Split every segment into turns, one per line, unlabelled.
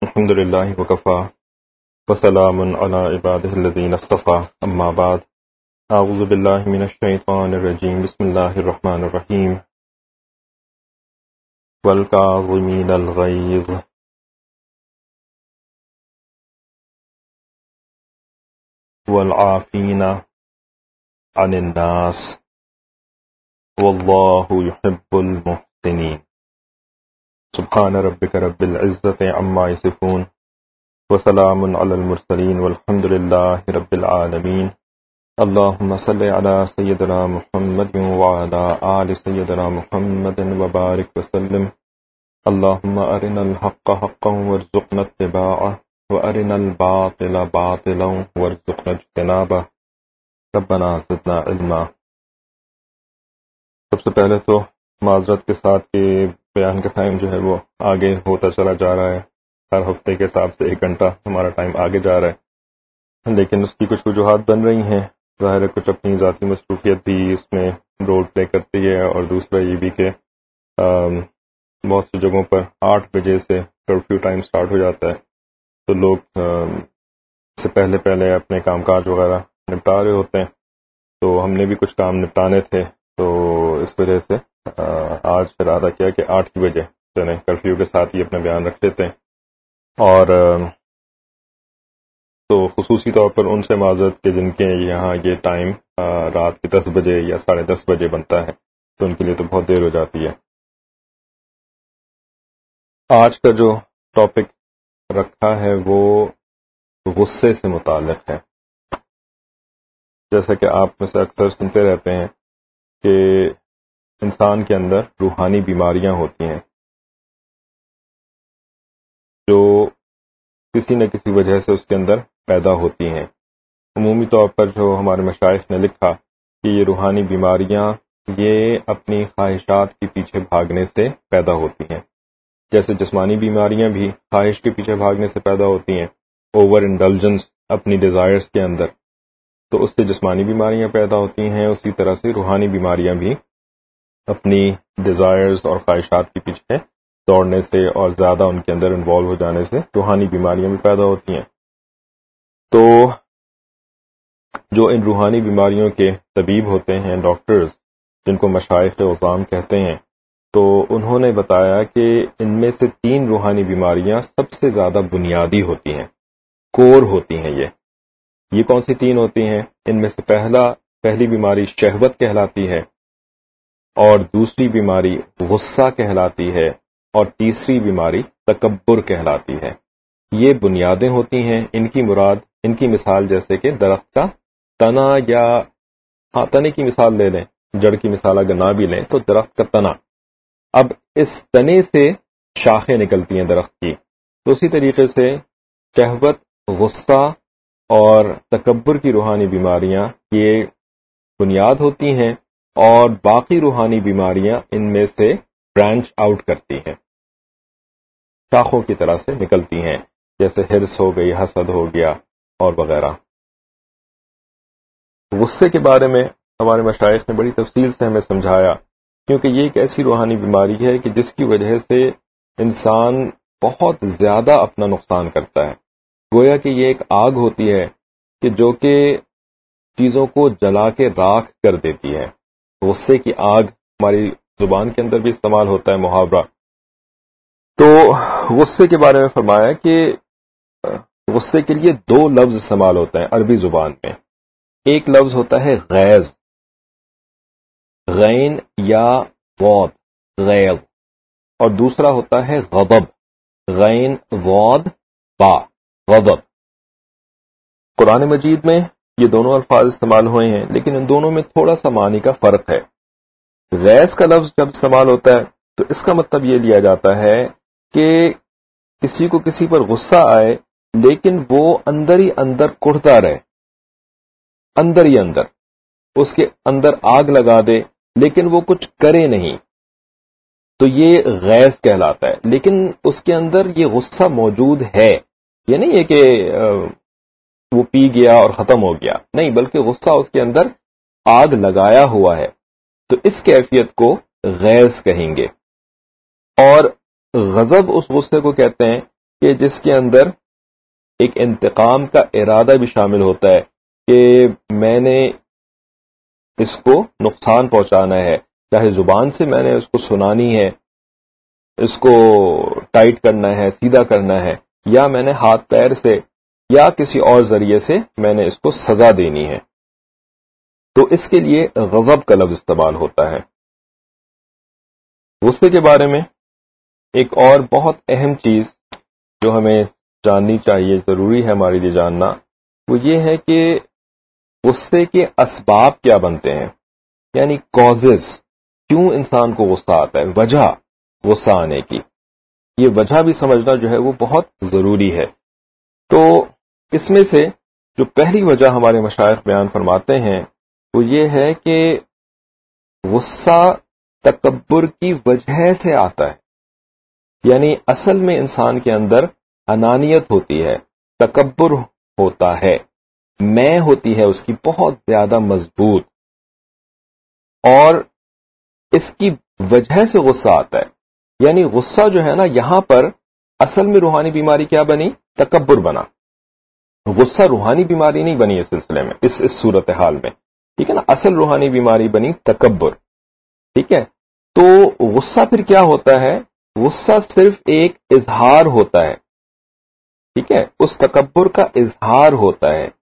الحمد للہ وکفا وسلام علی عبادہ الذین اصطفى اما بعد اعوذ باللہ من الشیطان الرجیم بسم اللہ الرحمن الرحیم والکاظمین الغیظ والعافین عن الناس واللہ يحب المحسنین سبحان ربک رب العزة عما یصفون وسلام علی المرسلین والحمد للہ رب العالمین اللہم صل علی سیدنا محمد وعلی آل سیدنا محمد وبارک وسلم اللہم ارنا الحق حقا وارزقنا اتباعہ وارنا الباطل باطلا وارزقنا اجتنابہ ربنا زدنا علما۔ سب سے پہلے تو معذرت کے ساتھ کہ بیان کا ٹائم جو ہے وہ آگے ہوتا چلا جا رہا ہے، ہر ہفتے کے حساب سے 1 گھنٹہ ہمارا ٹائم آگے جا رہا ہے، لیکن اس کی کچھ وجوہات بن رہی ہیں، ظاہر ہے کچھ اپنی ذاتی مصروفیت بھی اس میں رول پلے کرتی ہے، اور دوسرا یہ بھی کہ بہت سی جگہوں پر 8 بجے سے کرفیو ٹائم سٹارٹ ہو جاتا ہے، تو لوگ سے پہلے اپنے کام کاج وغیرہ نپٹا رہے ہوتے ہیں، تو ہم نے بھی کچھ کام نپٹانے تھے، تو اس وجہ سے آج ارادہ کیا کہ 8 بجے چلیں کرفیو کے ساتھ ہی اپنا بیان رکھ لیتے ہیں، اور تو خصوصی طور پر ان سے معذرت کہ جن کے یہاں یہ ٹائم رات کے 10 بجے یا 10:30 بجے بنتا ہے، تو ان کے لیے تو بہت دیر ہو جاتی ہے۔ آج کا جو ٹاپک رکھا ہے وہ غصے سے متعلق ہے۔ جیسا کہ آپ میں سے اکثر سنتے رہتے ہیں کہ انسان کے اندر روحانی بیماریاں ہوتی ہیں جو کسی نہ کسی وجہ سے اس کے اندر پیدا ہوتی ہیں۔ عمومی طور پر جو ہمارے مشائخ نے لکھا کہ یہ روحانی بیماریاں یہ اپنی خواہشات کے پیچھے بھاگنے سے پیدا ہوتی ہیں، جیسے جسمانی بیماریاں بھی خواہش کے پیچھے بھاگنے سے پیدا ہوتی ہیں، اوور انڈلجنس اپنی ڈیزائرز کے اندر، تو اس سے جسمانی بیماریاں پیدا ہوتی ہیں۔ اسی طرح سے روحانی بیماریاں بھی اپنی ڈیزائرز اور خواہشات کے پیچھے دوڑنے سے اور زیادہ ان کے اندر انوالو ہو جانے سے روحانی بیماریاں بھی پیدا ہوتی ہیں۔ تو جو ان روحانی بیماریوں کے طبیب ہوتے ہیں، ڈاکٹرز، جن کو مشائخ عظام کہتے ہیں، تو انہوں نے بتایا کہ ان میں سے 3 روحانی بیماریاں سب سے زیادہ بنیادی ہوتی ہیں، کور ہوتی ہیں۔ یہ کون سی 3 ہوتی ہیں؟ ان میں سے پہلی بیماری شہوت کہلاتی ہے، اور دوسری بیماری غصہ کہلاتی ہے، اور تیسری بیماری تکبر کہلاتی ہے۔ یہ بنیادیں ہوتی ہیں، ان کی مثال جیسے کہ درخت کا تنا، یا تنے کی مثال لے لیں، جڑ کی مثال اگر نہ بھی لیں تو درخت کا تنا، اب اس تنے سے شاخیں نکلتی ہیں درخت کی، تو اسی طریقے سے شہوت، غصہ اور تکبر کی روحانی بیماریاں یہ بنیاد ہوتی ہیں، اور باقی روحانی بیماریاں ان میں سے برانچ آؤٹ کرتی ہیں، شاخوں کی طرح سے نکلتی ہیں، جیسے حرص ہو گئی، حسد ہو گیا، اور وغیرہ۔ غصے کے بارے میں ہمارے مشائخ نے بڑی تفصیل سے ہمیں سمجھایا، کیونکہ یہ ایک ایسی روحانی بیماری ہے کہ جس کی وجہ سے انسان بہت زیادہ اپنا نقصان کرتا ہے۔ گویا کہ یہ ایک آگ ہوتی ہے کہ جو کہ چیزوں کو جلا کے راکھ کر دیتی ہے۔ غصے کی آگ ہماری زبان کے اندر بھی استعمال ہوتا ہے محاورہ۔ تو غصے کے بارے میں فرمایا کہ غصے کے لیے 2 لفظ استعمال ہوتے ہیں عربی زبان میں۔ ایک لفظ ہوتا ہے غیظ، غین یا واد، غیظ، اور دوسرا ہوتا ہے غضب، غین واد با، غضب۔ قرآن مجید میں یہ دونوں الفاظ استعمال ہوئے ہیں، لیکن ان دونوں میں تھوڑا سا معنی کا فرق ہے۔ غیظ کا لفظ جب استعمال ہوتا ہے تو اس کا مطلب یہ لیا جاتا ہے کہ کسی کو کسی پر غصہ آئے، لیکن وہ اندر ہی اندر کڑھتا رہے، اندر ہی اندر اس کے اندر آگ لگا دے، لیکن وہ کچھ کرے نہیں، تو یہ غیظ کہلاتا ہے۔ لیکن اس کے اندر یہ غصہ موجود ہے، یہ نہیں ہے کہ وہ پی گیا اور ختم ہو گیا، نہیں، بلکہ غصہ اس کے اندر آگ لگایا ہوا ہے، تو اس کیفیت کو غیظ کہیں گے۔ اور غضب اس غصے کو کہتے ہیں کہ جس کے اندر ایک انتقام کا ارادہ بھی شامل ہوتا ہے کہ میں نے اس کو نقصان پہنچانا ہے، چاہے زبان سے میں نے اس کو سنانی ہے، اس کو ٹائٹ کرنا ہے، سیدھا کرنا ہے، یا میں نے ہاتھ پیر سے یا کسی اور ذریعے سے میں نے اس کو سزا دینی ہے، تو اس کے لیے غضب کا لفظ استعمال ہوتا ہے۔ غصے کے بارے میں ایک اور بہت اہم چیز جو ہمیں جاننی چاہیے، ضروری ہے ہمارے لیے جاننا، وہ یہ ہے کہ غصے کے اسباب کیا بنتے ہیں، یعنی کازز، کیوں انسان کو غصہ آتا ہے، وجہ غصہ آنے کی، یہ وجہ بھی سمجھنا جو ہے وہ بہت ضروری ہے۔ تو اس میں سے جو پہلی وجہ ہمارے مشائخ بیان فرماتے ہیں وہ یہ ہے کہ غصہ تکبر کی وجہ سے آتا ہے، یعنی اصل میں انسان کے اندر انانیت ہوتی ہے، تکبر ہوتا ہے، میں ہوتی ہے اس کی بہت زیادہ مضبوط، اور اس کی وجہ سے غصہ آتا ہے۔ یعنی غصہ جو ہے نا، یہاں پر اصل میں روحانی بیماری کیا بنی؟ تکبر بنا۔ غصہ روحانی بیماری نہیں بنی اس سلسلے میں، اس صورتحال میں، ٹھیک ہے نا، اصل روحانی بیماری بنی تکبر، ٹھیک ہے۔ تو غصہ پھر کیا ہوتا ہے؟ غصہ صرف ایک اظہار ہوتا ہے، ٹھیک ہے، اس تکبر کا اظہار ہوتا ہے۔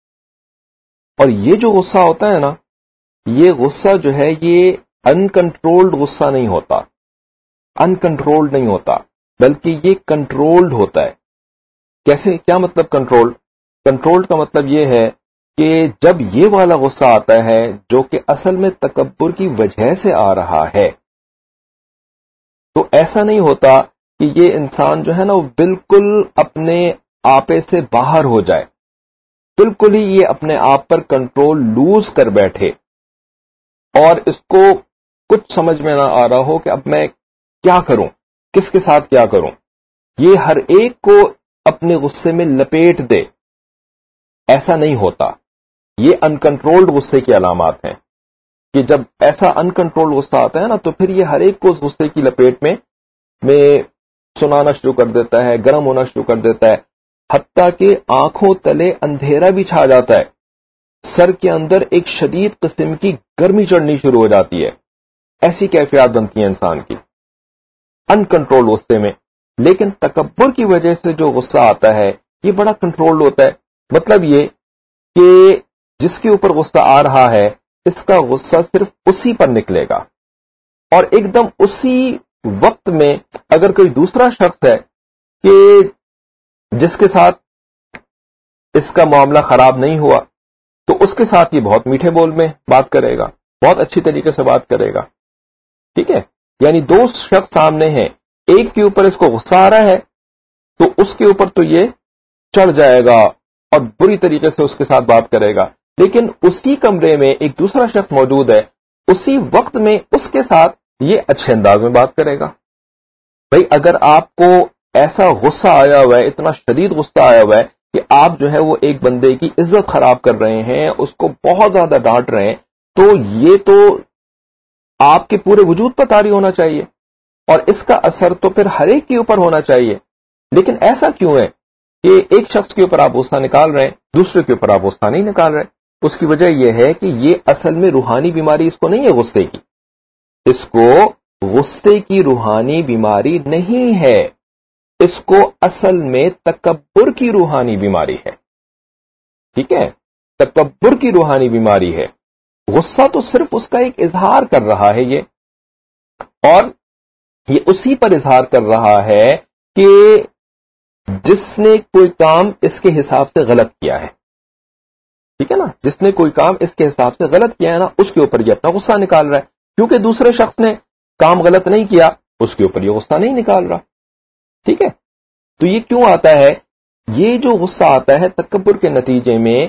اور یہ جو غصہ ہوتا ہے نا، یہ غصہ جو ہے یہ انکنٹرولڈ غصہ نہیں ہوتا، انکنٹرولڈ نہیں ہوتا، بلکہ یہ کنٹرولڈ ہوتا ہے۔ کیسے؟ کیا مطلب کنٹرولڈ؟ کنٹرولڈ کا مطلب یہ ہے کہ جب یہ والا غصہ آتا ہے جو کہ اصل میں تکبر کی وجہ سے آ رہا ہے، تو ایسا نہیں ہوتا کہ یہ انسان جو ہے نا وہ بالکل اپنے آپے سے باہر ہو جائے، بالکل ہی یہ اپنے آپ پر کنٹرول لوز کر بیٹھے اور اس کو کچھ سمجھ میں نہ آ رہا ہو کہ اب میں کیا کروں، کس کے ساتھ کیا کروں، یہ ہر ایک کو اپنے غصے میں لپیٹ دے، ایسا نہیں ہوتا۔ یہ انکنٹرولڈ غصے کی علامات ہیں کہ جب ایسا انکنٹرولڈ غصہ آتا ہے نا تو پھر یہ ہر ایک کو اس غصے کی لپیٹ میں سنانا شروع کر دیتا ہے، گرم ہونا شروع کر دیتا ہے، حتیٰ کہ آنکھوں تلے اندھیرا بھی چھا جاتا ہے، سر کے اندر ایک شدید قسم کی گرمی چڑھنی شروع ہو جاتی ہے، ایسی کیفیات بنتی ہیں انسان کی انکنٹرول غصے میں۔ لیکن تکبر کی وجہ سے جو غصہ آتا ہے یہ بڑا کنٹرول ہوتا ہے، مطلب یہ کہ جس کے اوپر غصہ آ رہا ہے اس کا غصہ صرف اسی پر نکلے گا، اور ایک دم اسی وقت میں اگر کوئی دوسرا شخص ہے کہ جس کے ساتھ اس کا معاملہ خراب نہیں ہوا تو اس کے ساتھ یہ بہت میٹھے بول میں بات کرے گا، بہت اچھی طریقے سے بات کرے گا، ٹھیک ہے۔ یعنی دو شخص سامنے ہیں، ایک کے اوپر اس کو غصہ آ رہا ہے تو اس کے اوپر تو یہ چڑھ جائے گا اور بری طریقے سے اس کے ساتھ بات کرے گا، لیکن اسی کمرے میں ایک دوسرا شخص موجود ہے، اسی وقت میں اس کے ساتھ یہ اچھے انداز میں بات کرے گا۔ بھئی اگر آپ کو ایسا غصہ آیا ہوا ہے، اتنا شدید غصہ آیا ہوا ہے کہ آپ جو ہے وہ ایک بندے کی عزت خراب کر رہے ہیں، اس کو بہت زیادہ ڈانٹ رہے ہیں، تو یہ تو آپ کے پورے وجود پر طاری ہونا چاہیے اور اس کا اثر تو پھر ہر ایک کے اوپر ہونا چاہیے۔ لیکن ایسا کیوں ہے کہ ایک شخص کے اوپر آپ غصہ نکال رہے ہیں، دوسرے کے اوپر آپ غصہ نہیں نکال رہے؟ اس کی وجہ یہ ہے کہ یہ اصل میں روحانی بیماری اس کو نہیں ہے غصے کی، اس کو غصے کی روحانی بیماری نہیں ہے، اس کو اصل میں تکبر کی روحانی بیماری ہے، ٹھیک ہے، تکبر کی روحانی بیماری ہے۔ غصہ تو صرف اس کا ایک اظہار کر رہا ہے یہ، اور یہ اسی پر اظہار کر رہا ہے کہ جس نے کوئی کام اس کے حساب سے غلط کیا ہے، ٹھیک ہے نا، جس نے کوئی کام اس کے حساب سے غلط کیا ہے نا، اس کے اوپر یہ اپنا غصہ نکال رہا ہے، کیونکہ دوسرے شخص نے کام غلط نہیں کیا، اس کے اوپر یہ غصہ نہیں نکال رہا، ٹھیک ہے۔ تو یہ کیوں آتا ہے؟ یہ جو غصہ آتا ہے تکبر کے نتیجے میں،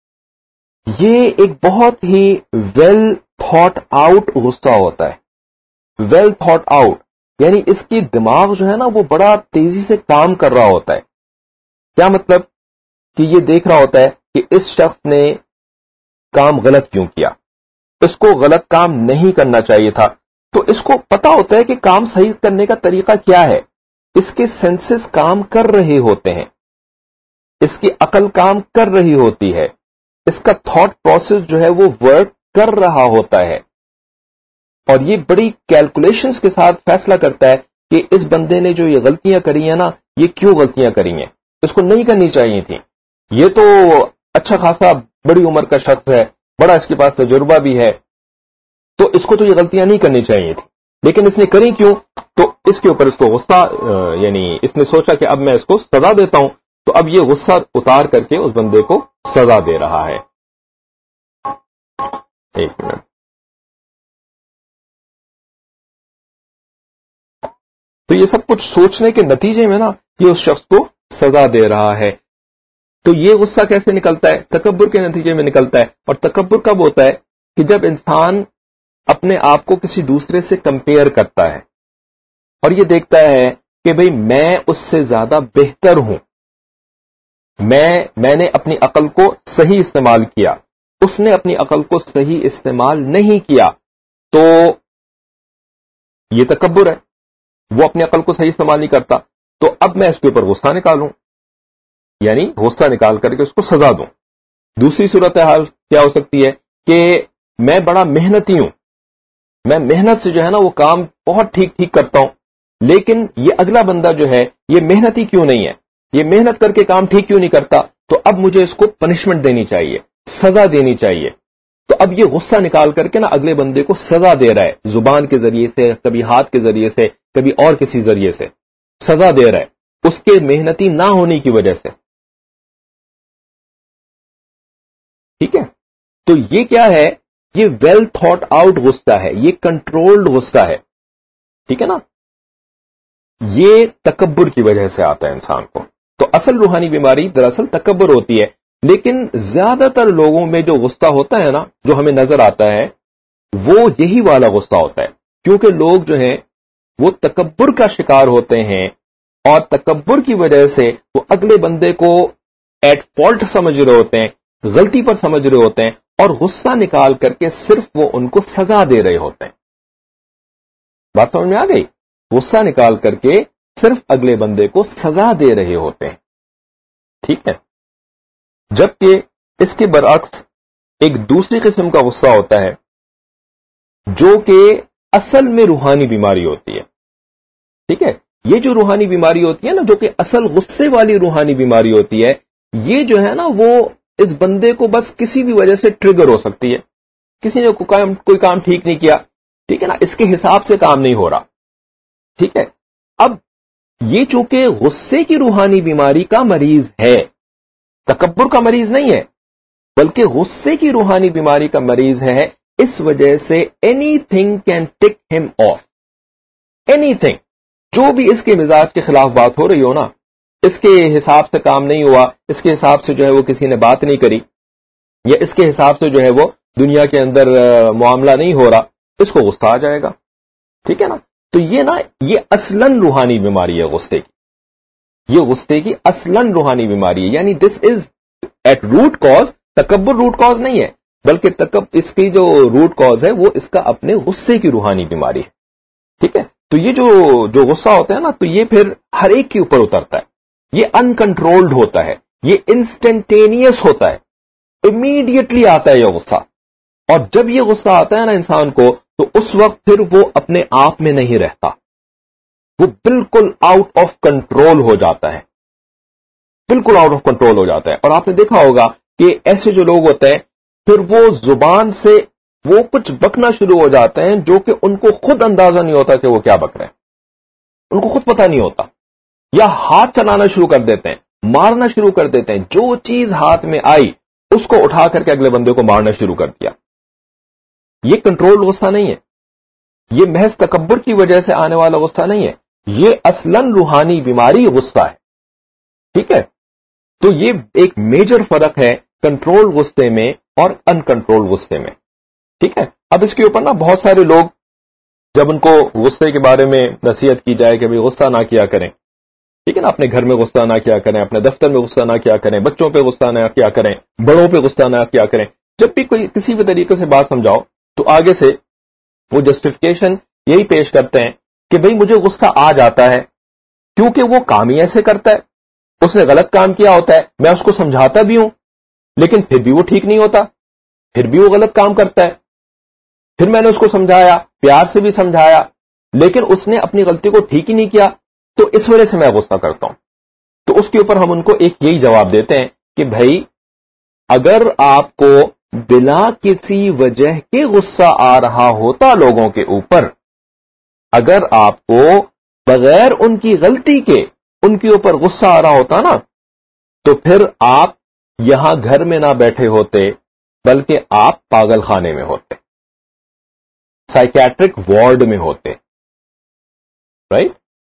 یہ ایک بہت ہی ویل تھاٹ آؤٹ غصہ ہوتا ہے، ویل تھاٹ آؤٹ، یعنی اس کی دماغ جو ہے نا وہ بڑا تیزی سے کام کر رہا ہوتا ہے۔ کیا مطلب؟ کہ یہ دیکھ رہا ہوتا ہے کہ اس شخص نے کام غلط کیوں کیا، اس کو غلط کام نہیں کرنا چاہیے تھا، تو اس کو پتا ہوتا ہے کہ کام صحیح کرنے کا طریقہ کیا ہے، اس کے سینسز کام کر رہے ہوتے ہیں، اس کی عقل کام کر رہی ہوتی ہے، اس کا تھاٹ پروسیس جو ہے وہ ورک کر رہا ہوتا ہے، اور یہ بڑی کیلکولیشنز کے ساتھ فیصلہ کرتا ہے کہ اس بندے نے جو یہ غلطیاں کری ہیں نا، یہ کیوں غلطیاں کری ہیں، اس کو نہیں کرنی چاہیے تھی، یہ تو اچھا خاصا بڑی عمر کا شخص ہے، بڑا اس کے پاس تجربہ بھی ہے، تو اس کو تو یہ غلطیاں نہیں کرنی چاہیے تھی، لیکن اس نے کری کیوں؟ تو اس کے اوپر اس کو غصہ، یعنی اس نے سوچا کہ اب میں اس کو سزا دیتا ہوں، تو اب یہ غصہ اتار کر کے اس بندے کو سزا دے رہا ہے۔ ایک منٹ، تو یہ سب کچھ سوچنے کے نتیجے میں نا یہ اس شخص کو سزا دے رہا ہے۔ تو یہ غصہ کیسے نکلتا ہے؟ تکبر کے نتیجے میں نکلتا ہے، اور تکبر کب ہوتا ہے؟ کہ جب انسان اپنے آپ کو کسی دوسرے سے کمپیئر کرتا ہے اور یہ دیکھتا ہے کہ بھئی میں اس سے زیادہ بہتر ہوں، میں نے اپنی عقل کو صحیح استعمال کیا، اس نے اپنی عقل کو صحیح استعمال نہیں کیا، تو یہ تکبر ہے، وہ اپنی عقل کو صحیح استعمال نہیں کرتا، تو اب میں اس کے اوپر غصہ نکالوں، یعنی غصہ نکال کر کے اس کو سزا دوں۔ دوسری صورتحال کیا ہو سکتی ہے کہ میں بڑا محنتی ہوں، میں محنت سے جو ہے نا وہ کام بہت ٹھیک ٹھیک کرتا ہوں، لیکن یہ اگلا بندہ جو ہے یہ محنتی کیوں نہیں ہے، یہ محنت کر کے کام ٹھیک کیوں نہیں کرتا، تو اب مجھے اس کو پنشمنٹ دینی چاہیے، سزا دینی چاہیے۔ تو اب یہ غصہ نکال کر کے نا اگلے بندے کو سزا دے رہا ہے، زبان کے ذریعے سے، کبھی ہاتھ کے ذریعے سے، کبھی اور کسی ذریعے سے سزا دے رہا ہے اس کے محنتی نہ ہونے کی وجہ سے، ٹھیک ہے؟ تو یہ کیا ہے؟ یہ ویل تھاٹ آؤٹ غصہ ہے، یہ کنٹرولڈ غصہ ہے، ٹھیک ہے نا؟ یہ تکبر کی وجہ سے آتا ہے انسان کو۔ تو اصل روحانی بیماری دراصل تکبر ہوتی ہے، لیکن زیادہ تر لوگوں میں جو غصہ ہوتا ہے نا، جو ہمیں نظر آتا ہے، وہ یہی والا غصہ ہوتا ہے، کیونکہ لوگ جو ہیں وہ تکبر کا شکار ہوتے ہیں، اور تکبر کی وجہ سے وہ اگلے بندے کو ایٹ فالٹ سمجھ رہے ہوتے ہیں، غلطی پر سمجھ رہے ہوتے ہیں، اور غصہ نکال کر کے صرف وہ ان کو سزا دے رہے ہوتے ہیں۔ بات سمجھ میں آ گئی؟ غصہ نکال کر کے صرف اگلے بندے کو سزا دے رہے ہوتے ہیں، ٹھیک ہے؟ جبکہ اس کے برعکس ایک دوسری قسم کا غصہ ہوتا ہے جو کہ اصل میں روحانی بیماری ہوتی ہے، ٹھیک ہے؟ یہ جو روحانی بیماری ہوتی ہے نا، جو کہ اصل غصے والی روحانی بیماری ہوتی ہے، یہ جو ہے نا وہ اس بندے کو بس کسی بھی وجہ سے ٹریگر ہو سکتی ہے، کسی نے کوئی کام ٹھیک نہیں کیا، ٹھیک ہے نا، اس کے حساب سے کام نہیں ہو رہا، ٹھیک ہے؟ اب یہ چونکہ غصے کی روحانی بیماری کا مریض ہے، تکبر کا مریض نہیں ہے، بلکہ غصے کی روحانی بیماری کا مریض ہے، اس وجہ سے اینی تھنگ کین ٹک ہم آف، اینی تھنگ، جو بھی اس کے مزاج کے خلاف بات ہو رہی ہو نا، اس کے حساب سے کام نہیں ہوا، اس کے حساب سے جو ہے وہ کسی نے بات نہیں کری، یا اس کے حساب سے جو ہے وہ دنیا کے اندر معاملہ نہیں ہو رہا، اس کو غصہ آ جائے گا، ٹھیک ہے نا؟ تو یہ اصلاً روحانی بیماری ہے غصے کی، یہ غصے کی اصلاً روحانی بیماری ہے، یعنی this is it root cause, تکبر روٹ کاز نہیں ہے، بلکہ اس کی جو روٹ کاز ہے وہ اس کا اپنے غصے کی روحانی بیماری ہے، ٹھیک ہے؟ تو یہ جو غصہ ہوتا ہے نا، تو یہ پھر ہر ایک کے اوپر اترتا ہے، یہ انکنٹرولڈ ہوتا ہے، یہ انسٹنٹینیس ہوتا ہے، امیڈیٹلی آتا ہے یہ غصہ، اور جب یہ غصہ آتا ہے نا انسان کو، تو اس وقت پھر وہ اپنے آپ میں نہیں رہتا، وہ بالکل آؤٹ آف کنٹرول ہو جاتا ہے، بالکل آؤٹ آف کنٹرول ہو جاتا ہے۔ اور آپ نے دیکھا ہوگا کہ ایسے جو لوگ ہوتے ہیں پھر وہ زبان سے وہ کچھ بکنا شروع ہو جاتے ہیں جو کہ ان کو خود اندازہ نہیں ہوتا کہ وہ کیا بک رہے ہیں، ان کو خود پتہ نہیں ہوتا، یا ہاتھ چلانا شروع کر دیتے ہیں، مارنا شروع کر دیتے ہیں، جو چیز ہاتھ میں آئی اس کو اٹھا کر کے اگلے بندے کو مارنا شروع کر دیا۔ یہ کنٹرول غصہ نہیں ہے، یہ محض تکبر کی وجہ سے آنے والا غصہ نہیں ہے، یہ اصلاً روحانی بیماری غصہ ہے، ٹھیک ہے؟ تو یہ ایک میجر فرق ہے کنٹرول غصے میں اور ان کنٹرول غصے میں، ٹھیک ہے؟ اب اس کے اوپر نا بہت سارے لوگ جب ان کو غصے کے بارے میں نصیحت کی جائے کہ بھئی غصہ نہ کیا کریں، ٹھیک ہے نا، اپنے گھر میں غصہ نہ کیا کریں، اپنے دفتر میں غصہ نہ کیا کریں، بچوں پہ غصہ نہ کیا کریں، بڑوں پہ غصہ نہ کیا کریں، جب بھی کوئی کسی بھی طریقے سے بات سمجھاؤ تو آگے سے وہ جسٹیفیکیشن یہی پیش کرتے ہیں کہ بھئی مجھے غصہ آ جاتا ہے، کیونکہ وہ کام ہی ایسے کرتا ہے. اس نے غلط کام کیا ہوتا ہے, میں اس کو سمجھاتا بھی ہوں لیکن پھر بھی وہ ٹھیک نہیں ہوتا, پھر بھی وہ غلط کام کرتا ہے. پھر میں نے اس کو سمجھایا, پیار سے بھی سمجھایا, لیکن اس نے اپنی غلطی کو ٹھیک ہی نہیں کیا, تو اس وجہ سے میں غصہ کرتا ہوں. تو اس کے اوپر ہم ان کو ایک یہی جواب دیتے ہیں کہ بھائی اگر آپ کو بلا کسی وجہ کے غصہ آ رہا ہوتا لوگوں کے اوپر, اگر آپ کو بغیر ان کی غلطی کے ان کے اوپر غصہ آ رہا ہوتا نا, تو پھر آپ یہاں گھر میں نہ بیٹھے ہوتے بلکہ آپ پاگل خانے میں ہوتے, سائیکیٹرک وارڈ میں ہوتے. رائٹ؟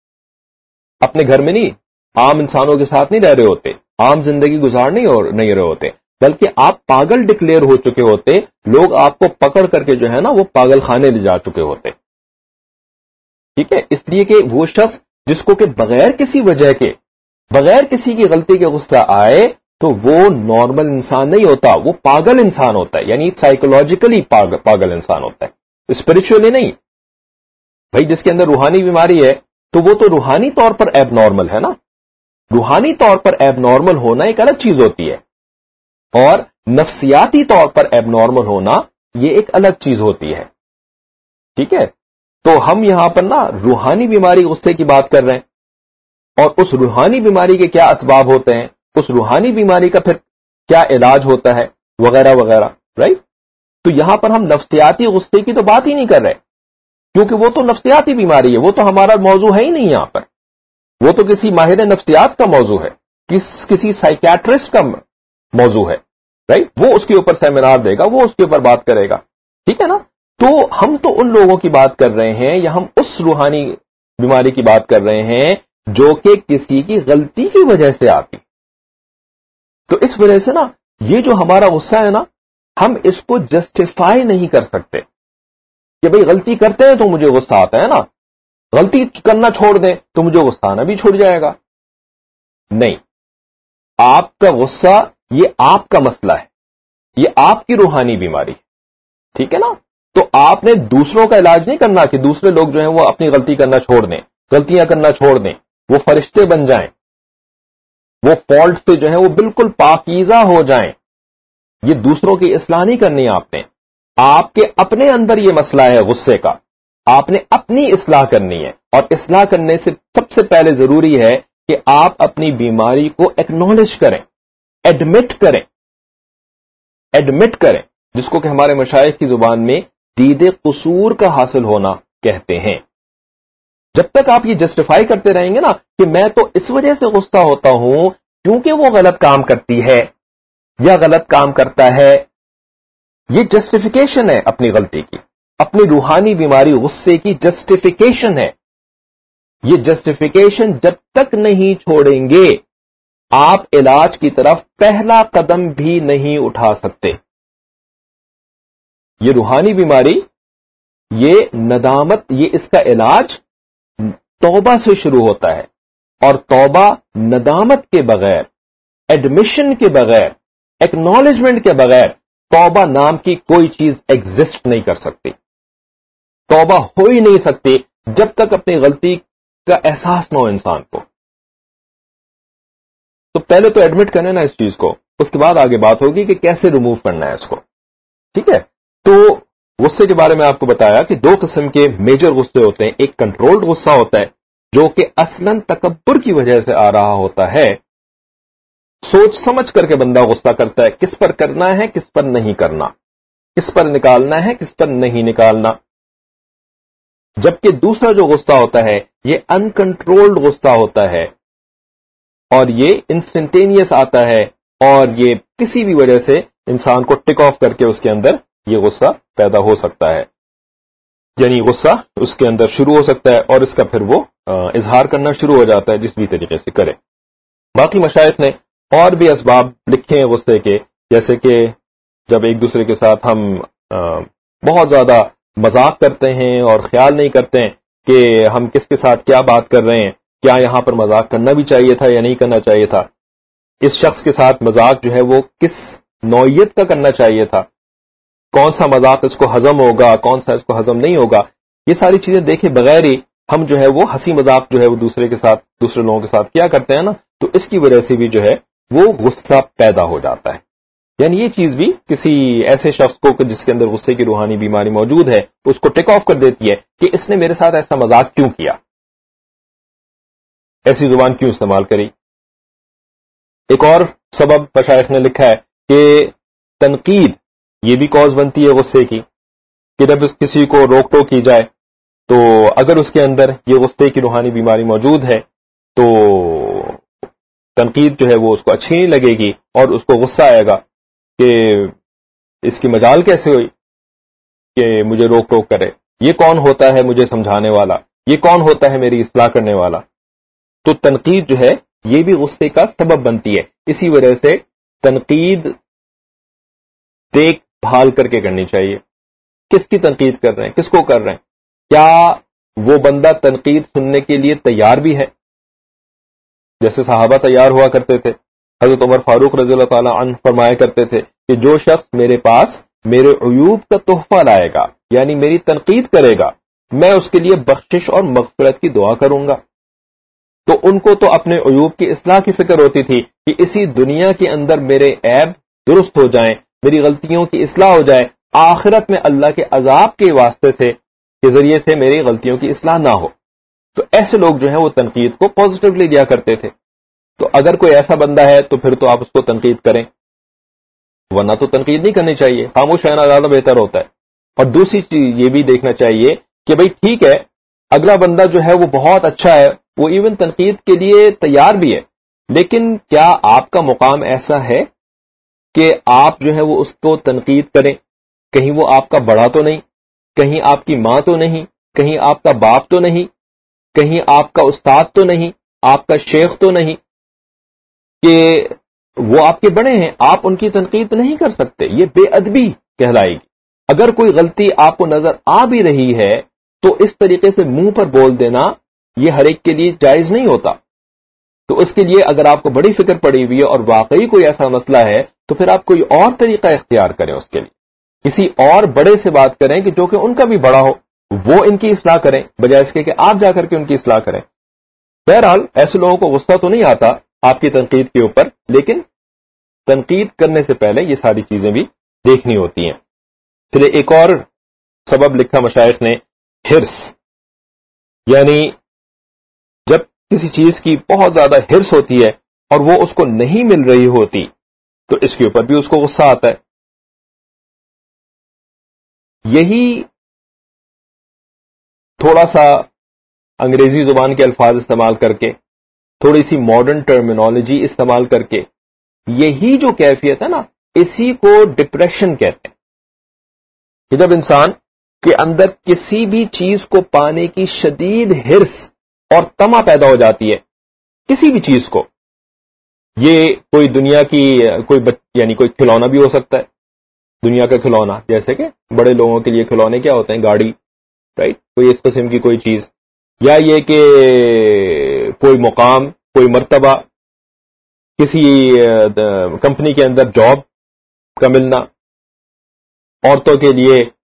اپنے گھر میں نہیں, عام انسانوں کے ساتھ نہیں رہ رہے ہوتے, عام زندگی گزار نہیں رہے ہوتے, بلکہ آپ پاگل ڈکلیئر ہو چکے ہوتے. لوگ آپ کو پکڑ کر کے جو ہے نا وہ پاگل خانے لے جا چکے ہوتے. ٹھیک ہے؟ اس لیے کہ وہ شخص جس کو کہ بغیر کسی وجہ کے, بغیر کسی کی غلطی کے غصہ آئے, تو وہ نارمل انسان نہیں ہوتا, وہ پاگل انسان ہوتا ہے. یعنی سائیکولوجیکلی پاگل انسان ہوتا ہے, اسپرچولی نہیں. بھائی جس کے اندر روحانی بیماری ہے تو وہ تو روحانی طور پر ایب نارمل ہے نا. روحانی طور پر ایب نارمل ہونا ایک الگ چیز ہوتی ہے, اور نفسیاتی طور پر ایب نارمل ہونا یہ ایک الگ چیز ہوتی ہے. ٹھیک ہے؟ تو ہم یہاں پر نا روحانی بیماری غصے کی بات کر رہے ہیں, اور اس روحانی بیماری کے کیا اسباب ہوتے ہیں, اس روحانی بیماری کا پھر کیا علاج ہوتا ہے, وغیرہ وغیرہ. رائٹ؟ تو یہاں پر ہم نفسیاتی غصے کی تو بات ہی نہیں کر رہے, کیونکہ وہ تو نفسیاتی بیماری ہے, وہ تو ہمارا موضوع ہے ہی نہیں یہاں پر. وہ تو کسی ماہر نفسیات کا موضوع ہے, کسی سائیکیٹرسٹ کا موضوع ہے. رائٹ؟ وہ اس کے اوپر سیمینار دے گا, وہ اس کے اوپر بات کرے گا. ٹھیک ہے نا؟ تو ہم تو ان لوگوں کی بات کر رہے ہیں, یا ہم اس روحانی بیماری کی بات کر رہے ہیں جو کہ کسی کی غلطی کی وجہ سے آتی. تو اس وجہ سے نا یہ جو ہمارا غصہ ہے نا, ہم اس کو جسٹیفائی نہیں کر سکتے کہ بھئی غلطی کرتے ہیں تو مجھے غصہ آتا ہے نا, غلطی کرنا چھوڑ دیں تو مجھے غصہ آنا بھی چھوڑ جائے گا. نہیں, آپ کا غصہ یہ آپ کا مسئلہ ہے, یہ آپ کی روحانی بیماری ہے. ٹھیک ہے نا؟ تو آپ نے دوسروں کا علاج نہیں کرنا کہ دوسرے لوگ جو ہیں وہ اپنی غلطی کرنا چھوڑ دیں, غلطیاں کرنا چھوڑ دیں, وہ فرشتے بن جائیں, وہ فالٹ سے جو ہے وہ بالکل پاکیزہ ہو جائیں. یہ دوسروں کی اصلاح نہیں کرنی آپ نے. آپ کے اپنے اندر یہ مسئلہ ہے غصے کا, آپ نے اپنی اصلاح کرنی ہے. اور اصلاح کرنے سے سب سے پہلے ضروری ہے کہ آپ اپنی بیماری کو ایکنالج کریں, ایڈمٹ کریں, جس کو کہ ہمارے مشائخ کی زبان میں دید قصور کا حاصل ہونا کہتے ہیں. جب تک آپ یہ جسٹیفائی کرتے رہیں گے نا کہ میں تو اس وجہ سے غصہ ہوتا ہوں کیونکہ وہ غلط کام کرتی ہے یا غلط کام کرتا ہے, یہ جسٹیفیکیشن ہے اپنی غلطی کی, اپنی روحانی بیماری غصے کی جسٹیفیکیشن ہے. یہ جسٹیفیکیشن جب تک نہیں چھوڑیں گے آپ علاج کی طرف پہلا قدم بھی نہیں اٹھا سکتے. یہ روحانی بیماری, یہ ندامت, یہ اس کا علاج توبہ سے شروع ہوتا ہے, اور توبہ ندامت کے بغیر, ایڈمیشن کے بغیر, ایکنالجمنٹ کے بغیر توبہ نام کی کوئی چیز ایگزسٹ نہیں کر سکتی. توبہ ہو ہی نہیں سکتی جب تک اپنی غلطی کا احساس نہ ہو انسان کو. تو پہلے تو ایڈمٹ کرنا نا اس چیز کو, اس کے بعد آگے بات ہوگی کہ کیسے ریموو کرنا ہے اس کو. ٹھیک ہے؟ تو غصے کے بارے میں آپ کو بتایا کہ دو قسم کے میجر غصے ہوتے ہیں. ایک کنٹرولڈ غصہ ہوتا ہے جو کہ اصلاً تکبر کی وجہ سے آ رہا ہوتا ہے, سوچ سمجھ کر کے بندہ غصہ کرتا ہے, کس پر کرنا ہے کس پر نہیں کرنا, کس پر نکالنا ہے کس پر نہیں نکالنا. جبکہ دوسرا جو غصہ ہوتا ہے یہ انکنٹرولڈ غصہ ہوتا ہے, اور یہ انسٹنٹینیس آتا ہے, اور یہ کسی بھی وجہ سے انسان کو ٹک آف کر کے اس کے اندر یہ غصہ پیدا ہو سکتا ہے. یعنی غصہ اس کے اندر شروع ہو سکتا ہے اور اس کا پھر وہ اظہار کرنا شروع ہو جاتا ہے جس بھی طریقے سے کرے. باقی مشائخ نے اور بھی اسباب لکھے ہیں غصے کے, جیسے کہ جب ایک دوسرے کے ساتھ ہم بہت زیادہ مذاق کرتے ہیں اور خیال نہیں کرتے ہیں کہ ہم کس کے ساتھ کیا بات کر رہے ہیں, کیا یہاں پر مذاق کرنا بھی چاہیے تھا یا نہیں کرنا چاہیے تھا, اس شخص کے ساتھ مذاق جو ہے وہ کس نوعیت کا کرنا چاہیے تھا, کون سا مذاق اس کو ہضم ہوگا کون سا اس کو ہضم نہیں ہوگا, یہ ساری چیزیں دیکھے بغیر ہی ہم جو ہے وہ ہنسی مذاق جو ہے وہ دوسرے لوگوں کے ساتھ کیا کرتے ہیں نا، تو اس کی وجہ سے بھی جو ہے وہ غصہ پیدا ہو جاتا ہے. یعنی یہ چیز بھی کسی ایسے شخص کو جس کے اندر غصے کی روحانی بیماری موجود ہے اس کو ٹیک آف کر دیتی ہے کہ اس نے میرے ساتھ ایسا مذاق کیوں کیا، ایسی زبان کیوں استعمال کری. ایک اور سبب مشائخ نے لکھا ہے کہ تنقید یہ بھی کاز بنتی ہے غصے کی، کہ جب کسی کو روک ٹوک کی جائے تو اگر اس کے اندر یہ غصے کی روحانی بیماری موجود ہے تو تنقید جو ہے وہ اس کو اچھی نہیں لگے گی اور اس کو غصہ آئے گا کہ اس کی مجال کیسے ہوئی کہ مجھے روک ٹوک کرے، یہ کون ہوتا ہے مجھے سمجھانے والا، یہ کون ہوتا ہے میری اصلاح کرنے والا. تو تنقید جو ہے یہ بھی غصے کا سبب بنتی ہے. اسی وجہ سے تنقید دیکھ بھال کر کے کرنی چاہیے. کس کی تنقید کر رہے ہیں، کس کو کر رہے ہیں، کیا وہ بندہ تنقید سننے کے لیے تیار بھی ہے؟ جیسے صحابہ تیار ہوا کرتے تھے. حضرت عمر فاروق رضی اللہ تعالی عنہ فرمایا کرتے تھے کہ جو شخص میرے پاس میرے عیوب کا تحفہ لائے گا، یعنی میری تنقید کرے گا، میں اس کے لیے بخشش اور مغفرت کی دعا کروں گا. تو ان کو تو اپنے عیوب کی اصلاح کی فکر ہوتی تھی کہ اسی دنیا کے اندر میرے عیب درست ہو جائیں، میری غلطیوں کی اصلاح ہو جائے، آخرت میں اللہ کے عذاب کے واسطے سے کے ذریعے سے میری غلطیوں کی اصلاح نہ ہو. تو ایسے لوگ جو ہیں وہ تنقید کو پازیٹیولی لیا کرتے تھے. تو اگر کوئی ایسا بندہ ہے تو پھر تو آپ اس کو تنقید کریں، ورنہ تو تنقید نہیں کرنی چاہیے، خاموش رہنا زیادہ بہتر ہوتا ہے. اور دوسری چیز یہ بھی دیکھنا چاہیے کہ بھئی ٹھیک ہے اگلا بندہ جو ہے وہ بہت اچھا ہے، وہ ایون تنقید کے لیے تیار بھی ہے، لیکن کیا آپ کا مقام ایسا ہے کہ آپ جو ہے وہ اس کو تنقید کریں؟ کہیں وہ آپ کا بڑا تو نہیں، کہیں آپ کی ماں تو نہیں، کہیں آپ کا باپ تو نہیں، کہیں آپ کا استاد تو نہیں، آپ کا شیخ تو نہیں کہ وہ آپ کے بڑے ہیں، آپ ان کی تنقید نہیں کر سکتے. یہ بے ادبی کہلائے گی. اگر کوئی غلطی آپ کو نظر آ بھی رہی ہے تو اس طریقے سے منہ پر بول دینا یہ ہر ایک کے لیے جائز نہیں ہوتا. تو اس کے لیے اگر آپ کو بڑی فکر پڑی ہوئی ہے اور واقعی کوئی ایسا مسئلہ ہے تو پھر آپ کوئی اور طریقہ اختیار کریں، اس کے لیے کسی اور بڑے سے بات کریں کہ جو کہ ان کا بھی بڑا ہو، وہ ان کی اصلاح کریں بجائے اس کے کہ آپ جا کر کے ان کی اصلاح کریں. بہرحال ایسے لوگوں کو غصہ تو نہیں آتا آپ کی تنقید کے اوپر، لیکن تنقید کرنے سے پہلے یہ ساری چیزیں بھی دیکھنی ہوتی ہیں. پھر ایک اور سبب لکھا مشائخ نے، ہرس. یعنی جب کسی چیز کی بہت زیادہ ہرس ہوتی ہے اور وہ اس کو نہیں مل رہی ہوتی تو اس کے اوپر بھی اس کو غصہ آتا ہے. یہی تھوڑا سا انگریزی زبان کے الفاظ استعمال کر کے، تھوڑی سی ماڈرن ٹرمینالوجی استعمال کر کے، یہی جو کیفیت ہے نا اسی کو ڈپریشن کہتے ہیں. کہ جب انسان کے اندر کسی بھی چیز کو پانے کی شدید ہرس اور طمع پیدا ہو جاتی ہے، کسی بھی چیز کو، یہ کوئی دنیا کی یعنی کوئی کھلونا بھی ہو سکتا ہے، دنیا کا کھلونا، جیسے کہ بڑے لوگوں کے لیے کھلونے کیا ہوتے ہیں، گاڑی، رائٹ، کوئی اس قسم کی کوئی چیز، یا یہ کہ کوئی مقام، کوئی مرتبہ، کسی کمپنی کے اندر جاب کا ملنا، عورتوں کے لیے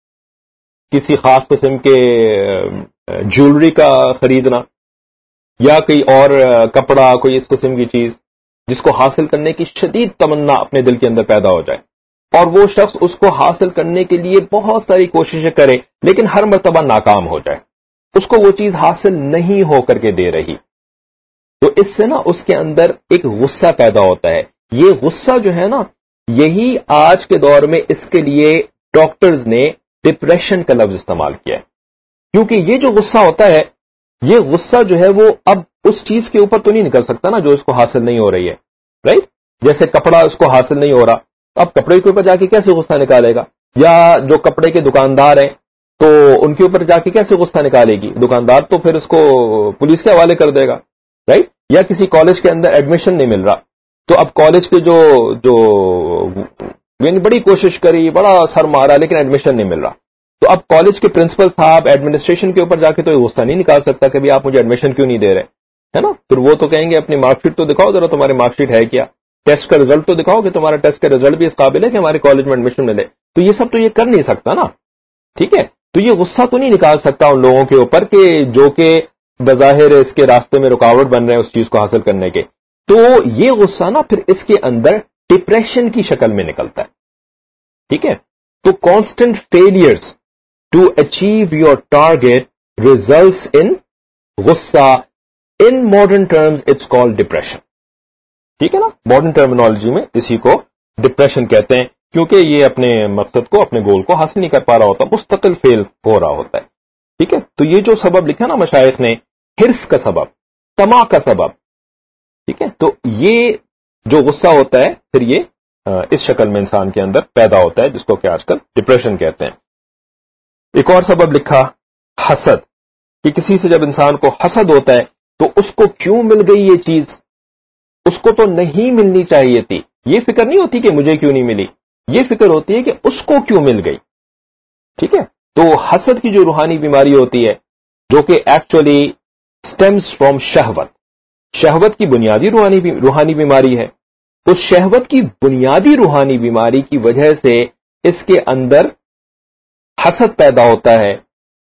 کسی خاص قسم کے جیولری کا خریدنا، یا کوئی اور کپڑا، کوئی اس قسم کی چیز جس کو حاصل کرنے کی شدید تمنا اپنے دل کے اندر پیدا ہو جائے اور وہ شخص اس کو حاصل کرنے کے لیے بہت ساری کوششیں کرے لیکن ہر مرتبہ ناکام ہو جائے، اس کو وہ چیز حاصل نہیں ہو کر کے دے رہی، تو اس سے نا اس کے اندر ایک غصہ پیدا ہوتا ہے. یہ غصہ جو ہے نا، یہی آج کے دور میں اس کے لیے ڈاکٹرز نے ڈپریشن کا لفظ استعمال کیا ہے. کیونکہ یہ جو غصہ ہوتا ہے، یہ غصہ جو ہے وہ اب اس چیز کے اوپر تو نہیں نکل سکتا نا جو اس کو حاصل نہیں ہو رہی ہے، رائٹ. جیسے کپڑا اس کو حاصل نہیں ہو رہا، اب کپڑے کے اوپر جا کے کیسے غصہ نکالے گا؟ یا جو کپڑے کے دکاندار ہیں تو ان کے اوپر جا کے کیسے غصہ نکالے گی؟ دکاندار تو پھر اس کو پولیس کے حوالے کر دے گا، رائٹ. یا کسی کالج کے اندر ایڈمیشن نہیں مل رہا تو اب کالج کے جو یعنی بڑی کوشش کری، بڑا سر مارا، لیکن ایڈمیشن نہیں مل رہا، تو اب کالج کے پرنسپل صاحب ایڈمنسٹریشن کے اوپر جا کے تو یہ غصہ نہیں نکال سکتا کہ آپ مجھے ایڈمیشن کیوں نہیں دے رہے، ہے نا. پھر وہ تو کہیں گے اپنی مارک شیٹ تو دکھاؤ ذرا، تمہاری مارک شیٹ ہے کیا، ٹیسٹ کا رزلٹ تو دکھاؤ کہ تمہارا ٹیسٹ کا رزلٹ بھی اس قابل ہے کہ ہمارے کالج میں ایڈمیشن ملے. تو یہ سب تو یہ کر نہیں سکتا نا، ٹھیک ہے. تو یہ غصہ تو نہیں نکال سکتا ان لوگوں کے اوپر کہ جو کہ بظاہر اس کے راستے میں رکاوٹ بن رہے ہیں اس چیز کو حاصل کرنے کے. تو یہ غصہ نا پھر اس کے اندر ڈپریشن کی شکل میں نکلتا ہے. ٹھیک ہے, تو constant failures to achieve your target results in غصہ. In modern terms it's called depression. ٹھیک ہے نا, ماڈرن ٹرمینالوجی میں اسی کو ڈپریشن کہتے ہیں, کیونکہ یہ اپنے مقصد کو, اپنے گول کو حاصل نہیں کر پا رہا ہوتا, مستقل فیل ہو رہا ہوتا ہے. ٹھیک ہے, تو یہ جو سبب لکھا نا مشائخ نے, حرص کا سبب, طمع کا سبب, ٹھیک ہے, تو یہ جو غصہ ہوتا ہے پھر یہ اس شکل میں انسان کے اندر پیدا ہوتا ہے, جس کو کہ آج کل ڈپریشن کہتے ہیں. ایک اور سبب لکھا حسد, کہ کسی سے جب انسان کو حسد ہوتا ہے تو اس کو کیوں مل گئی یہ چیز, اس کو تو نہیں ملنی چاہیے تھی. یہ فکر نہیں ہوتی کہ مجھے کیوں نہیں ملی, یہ فکر ہوتی ہے کہ اس کو کیوں مل گئی. ٹھیک ہے, تو حسد کی جو روحانی بیماری ہوتی ہے, جو کہ ایکچولی سٹیمز فرام شہوت, شہوت کی بنیادی روحانی بیماری ہے. اس شہوت کی بنیادی روحانی بیماری کی وجہ سے اس کے اندر حسد پیدا ہوتا ہے,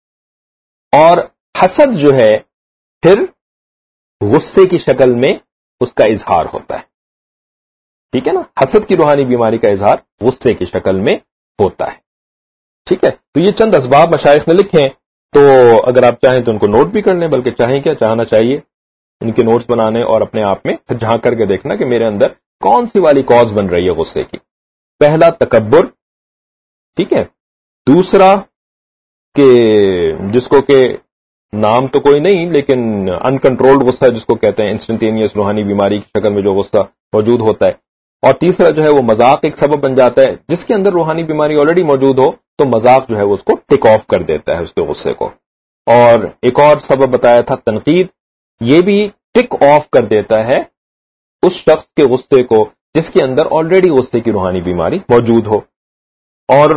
اور حسد جو ہے پھر غصے کی شکل میں اس کا اظہار ہوتا ہے. ٹھیک ہے نا, حسد کی روحانی بیماری کا اظہار غصے کی شکل میں ہوتا ہے. ٹھیک ہے, تو یہ چند اسباب مشائخ نے لکھے ہیں, تو اگر آپ چاہیں تو ان کو نوٹ بھی کر لیں, بلکہ چاہیں کیا, چاہنا چاہیے ان کے نوٹس بنانے اور اپنے آپ میں پھر جھانک کر کے دیکھنا کہ میرے اندر کون سی والی کاز بن رہی ہے غصے کی. پہلا تکبر. ٹھیک ہے, دوسرا کہ جس کو کہ نام تو کوئی نہیں لیکن انکنٹرولڈ غصہ جس کو کہتے ہیں, انسٹنٹینیس روحانی بیماری کی شکل میں جو غصہ موجود ہوتا ہے. اور تیسرا جو ہے وہ مذاق ایک سبب بن جاتا ہے, جس کے اندر روحانی بیماری آلریڈی موجود ہو تو مذاق جو ہے وہ اس کو ٹک آف کر دیتا ہے اس کے غصے کو. اور ایک اور سبب بتایا تھا تنقید, یہ بھی ٹک آف کر دیتا ہے اس شخص کے غصے کو جس کے اندر آلریڈی غصے کی روحانی بیماری موجود ہو. اور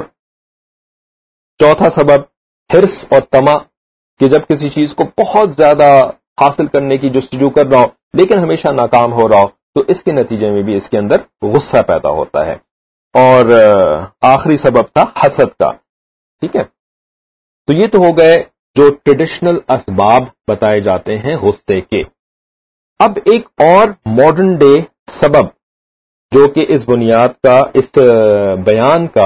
چوتھا سبب حرص اور طمع, کہ جب کسی چیز کو بہت زیادہ حاصل کرنے کی جستجو کر رہا ہو لیکن ہمیشہ ناکام ہو رہا ہو تو اس کے نتیجے میں بھی اس کے اندر غصہ پیدا ہوتا ہے. اور آخری سبب تھا حسد کا. ٹھیک ہے, تو یہ تو ہو گئے جو ٹریڈیشنل اسباب بتائے جاتے ہیں غصے کے. اب ایک اور ماڈرن ڈے سبب جو کہ اس بنیاد کا, اس بیان کا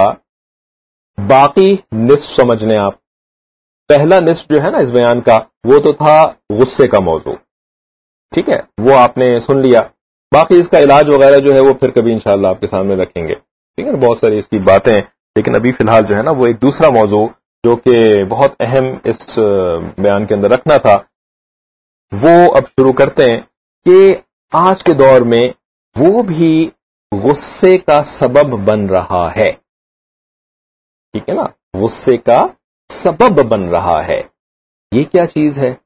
باقی نصف سمجھ لیں آپ. پہلا نصف جو ہے نا اس بیان کا وہ تو تھا غصے کا موضوع. ٹھیک ہے, وہ آپ نے سن لیا. باقی اس کا علاج وغیرہ جو ہے وہ پھر کبھی انشاءاللہ آپ کے سامنے رکھیں گے. ٹھیک ہے, بہت ساری اس کی باتیں ہیں, لیکن ابھی فی الحال جو ہے نا وہ ایک دوسرا موضوع جو کہ بہت اہم اس بیان کے اندر رکھنا تھا وہ اب شروع کرتے ہیں کہ آج کے دور میں وہ بھی غصے کا سبب بن رہا ہے. ٹھیک ہے نا, غصے کا سبب بن رہا ہے. یہ کیا چیز ہے؟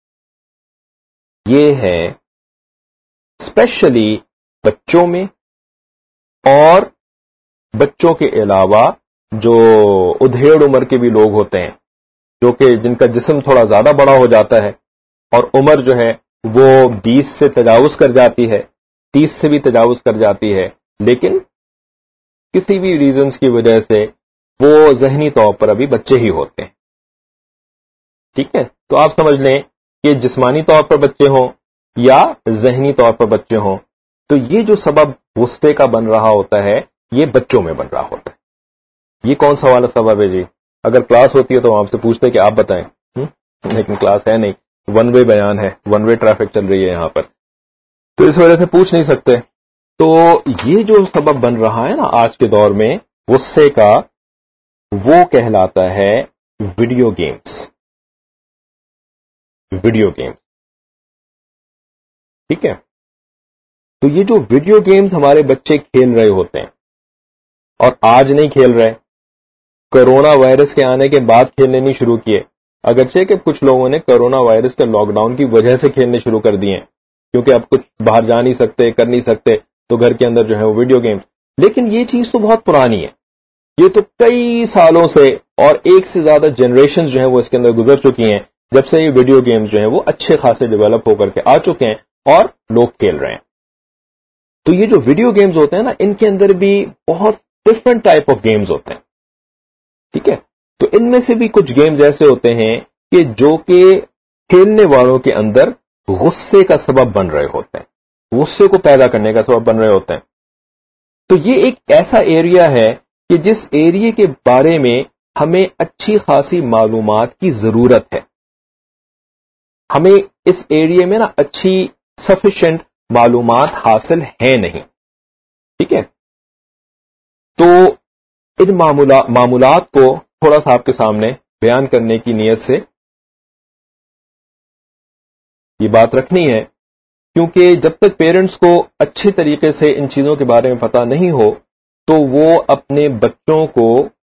یہ ہے اسپیشلی بچوں میں اور بچوں کے علاوہ جو ادھیڑ عمر کے بھی لوگ ہوتے ہیں, جو کہ جن کا جسم تھوڑا زیادہ بڑا ہو جاتا ہے اور عمر جو ہے وہ 20 سے تجاوز کر جاتی ہے, 30 سے بھی تجاوز کر جاتی ہے, لیکن کسی بھی ریزنز کی وجہ سے وہ ذہنی طور پر ابھی بچے ہی ہوتے ہیں. ٹھیک ہے, تو آپ سمجھ لیں کہ جسمانی طور پر بچے ہوں یا ذہنی طور پر بچے ہوں, تو یہ جو سبب غصے کا بن رہا ہوتا ہے یہ بچوں میں بن رہا ہوتا ہے. یہ کون سا والا سبب ہے جی؟ اگر کلاس ہوتی ہے تو آپ سے پوچھتے کہ آپ بتائیں, لیکن کلاس ہے نہیں, ون وے بیان ہے, ون وے ٹریفک چل رہی ہے یہاں پر, تو اس وجہ سے پوچھ نہیں سکتے. تو یہ جو سبب بن رہا ہے نا آج کے دور میں غصے کا, وہ کہلاتا ہے ویڈیو گیمز. Video games. ٹھیک ہے, تو یہ جو ویڈیو گیمز ہمارے بچے کھیل رہے ہوتے ہیں, اور آج نہیں کھیل رہے, کرونا وائرس کے آنے کے بعد کھیلنے نہیں شروع کیے, اگرچہ کہ کچھ لوگوں نے کرونا وائرس کے لاک ڈاؤن کی وجہ سے کھیلنے شروع کر دیے ہیں, کیونکہ اب کچھ باہر جا نہیں سکتے, کر نہیں سکتے, تو گھر کے اندر جو ہے وہ ویڈیو گیمز. لیکن یہ چیز تو بہت پرانی ہے, یہ تو کئی سالوں سے اور ایک سے زیادہ جنریشنز جو ہیں وہ اس کے اندر گزر چکی ہیں جب سے یہ ویڈیو گیمز جو ہیں وہ اچھے خاصے ڈیولپ ہو کر کے آ چکے ہیں اور لوگ کھیل رہے ہیں. تو یہ جو ویڈیو گیمز ہوتے ہیں نا, ان کے اندر بھی بہت ڈفرنٹ ٹائپ آف گیمز ہوتے ہیں. ٹھیک ہے, تو ان میں سے بھی کچھ گیمز ایسے ہوتے ہیں کہ جو کہ کھیلنے والوں کے اندر غصے کا سبب بن رہے ہوتے ہیں، غصے کو پیدا کرنے کا سبب بن رہے ہوتے ہیں. تو یہ ایک ایسا ایریا ہے کہ جس ایریے کے بارے میں ہمیں اچھی خاصی معلومات کی ضرورت ہے. ہمیں اس ایریے میں نا اچھی سفیشینٹ معلومات حاصل ہے نہیں. ٹھیک ہے، تو ان معمولات کو تھوڑا سا آپ کے سامنے بیان کرنے کی نیت سے یہ بات رکھنی ہے، کیونکہ جب تک پیرنٹس کو اچھے طریقے سے ان چیزوں کے بارے میں پتہ نہیں ہو تو وہ اپنے بچوں کو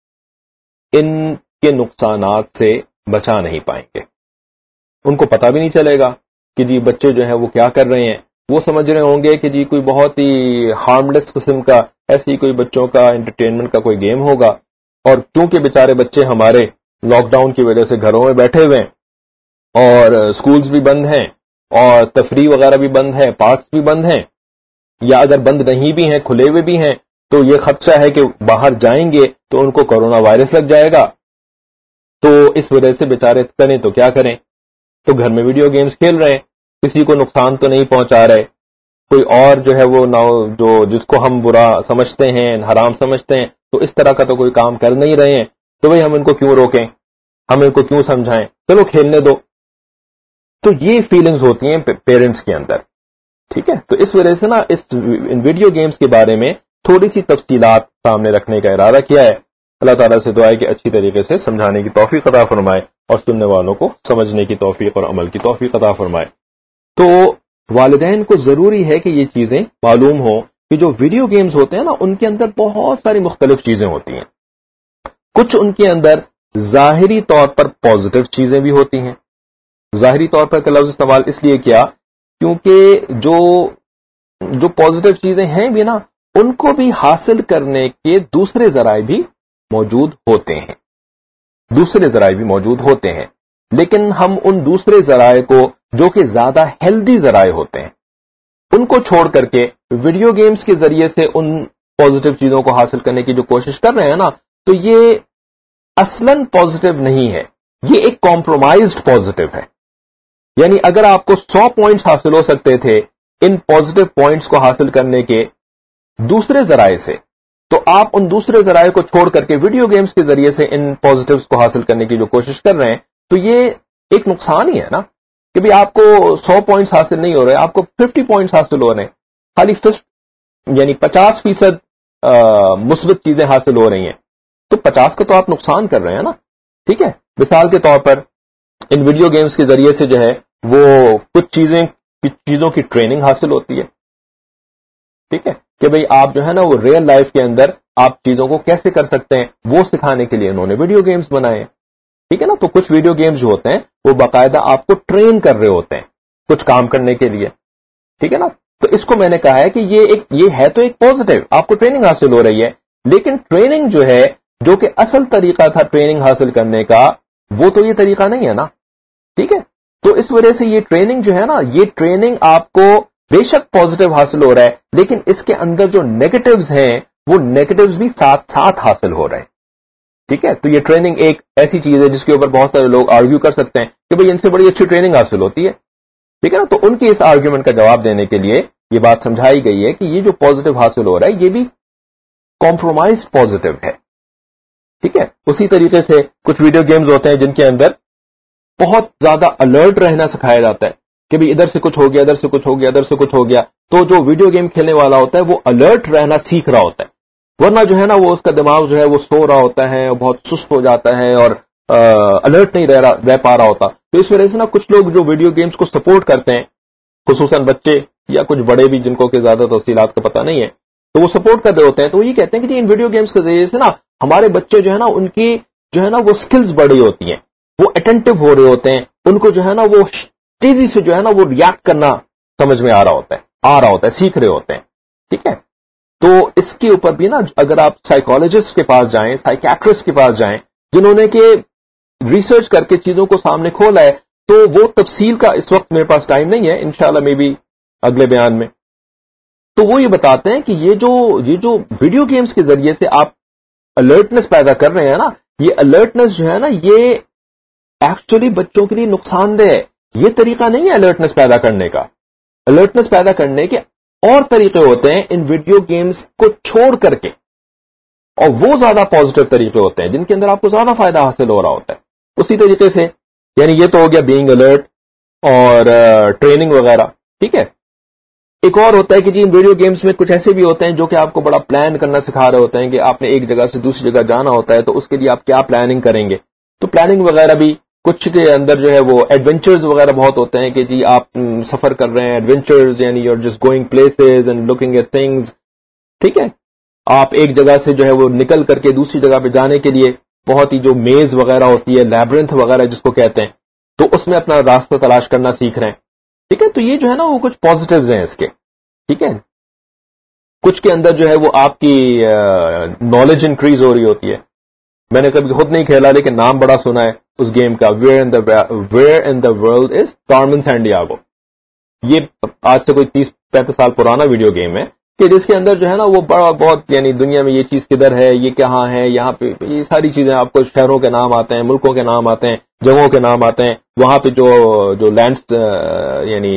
ان کے نقصانات سے بچا نہیں پائیں گے. ان کو پتہ بھی نہیں چلے گا کہ جی بچے جو ہیں وہ کیا کر رہے ہیں. وہ سمجھ رہے ہوں گے کہ جی کوئی بہت ہی ہارملیس قسم کا ایسی کوئی بچوں کا انٹرٹینمنٹ کا کوئی گیم ہوگا، اور چونکہ بیچارے بچے ہمارے لاک ڈاؤن کی وجہ سے گھروں میں بیٹھے ہوئے ہیں اور اسکولز بھی بند ہیں اور تفریح وغیرہ بھی بند ہے، پارکس بھی بند ہیں، یا اگر بند نہیں بھی ہیں کھلے ہوئے بھی ہیں تو یہ خدشہ ہے کہ باہر جائیں گے تو ان کو کورونا وائرس لگ جائے گا. تو اس وجہ سے بیچارے کریں تو کیا کریں، تو گھر میں ویڈیو گیمز کھیل رہے ہیں، کسی کو نقصان تو نہیں پہنچا رہے. کوئی اور جو ہے وہ جو جس کو ہم برا سمجھتے ہیں، حرام سمجھتے ہیں، تو اس طرح کا تو کوئی کام کر نہیں رہے ہیں. تو بھئی ہم ان کو کیوں روکیں، ہم ان کو کیوں سمجھائیں، چلو کھیلنے دو. تو یہ فیلنگز ہوتی ہیں پیرنٹس کے اندر. ٹھیک ہے، تو اس وجہ سے نا ان ویڈیو گیمز کے بارے میں تھوڑی سی تفصیلات سامنے رکھنے کا ارادہ کیا ہے. اللہ تعالیٰ سے دعا ہے کہ اچھی طریقے سے سمجھانے کی توفیق عطا فرمائے اور سننے والوں کو سمجھنے کی توفیق اور عمل کی توفیق عطا فرمائے. تو والدین کو ضروری ہے کہ یہ چیزیں معلوم ہوں کہ جو ویڈیو گیمز ہوتے ہیں نا ان کے اندر بہت ساری مختلف چیزیں ہوتی ہیں. کچھ ان کے اندر ظاہری طور پر پازیٹو چیزیں بھی ہوتی ہیں. ظاہری طور پر کا لفظ استعمال اس لیے کیا کیونکہ جو پازیٹو چیزیں ہیں بھی نا ان کو بھی حاصل کرنے کے دوسرے ذرائع بھی موجود ہوتے ہیں. دوسرے ذرائع بھی موجود ہوتے ہیں، لیکن ہم ان دوسرے ذرائع کو جو کہ زیادہ ہیلدی ذرائع ہوتے ہیں ان کو چھوڑ کر کے ویڈیو گیمز کے ذریعے سے ان پازیٹو چیزوں کو حاصل کرنے کی جو کوشش کر رہے ہیں نا، تو یہ اصلاً پازیٹو نہیں ہے، یہ ایک کمپرومائزڈ پازیٹو ہے. یعنی اگر آپ کو 100 پوائنٹس حاصل ہو سکتے تھے ان پازیٹو پوائنٹس کو حاصل کرنے کے دوسرے ذرائع سے، تو آپ ان دوسرے ذرائع کو چھوڑ کر کے ویڈیو گیمز کے ذریعے سے ان پازیٹیوز کو حاصل کرنے کی جو کوشش کر رہے ہیں، تو یہ ایک نقصان ہی ہے نا کہ بھی آپ کو 100 پوائنٹس حاصل نہیں ہو رہے، آپ کو 50 پوائنٹس حاصل ہو رہے ہیں، خالی یعنی 50% مثبت چیزیں حاصل ہو رہی ہیں، تو 50 کا تو آپ نقصان کر رہے ہیں نا. ٹھیک ہے، مثال کے طور پر ان ویڈیو گیمز کے ذریعے سے جو ہے وہ کچھ چیزوں کی ٹریننگ حاصل ہوتی ہے. ٹھیک ہے کہ بھئی آپ جو ہے نا وہ ریئل لائف کے اندر آپ چیزوں کو کیسے کر سکتے ہیں وہ سکھانے کے لیے انہوں نے ویڈیو گیمز بنائے ہیں. ٹھیک ہے نا، تو کچھ ویڈیو گیمز جو ہوتے ہیں وہ باقاعدہ آپ کو ٹرین کر رہے ہوتے ہیں کچھ کام کرنے کے لیے. ٹھیک ہے نا، تو اس کو میں نے کہا ہے کہ یہ ہے تو ایک پازیٹو، آپ کو ٹریننگ حاصل ہو رہی ہے، لیکن ٹریننگ جو ہے جو کہ اصل طریقہ تھا ٹریننگ حاصل کرنے کا وہ تو یہ طریقہ نہیں ہے نا. ٹھیک ہے، تو اس وجہ سے یہ ٹریننگ جو ہے نا، یہ ٹریننگ آپ کو بے شک پازیٹو حاصل ہو رہا ہے، لیکن اس کے اندر جو نیگیٹوز ہیں وہ نیگیٹوز بھی ساتھ ساتھ حاصل ہو رہے ہیں. ٹھیک ہے، تو یہ ٹریننگ ایک ایسی چیز ہے جس کے اوپر بہت سارے لوگ آرگیو کر سکتے ہیں کہ بھئی ان سے بڑی اچھی ٹریننگ حاصل ہوتی ہے. ٹھیک ہے نا، تو ان کی اس آرگیومنٹ کا جواب دینے کے لیے یہ بات سمجھائی گئی ہے کہ یہ جو پازیٹو حاصل ہو رہا ہے یہ بھی کمپرومائز پازیٹو ہے. ٹھیک ہے، اسی طریقے سے کچھ ویڈیو گیمز ہوتے ہیں جن کے اندر بہت زیادہ الرٹ رہنا سکھایا جاتا ہے کہ بھی ادھر سے کچھ ہو گیا، ادھر سے کچھ ہو گیا، ادھر سے کچھ ہو گیا. تو جو ویڈیو گیم کھیلنے والا ہوتا ہے وہ الرٹ رہنا سیکھ رہا ہوتا ہے، ورنہ جو ہے نا وہ اس کا دماغ جو ہے وہ سو رہا ہوتا ہے اور بہت سست ہو جاتا ہے اور الرٹ نہیں رہ پا رہا ہوتا. تو اس وجہ سے نا کچھ لوگ جو ویڈیو گیمز کو سپورٹ کرتے ہیں، خصوصاً بچے یا کچھ بڑے بھی جن کو کہ زیادہ تفصیلات کا پتہ نہیں ہے، تو وہ سپورٹ کر رہے ہوتے ہیں. تو وہ یہ کہتے ہیں کہ جی ان ویڈیو گیمز کے ذریعے سے نا ہمارے بچے جو ہے نا ان کی جو ہے نا وہ سکلز بڑی ہوتی ہیں، وہ اٹینٹو ہو رہے ہوتے ہیں، ان کو جو ہے نا وہ تیزی سے جو ہے نا وہ ریئیکٹ کرنا سمجھ میں آ رہا ہوتا ہے، سیکھ رہے ہوتے ہیں. ٹھیک ہے، تو اس کے اوپر بھی نا اگر آپ سائیکالوجسٹ کے پاس جائیں، سائیکیٹرسٹ کے پاس جائیں جنہوں نے کہ ریسرچ کر کے چیزوں کو سامنے کھولا ہے، تو وہ تفصیل کا اس وقت میرے پاس ٹائم نہیں ہے، انشاءاللہ میں بھی اگلے بیان میں. تو وہ یہ بتاتے ہیں کہ یہ جو ویڈیو گیمز کے ذریعے سے آپ الرٹنس پیدا کر رہے ہیں نا، یہ الرٹنس جو ہے نا یہ ایکچولی بچوں کے لیے نقصان دہ ہے. یہ طریقہ نہیں ہے الرٹنس پیدا کرنے کا. الرٹنس پیدا کرنے کے اور طریقے ہوتے ہیں ان ویڈیو گیمز کو چھوڑ کر کے, اور وہ زیادہ پازیٹیو طریقے ہوتے ہیں جن کے اندر آپ کو زیادہ فائدہ حاصل ہو رہا ہوتا ہے. اسی طریقے سے یعنی یہ تو ہو گیا بینگ الرٹ اور ٹریننگ وغیرہ, ٹھیک ہے. ایک اور ہوتا ہے کہ جی ان ویڈیو گیمز میں کچھ ایسے بھی ہوتے ہیں جو کہ آپ کو بڑا پلان کرنا سکھا رہے ہوتے ہیں کہ آپ نے ایک جگہ سے دوسری جگہ جانا ہوتا ہے, تو اس کے لیے آپ کیا پلاننگ کریں گے. تو پلاننگ وغیرہ بھی کچھ کے اندر جو ہے وہ ایڈونچرز وغیرہ بہت ہوتے ہیں کہ جی آپ سفر کر رہے ہیں, ایڈونچرز یعنی you are just going places and looking at things, ٹھیک ہے. آپ ایک جگہ سے جو ہے وہ نکل کر کے دوسری جگہ پہ جانے کے لیے بہت ہی جو میز وغیرہ ہوتی ہے, لیبرنتھ وغیرہ جس کو کہتے ہیں, تو اس میں اپنا راستہ تلاش کرنا سیکھ رہے ہیں, ٹھیک ہے. تو یہ جو ہے نا وہ کچھ پازیٹیوز ہیں اس کے, ٹھیک ہے. کچھ کے اندر جو ہے وہ آپ کی نالج انکریز ہو رہی ہوتی ہے. میں نے کبھی خود نہیں کھیلا لیکن نام بڑا سنا ہے اس گیم کا, where in the world is Carmen Sandiego. یہ آج سے کوئی 30-35 سال پرانا ویڈیو گیم ہے کہ جس کے اندر جو ہے نا وہ بڑا بہت یعنی دنیا میں یہ چیز کدھر ہے, یہ کہاں ہے, یہاں پہ یہ ساری چیزیں آپ کو شہروں کے نام آتے ہیں, ملکوں کے نام آتے ہیں, جگہوں کے نام آتے ہیں, وہاں پہ جو لینڈس یعنی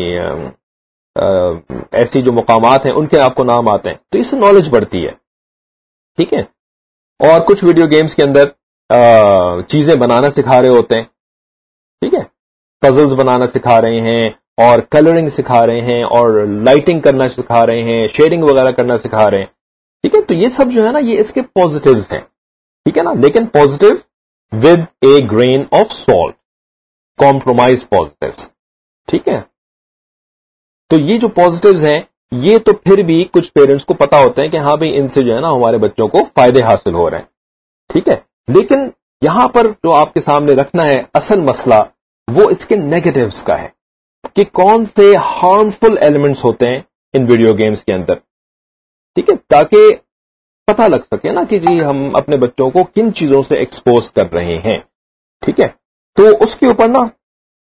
ایسی جو مقامات ہیں ان کے آپ کو نام آتے ہیں. تو اس سے نالج بڑھتی ہے, ٹھیک ہے. اور کچھ ویڈیو گیمز کے اندر چیزیں بنانا سکھا رہے ہوتے ہیں, ٹھیک ہے. پزلز بنانا سکھا رہے ہیں اور کلرنگ سکھا رہے ہیں اور لائٹنگ کرنا سکھا رہے ہیں, شیڈنگ وغیرہ کرنا سکھا رہے ہیں, ٹھیک ہے. تو یہ سب جو ہے نا یہ اس کے پازیٹیوز ہیں, ٹھیک ہے نا. لیکن positive with a grain of salt, compromise positives, ٹھیک ہے. تو یہ جو پازیٹیوز ہیں یہ تو پھر بھی کچھ پیرنٹس کو پتا ہوتا ہے کہ ہاں بھائی ان سے جو ہے نا ہمارے بچوں کو فائدے حاصل ہو رہے ہیں, ٹھیک ہے. لیکن یہاں پر جو آپ کے سامنے رکھنا ہے اصل مسئلہ وہ اس کے نیگیٹوز کا ہے کہ کون سے ہارمفل ایلیمنٹس ہوتے ہیں ان ویڈیو گیمز کے اندر, ٹھیک ہے, تاکہ پتہ لگ سکے نا کہ جی ہم اپنے بچوں کو کن چیزوں سے ایکسپوز کر رہے ہیں, ٹھیک ہے. تو اس کے اوپر نا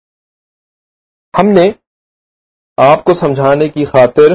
ہم نے آپ کو سمجھانے کی خاطر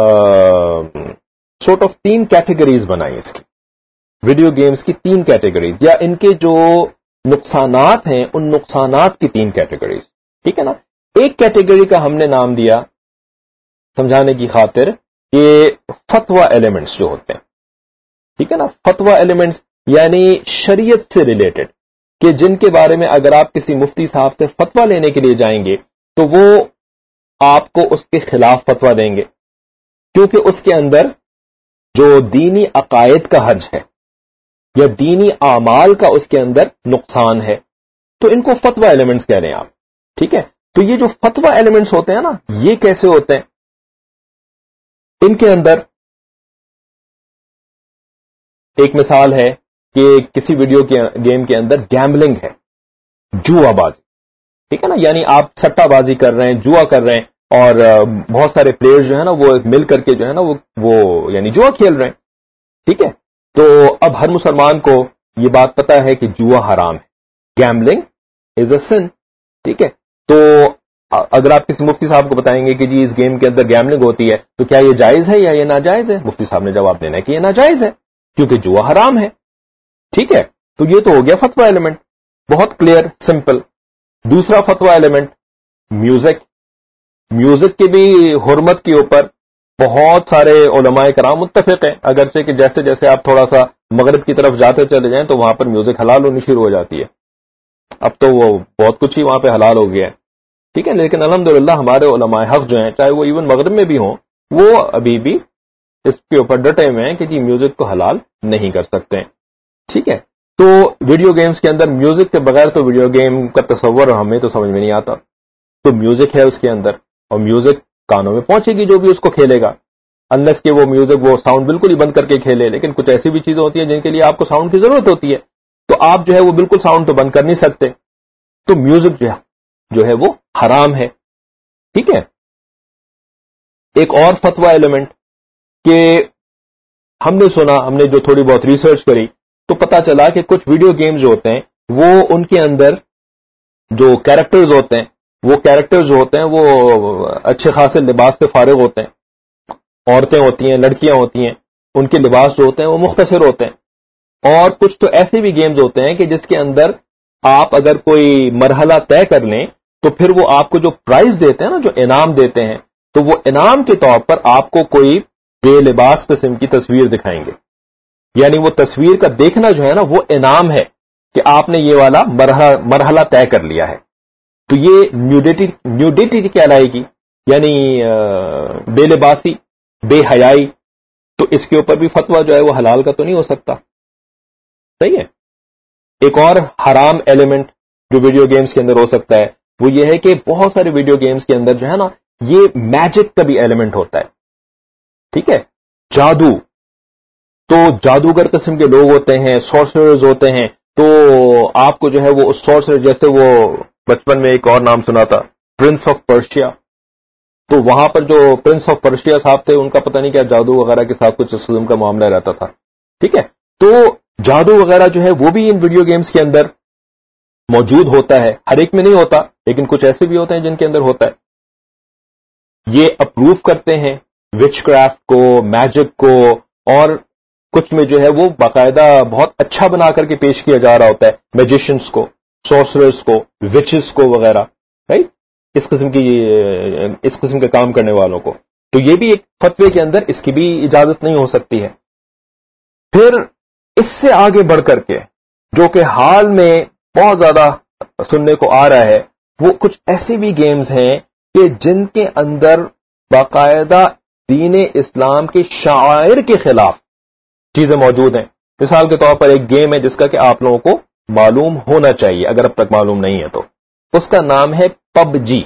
سورٹ آف 3 کیٹیگریز بنائی اس کی, ویڈیو گیمز کی 3 کیٹیگریز, یا ان کے جو نقصانات ہیں ان نقصانات کی 3 کیٹیگریز, ٹھیک ہے نا. ایک کیٹیگری کا ہم نے نام دیا سمجھانے کی خاطر کہ فتویٰ ایلیمنٹس جو ہوتے ہیں, ٹھیک ہے نا. فتویٰ ایلیمنٹس یعنی شریعت سے ریلیٹڈ, کہ جن کے بارے میں اگر آپ کسی مفتی صاحب سے فتویٰ لینے کے لیے جائیں گے تو وہ آپ کو اس کے خلاف فتویٰ دیں گے, کیونکہ اس کے اندر جو دینی عقائد کا حرج ہے یا دینی اعمال کا اس کے اندر نقصان ہے. تو ان کو فتویٰ ایلیمنٹس کہہ رہے ہیں آپ, ٹھیک ہے. تو یہ جو فتویٰ ایلیمنٹس ہوتے ہیں نا یہ کیسے ہوتے ہیں, ان کے اندر ایک مثال ہے کہ کسی ویڈیو گیم کے اندر گیمبلنگ ہے, جوا بازی, ٹھیک ہے نا. یعنی آپ سٹا بازی کر رہے ہیں, جوا کر رہے ہیں, اور بہت سارے پلیئر جو ہے نا وہ مل کر کے جو ہے نا وہ یعنی جوا کھیل رہے ہیں, ٹھیک ہے. تو اب ہر مسلمان کو یہ بات پتا ہے کہ جوا حرام ہے, گیمبلنگ از اے سن, ٹھیک ہے. تو اگر آپ کسی مفتی صاحب کو بتائیں گے کہ جی اس گیم کے اندر گیمبلنگ ہوتی ہے تو کیا یہ جائز ہے یا یہ ناجائز ہے, مفتی صاحب نے جواب دینا ہے کہ یہ ناجائز ہے کیونکہ جوا حرام ہے, ٹھیک ہے. تو یہ تو ہو گیا فتویٰ ایلیمنٹ, بہت کلیئر سمپل. دوسرا فتویٰ ایلیمنٹ میوزک. میوزک کی بھی حرمت کے اوپر بہت سارے علماء کرام متفق ہیں, اگرچہ کہ جیسے جیسے آپ تھوڑا سا مغرب کی طرف جاتے چلے جائیں تو وہاں پر میوزک حلال ہونی شروع ہو جاتی ہے. اب تو وہ بہت کچھ ہی وہاں پہ حلال ہو گیا ہے, ٹھیک ہے. لیکن الحمدللہ ہمارے علماء حق جو ہیں چاہے وہ ایون مغرب میں بھی ہوں وہ ابھی بھی اس کے اوپر ڈٹے ہوئے ہیں کہ جی میوزک کو حلال نہیں کر سکتے, ٹھیک ہے. تو ویڈیو گیمز کے اندر میوزک کے بغیر تو ویڈیو گیم کا تصور ہمیں تو سمجھ میں نہیں آتا. تو میوزک ہے اس کے اندر, اور میوزک کانوں میں پہنچے گی جو بھی اس کو کھیلے گا, انلیس کہ وہ میوزک وہ ساؤنڈ بالکل ہی بند کر کے کھیلے. لیکن کچھ ایسی بھی چیزیں ہوتی ہیں جن کے لیے آپ کو ساؤنڈ کی ضرورت ہوتی ہے, تو آپ جو ہے وہ بالکل ساؤنڈ تو بند کر نہیں سکتے. تو میوزک جو ہے وہ حرام ہے, ٹھیک ہے. ایک اور فتویٰ ایلیمنٹ کہ ہم نے سنا, ہم نے جو تھوڑی بہت ریسرچ کری تو پتا چلا کہ کچھ ویڈیو گیمز جو ہوتے ہیں وہ ان کے اندر جو کیریکٹرز ہوتے ہیں وہ کیریکٹرز جو ہوتے ہیں وہ اچھے خاصے لباس سے فارغ ہوتے ہیں. عورتیں ہوتی ہیں, لڑکیاں ہوتی ہیں, ان کے لباس جو ہوتے ہیں وہ مختصر ہوتے ہیں, اور کچھ تو ایسے بھی گیمز ہوتے ہیں کہ جس کے اندر آپ اگر کوئی مرحلہ طے کر لیں تو پھر وہ آپ کو جو پرائز دیتے ہیں نا، جو انعام دیتے ہیں، تو وہ انعام کے طور پر آپ کو کوئی بے لباس قسم کی تصویر دکھائیں گے. یعنی وہ تصویر کا دیکھنا جو ہے نا وہ انعام ہے کہ آپ نے یہ والا مرحلہ طے کر لیا ہے. تو یہ نیوڈیٹی کہلائے گی، یعنی بے لباسی، بے حیائی. تو اس کے اوپر بھی فتویٰ جو ہے وہ حلال کا تو نہیں ہو سکتا. صحیح ہے. ایک اور حرام ایلیمنٹ جو ویڈیو گیمز کے اندر ہو سکتا ہے وہ یہ ہے کہ بہت سارے ویڈیو گیمز کے اندر جو ہے نا یہ میجک کا بھی ایلیمنٹ ہوتا ہے. ٹھیک ہے. جادو، تو جادوگر قسم کے لوگ ہوتے ہیں، سورسررز ہوتے ہیں. تو آپ کو جو ہے وہ سورسرر، جیسے وہ بچپن میں ایک اور نام سنا تھا، پرنس آف پرشیا. تو وہاں پر جو پرنس آف پرشیا صاحب تھے ان کا پتہ نہیں کیا جادو وغیرہ کے ساتھ کچھ اس قسم کا معاملہ رہتا تھا. ٹھیک ہے. تو جادو وغیرہ جو ہے وہ بھی ان ویڈیو گیمز کے اندر موجود ہوتا ہے. ہر ایک میں نہیں ہوتا، لیکن کچھ ایسے بھی ہوتے ہیں جن کے اندر ہوتا ہے. یہ اپروو کرتے ہیں وچ کرافٹ کو، میجک کو، اور کچھ میں جو ہے وہ باقاعدہ بہت اچھا بنا کر کے پیش کیا جا رہا ہوتا ہے، میجیشنز کو، سورسررز کو، وچز کو وغیرہ، رائٹ، اس قسم کے کام کرنے والوں کو. تو یہ بھی ایک فتوے کے اندر اس کی بھی اجازت نہیں ہو سکتی ہے. پھر اس سے آگے بڑھ کر کے جو کہ حال میں بہت زیادہ سننے کو آ رہا ہے، وہ کچھ ایسے بھی گیمز ہیں کہ جن کے اندر باقاعدہ دین اسلام کے شعائر کے خلاف چیزیں موجود ہیں. مثال کے طور پر ایک گیم ہے جس کا کہ آپ لوگوں کو معلوم ہونا چاہیے اگر اب تک معلوم نہیں ہے تو، اس کا نام ہے پب جی،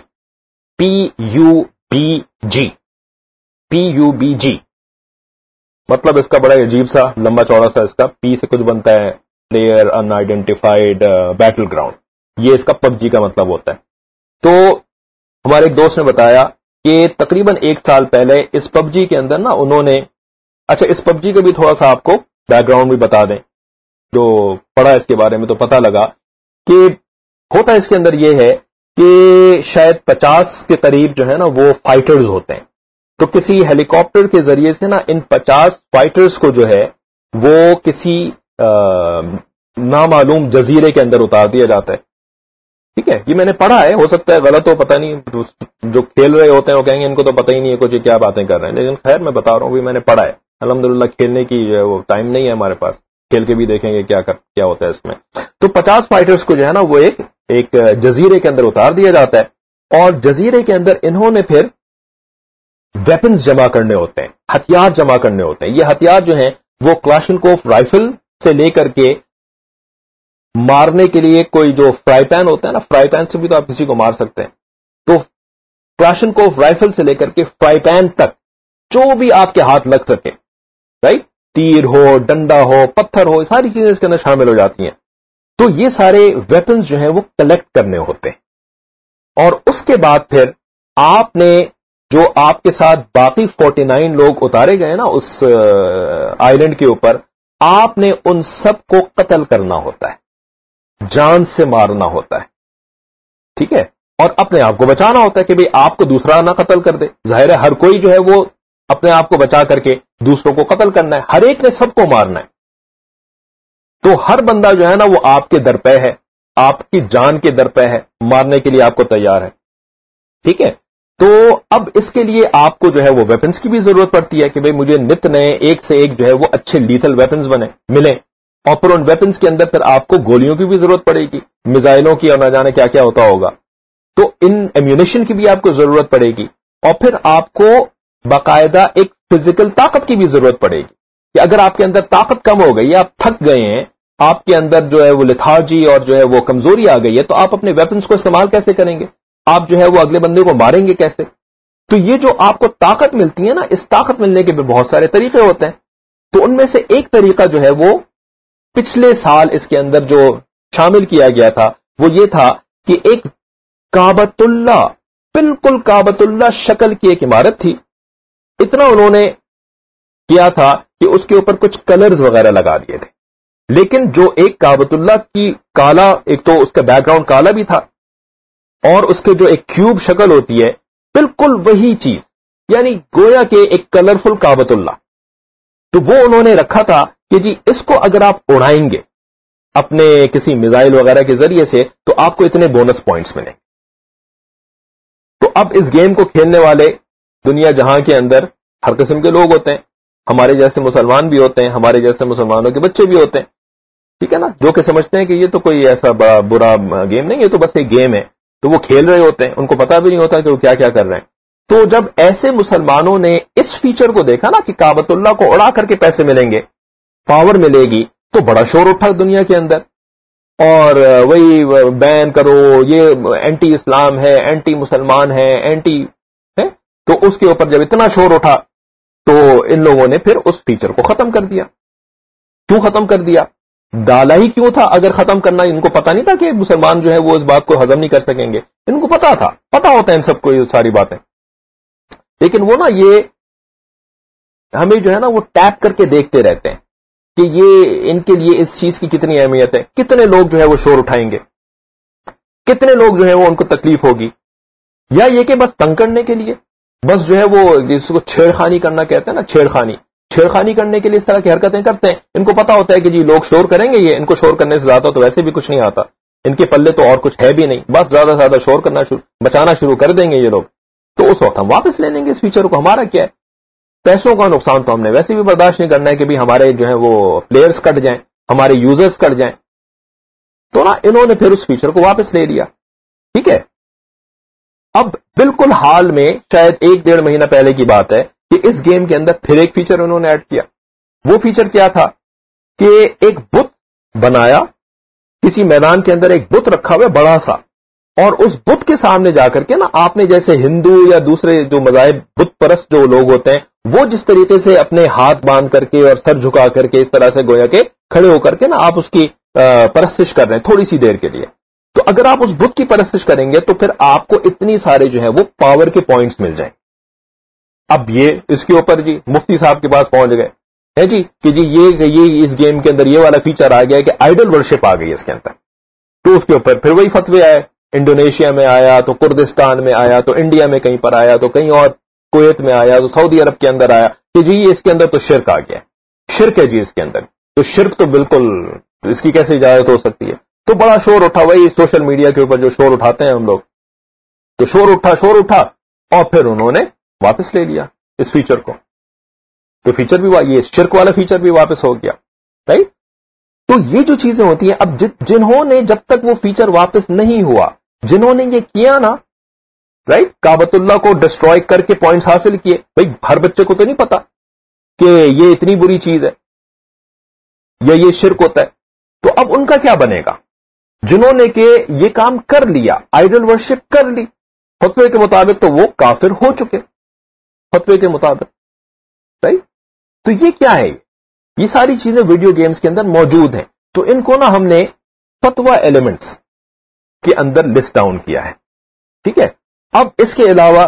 PUBG. مطلب اس کا بڑا عجیب سا لمبا چوڑا سا، اس کا پی سے کچھ بنتا ہے، player unidentified battleground, یہ اس کا پب جی کا مطلب ہوتا ہے. تو ہمارے ایک دوست نے بتایا کہ تقریباً 1 سال پہلے اس پب جی کے اندر نا انہوں نے، اچھا اس پب جی کا بھی تھوڑا سا آپ کو بیک گراؤنڈ بھی بتا دیں، جو پڑھا اس کے بارے میں تو پتہ لگا کہ ہوتا اس کے اندر یہ ہے کہ شاید 50 کے قریب جو ہے نا وہ فائٹرز ہوتے ہیں. تو کسی ہیلی کاپٹر کے ذریعے سے نا ان 50 فائٹرز کو جو ہے وہ کسی نامعلوم جزیرے کے اندر اتار دیا جاتا ہے. ٹھیک ہے. یہ میں نے پڑھا ہے، ہو سکتا ہے غلط ہو، پتہ نہیں، جو کھیل رہے ہوتے ہیں وہ کہیں گے ان کو تو پتہ ہی نہیں ہے کچھ کیا باتیں کر رہے ہیں، لیکن خیر میں بتا رہا ہوں، میں نے پڑھا ہے. الحمدللہ کھیلنے کی وہ ٹائم نہیں ہے ہمارے پاس، کھیل کے بھی دیکھیں گے کیا ہوتا ہے اس میں. تو 50 فائٹرز کو جو ہے نا وہ ایک جزیرے کے اندر اتار دیا جاتا ہے، اور جزیرے کے اندر انہوں نے پھر ویپنز جمع کرنے ہوتے ہیں، ہتھیار جمع کرنے ہوتے ہیں. یہ ہتھیار جو ہیں وہ کلاشنکوف رائفل سے لے کر کے مارنے کے لیے کوئی جو فرائی پین ہوتا ہے نا، فرائی پین سے بھی تو آپ کسی کو مار سکتے ہیں. تو کلاشنکوف رائفل سے لے کر کے فرائی پین تک جو بھی آپ کے ہاتھ لگ سکے، رائٹ، تیر ہو، ڈنڈا ہو، پتھر ہو، ساری چیزیں اس کے اندر شامل ہو جاتی ہیں. تو یہ سارے ویپنز جو ہیں وہ کلیکٹ کرنے ہوتے ہیں. اور اس کے بعد پھر آپ نے جو آپ کے ساتھ باقی 49 لوگ اتارے گئے نا اس آئیلینڈ کے اوپر، آپ نے ان سب کو قتل کرنا ہوتا ہے، جان سے مارنا ہوتا ہے. ٹھیک ہے. اور اپنے آپ کو بچانا ہوتا ہے کہ بھئی آپ کو دوسرا نہ قتل کر دے. ظاہر ہے ہر کوئی جو ہے وہ اپنے آپ کو بچا کر کے دوسروں کو قتل کرنا ہے، ہر ایک نے سب کو مارنا ہے. تو ہر بندہ جو ہے نا وہ آپ کے در پہ ہے، آپ کی جان کے در پہ ہے، مارنے کے لیے آپ کو تیار ہے. ٹھیک ہے. تو اب اس کے لیے آپ کو جو ہے وہ ویپنز کی بھی ضرورت پڑتی ہے کہ بھئی مجھے نت نئے ایک سے ایک جو ہے وہ اچھے لیتھل ویپنز ملیں. اور پھر ان ویپنز کے اندر پھر آپ کو گولیوں کی بھی ضرورت پڑے گی، میزائلوں کی، اور نہ جانے کیا کیا ہوتا ہوگا. تو ان ایمیونیشن کی بھی آپ کو ضرورت پڑے گی. اور پھر آپ کو باقاعدہ ایک فزیکل طاقت کی بھی ضرورت پڑے گی کہ اگر آپ کے اندر طاقت کم ہو گئی ہے، آپ تھک گئے ہیں، آپ کے اندر جو ہے وہ لتھارجی اور جو ہے وہ کمزوری آ گئی ہے، تو آپ اپنے ویپنز کو استعمال کیسے کریں گے؟ آپ جو ہے وہ اگلے بندے کو ماریں گے کیسے؟ تو یہ جو آپ کو طاقت ملتی ہے نا، اس طاقت ملنے کے بھی بہت سارے طریقے ہوتے ہیں. تو ان میں سے ایک طریقہ جو ہے وہ پچھلے سال اس کے اندر جو شامل کیا گیا تھا وہ یہ تھا کہ ایک کعبۃ اللہ، بالکل کعبۃ اللہ شکل کی ایک عمارت تھی. اتنا انہوں نے کیا تھا کہ اس کے اوپر کچھ کلرز وغیرہ لگا دیے تھے. لیکن جو ایک کعبۃ اللہ کی کالا، ایک تو اس کا بیک گراؤنڈ کالا بھی تھا، اور اس کے جو ایک کیوب شکل ہوتی ہے بالکل وہی چیز، یعنی گویا کہ ایک کلرفل کعبۃ اللہ. تو وہ انہوں نے رکھا تھا کہ جی اس کو اگر آپ اڑائیں گے اپنے کسی میزائل وغیرہ کے ذریعے سے تو آپ کو اتنے بونس پوائنٹس ملیں. تو اب اس گیم کو کھیلنے والے دنیا جہاں کے اندر ہر قسم کے لوگ ہوتے ہیں, ہمارے جیسے مسلمان بھی ہوتے ہیں, ہمارے جیسے مسلمانوں کے بچے بھی ہوتے ہیں, ٹھیک ہے نا, جو کہ سمجھتے ہیں کہ یہ تو کوئی ایسا برا گیم نہیں, یہ تو بس ایک گیم ہے. تو وہ کھیل رہے ہوتے ہیں, ان کو پتا بھی نہیں ہوتا کہ وہ کیا کیا کر رہے ہیں. تو جب ایسے مسلمانوں نے اس فیچر کو دیکھا نا کہ کعبۃ اللہ کو اڑا کر کے پیسے ملیں گے, پاور ملے گی, تو بڑا شور اٹھا دنیا کے اندر, اور وہی بین کرو, یہ اینٹی اسلام ہے, اینٹی مسلمان ہے, اینٹی ہے. تو اس کے اوپر جب اتنا شور اٹھا تو ان لوگوں نے پھر اس فیچر کو ختم کر دیا. کیوں ختم کر دیا؟ ڈالا ہی کیوں تھا اگر ختم کرنا؟ ان کو پتا نہیں تھا کہ مسلمان جو ہے وہ اس بات کو ہضم نہیں کر سکیں گے. ان کو پتا تھا, پتا ہوتا ہے ان سب کو یہ ساری باتیں, لیکن وہ نا یہ ہمیں جو ہے نا وہ ٹیپ کر کے دیکھتے رہتے ہیں کہ یہ ان کے لیے اس چیز کی کتنی اہمیت ہے, کتنے لوگ جو ہے وہ شور اٹھائیں گے, کتنے لوگ جو ہے وہ ان کو تکلیف ہوگی, یا یہ کہ بس تنگ کرنے کے لیے, بس جو ہے وہ جس کو چھیڑخانی کرنا کہتے ہیں نا, چھیڑخانی کرنے کے لیے اس طرح کی حرکتیں کرتے ہیں. ان کو پتا ہوتا ہے کہ جی لوگ شور کریں گے, یہ ان کو شور کرنے سے زیادہ تو ویسے بھی کچھ نہیں آتا, ان کے پلے تو اور کچھ ہے بھی نہیں, بس زیادہ سے زیادہ شور کرنا بچانا شروع کر دیں گے یہ لوگ. تو اس وقت ہم واپس لے لیں گے اس فیچر کو. ہمارا کیا ہے, پیسوں کا نقصان تو ہم نے ویسے بھی برداشت نہیں کرنا ہے کہ بھی ہمارے جو ہے وہ پلیئرز کٹ جائیں, ہمارے یوزرز کٹ جائیں. تو نا انہوں نے پھر اس فیچر کو واپس لے لیا. ٹھیک ہے, اب بالکل حال میں شاید 1-1.5 مہینہ پہلے کی بات ہے کہ اس گیم کے اندر پھر ایک فیچر انہوں نے ایڈ کیا. وہ فیچر کیا تھا کہ ایک بت بنایا, کسی میدان کے اندر ایک بت رکھا ہوا بڑا سا, اور اس بت کے سامنے جا کر کے نا آپ نے جیسے ہندو یا دوسرے جو مذاہب بت پرست جو لوگ ہوتے ہیں وہ جس طریقے سے اپنے ہاتھ باندھ کر کے اور سر جھکا کر کے اس طرح سے گویا کہ کھڑے ہو کر کے نا آپ اس کی پرستش کر رہے ہیں تھوڑی سی دیر کے لیے, تو اگر آپ اس بت کی پرستش کریں گے تو پھر آپ کو اتنی سارے جو ہے وہ پاور کے پوائنٹس مل جائیں. اب یہ اس کے اوپر جی مفتی صاحب کے پاس پہنچ گئے ہے جی کہ جی یہ اس گیم کے اندر یہ والا فیچر آ گیا کہ آئیڈل ورشپ آ گئی اس کے اندر. تو اس کے اوپر پھر وہی فتوے آئے, انڈونیشیا میں آیا, تو کردستان میں آیا, تو انڈیا میں کہیں پر آیا, تو کہیں اور کویت میں آیا, تو سعودی عرب کے اندر آیا کہ جی اس کے اندر تو شرک آ گیا, شرک ہے جی اس کے اندر, تو شرک تو بالکل اس کی کیسے اجازت ہو سکتی ہے. تو بڑا شور اٹھا, وہی سوشل میڈیا کے اوپر جو شور اٹھاتے ہیں ہم لوگ, تو شور اٹھا اور پھر انہوں نے واپس لے لیا اس فیچر کو. تو فیچر بھی یہ شرک والا فیچر بھی واپس ہو گیا, رائٹ. تو یہ جو چیزیں ہوتی ہیں, اب جنہوں نے جب تک وہ فیچر واپس نہیں ہوا, جنہوں نے یہ کیا نا, رائٹ, کعبۃ اللہ کو ڈسٹروائے کر کے پوائنٹس حاصل کیے, بھائی ہر بچے کو تو نہیں پتا کہ یہ اتنی بری چیز ہے یا یہ شرک ہوتا ہے. تو اب ان کا کیا بنے گا؟ جنہوں نے کہ یہ کام کر لیا, آئیڈل ورشپ کر لی, فتوے کے مطابق تو وہ کافر ہو چکے, فتوے کے مطابق, رائٹ. تو یہ کیا ہے؟ یہ ساری چیزیں ویڈیو گیمز کے اندر موجود ہیں. تو ان کو نا ہم نے فتویٰ ایلیمنٹس کے اندر لسٹ ڈاؤن کیا ہے. ٹھیک ہے, اب اس کے علاوہ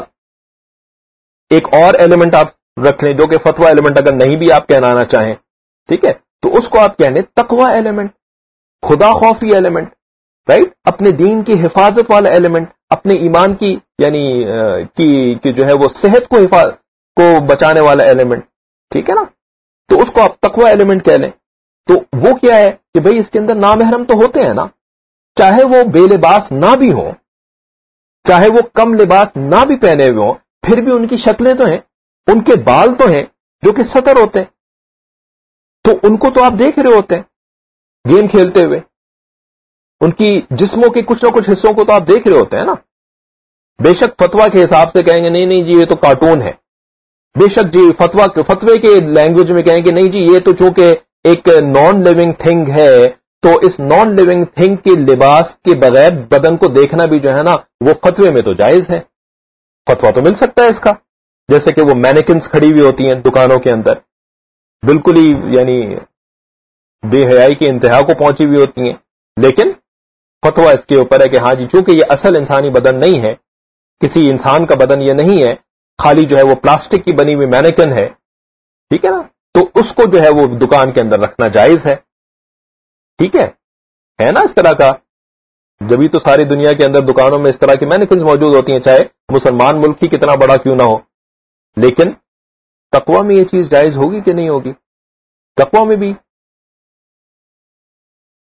ایک اور ایلیمنٹ آپ رکھ لیں جو کہ فتویٰ ایلیمنٹ اگر نہیں بھی آپ کہلانا چاہیں, ٹھیک ہے, تو اس کو آپ کہنے تقویٰ ایلیمنٹ, خدا خوفی ایلیمنٹ, رائٹ, اپنے دین کی حفاظت والا ایلیمنٹ, اپنے ایمان کی یعنی کی جو ہے وہ صحت کو بچانے والا ایلیمنٹ. ٹھیک ہے نا, تو اس کو آپ تقویٰ ایلیمنٹ کہہ لیں. تو وہ کیا ہے کہ بھئی اس کے اندر نامحرم تو ہوتے ہیں نا, چاہے وہ بے لباس نہ بھی ہوں, چاہے وہ کم لباس نہ بھی پہنے ہوئے ہوں, پھر بھی ان کی شکلیں تو ہیں, ان کے بال تو ہیں جو کہ ستر ہوتے ہیں, تو ان کو تو آپ دیکھ رہے ہوتے ہیں گیم کھیلتے ہوئے, ان کی جسموں کے کچھ نہ کچھ حصوں کو تو آپ دیکھ رہے ہوتے ہیں نا. بے شک فتویٰ کے حساب سے کہیں گے نہیں جی یہ تو کارٹون ہے, بے شک جی فتوے کے لینگویج میں کہیں گے نہیں جی یہ تو چونکہ ایک نان لیونگ تھنگ ہے, تو اس نان لیونگ تھنگ کے لباس کے بغیر بدن کو دیکھنا بھی جو ہے نا وہ فتوے میں تو جائز ہے, فتویٰ تو مل سکتا ہے اس کا. جیسے کہ وہ مینیکنز کھڑی ہوئی ہوتی ہیں دکانوں کے اندر, بالکل ہی یعنی بے حیائی کی انتہا کو پہنچی ہوئی ہوتی ہیں, لیکن فتویٰ اس کے اوپر ہے کہ ہاں جی چونکہ یہ اصل انسانی بدن نہیں ہے, کسی انسان کا بدن یہ نہیں ہے, خالی جو ہے وہ پلاسٹک کی بنی ہوئی مینیکن ہے, ٹھیک ہے نا, تو اس کو جو ہے وہ دکان کے اندر رکھنا جائز ہے. ٹھیک ہے نا اس طرح کا, جبھی تو ساری دنیا کے اندر دکانوں میں اس طرح کی مینیکنز موجود ہوتی ہیں, چاہے مسلمان ملک ہی کتنا بڑا کیوں نہ ہو. لیکن تقویٰ میں یہ چیز جائز ہوگی کہ نہیں ہوگی؟ تقویٰ میں بھی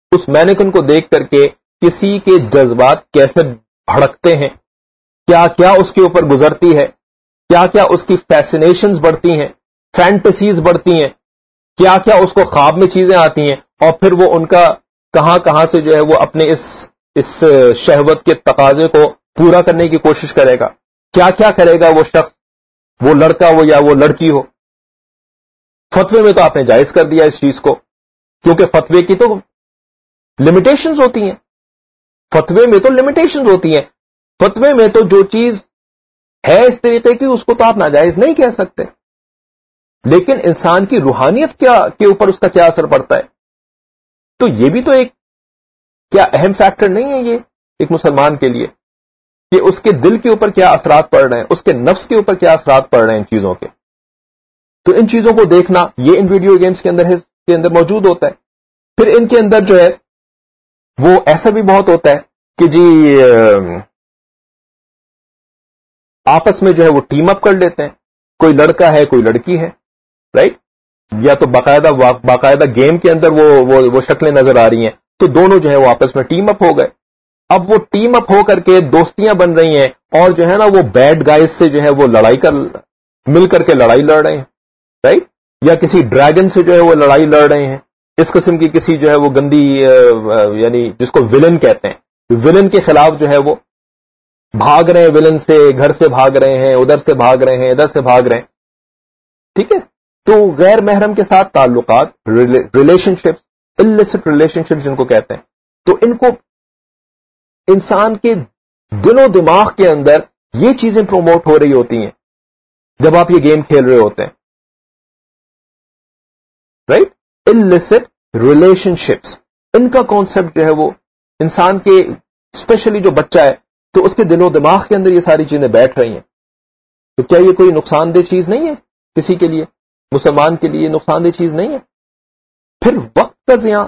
اس مینیکن کو دیکھ کر کے کسی کے جذبات کیسے بھڑکتے ہیں، کیا کیا اس کے اوپر گزرتی ہے، کیا کیا اس کی فیسنیشنز بڑھتی ہیں، فینٹسیز بڑھتی ہیں، کیا کیا اس کو خواب میں چیزیں آتی ہیں، اور پھر وہ ان کا کہاں کہاں سے جو ہے وہ اپنے اس شہوت کے تقاضے کو پورا کرنے کی کوشش کرے گا، کیا کیا کرے گا وہ شخص، وہ لڑکا ہو یا وہ لڑکی ہو۔ فتوے میں تو آپ نے جائز کر دیا اس چیز کو، کیونکہ فتوے کی تو لمیٹیشنز ہوتی ہیں، فتوے میں تو لمیٹیشنز ہوتی ہیں، فتوے میں تو جو چیز ہے اس طریقے کی اس کو تو آپ ناجائز نہیں کہہ سکتے، لیکن انسان کی روحانیت کے اوپر اس کا کیا اثر پڑتا ہے، تو یہ بھی تو ایک کیا اہم فیکٹر نہیں ہے یہ ایک مسلمان کے لیے، کہ اس کے دل کے اوپر کیا اثرات پڑ رہے ہیں، اس کے نفس کے اوپر کیا اثرات پڑ رہے ہیں ان چیزوں کے۔ تو ان چیزوں کو دیکھنا یہ ان ویڈیو گیمز کے اندر موجود ہوتا ہے۔ پھر ان کے اندر جو ہے وہ ایسا بھی بہت ہوتا ہے کہ جی آپس میں جو ہے وہ ٹیم اپ کر لیتے ہیں، کوئی لڑکا ہے کوئی لڑکی ہے، رائٹ، یا تو باقاعدہ گیم کے اندر وہ شکلیں نظر آ رہی ہیں، تو دونوں جو ہے وہ آپس میں ٹیم اپ ہو گئے۔ اب وہ ٹیم اپ ہو کر کے دوستیاں بن رہی ہیں، اور جو ہے نا وہ بیڈ گائز سے جو ہے وہ مل کر کے لڑائی لڑ رہے ہیں، رائٹ، یا کسی ڈریگن سے جو ہے وہ لڑائی لڑ رہے ہیں، اس قسم کی کسی جو ہے وہ گندی یعنی جس کو ولن کہتے ہیں، ولن کے خلاف جو ہے وہ بھاگ رہے ہیں، ولن سے گھر سے بھاگ رہے ہیں، ادھر سے بھاگ رہے ہیں، ادھر سے بھاگ رہے ہیں، ٹھیک ہے۔ تو غیر محرم کے ساتھ تعلقات، relationships, illicit relationships جن کو کہتے ہیں، تو ان کو انسان کے دل و دماغ کے اندر یہ چیزیں پروموٹ ہو رہی ہوتی ہیں جب آپ یہ گیم کھیل رہے ہوتے ہیں، رائٹ، illicit ریلیشن شپس، ان کا کانسیپٹ جو ہے وہ انسان کے اسپیشلی جو بچہ ہے تو اس کے دل و دماغ کے اندر یہ ساری چیزیں بیٹھ رہی ہیں، تو کیا یہ کوئی نقصان دہ چیز نہیں ہے کسی کے لیے؟ مسلمان کے لیے نقصان دہ چیز نہیں ہے؟ پھر وقت کا ضیاع،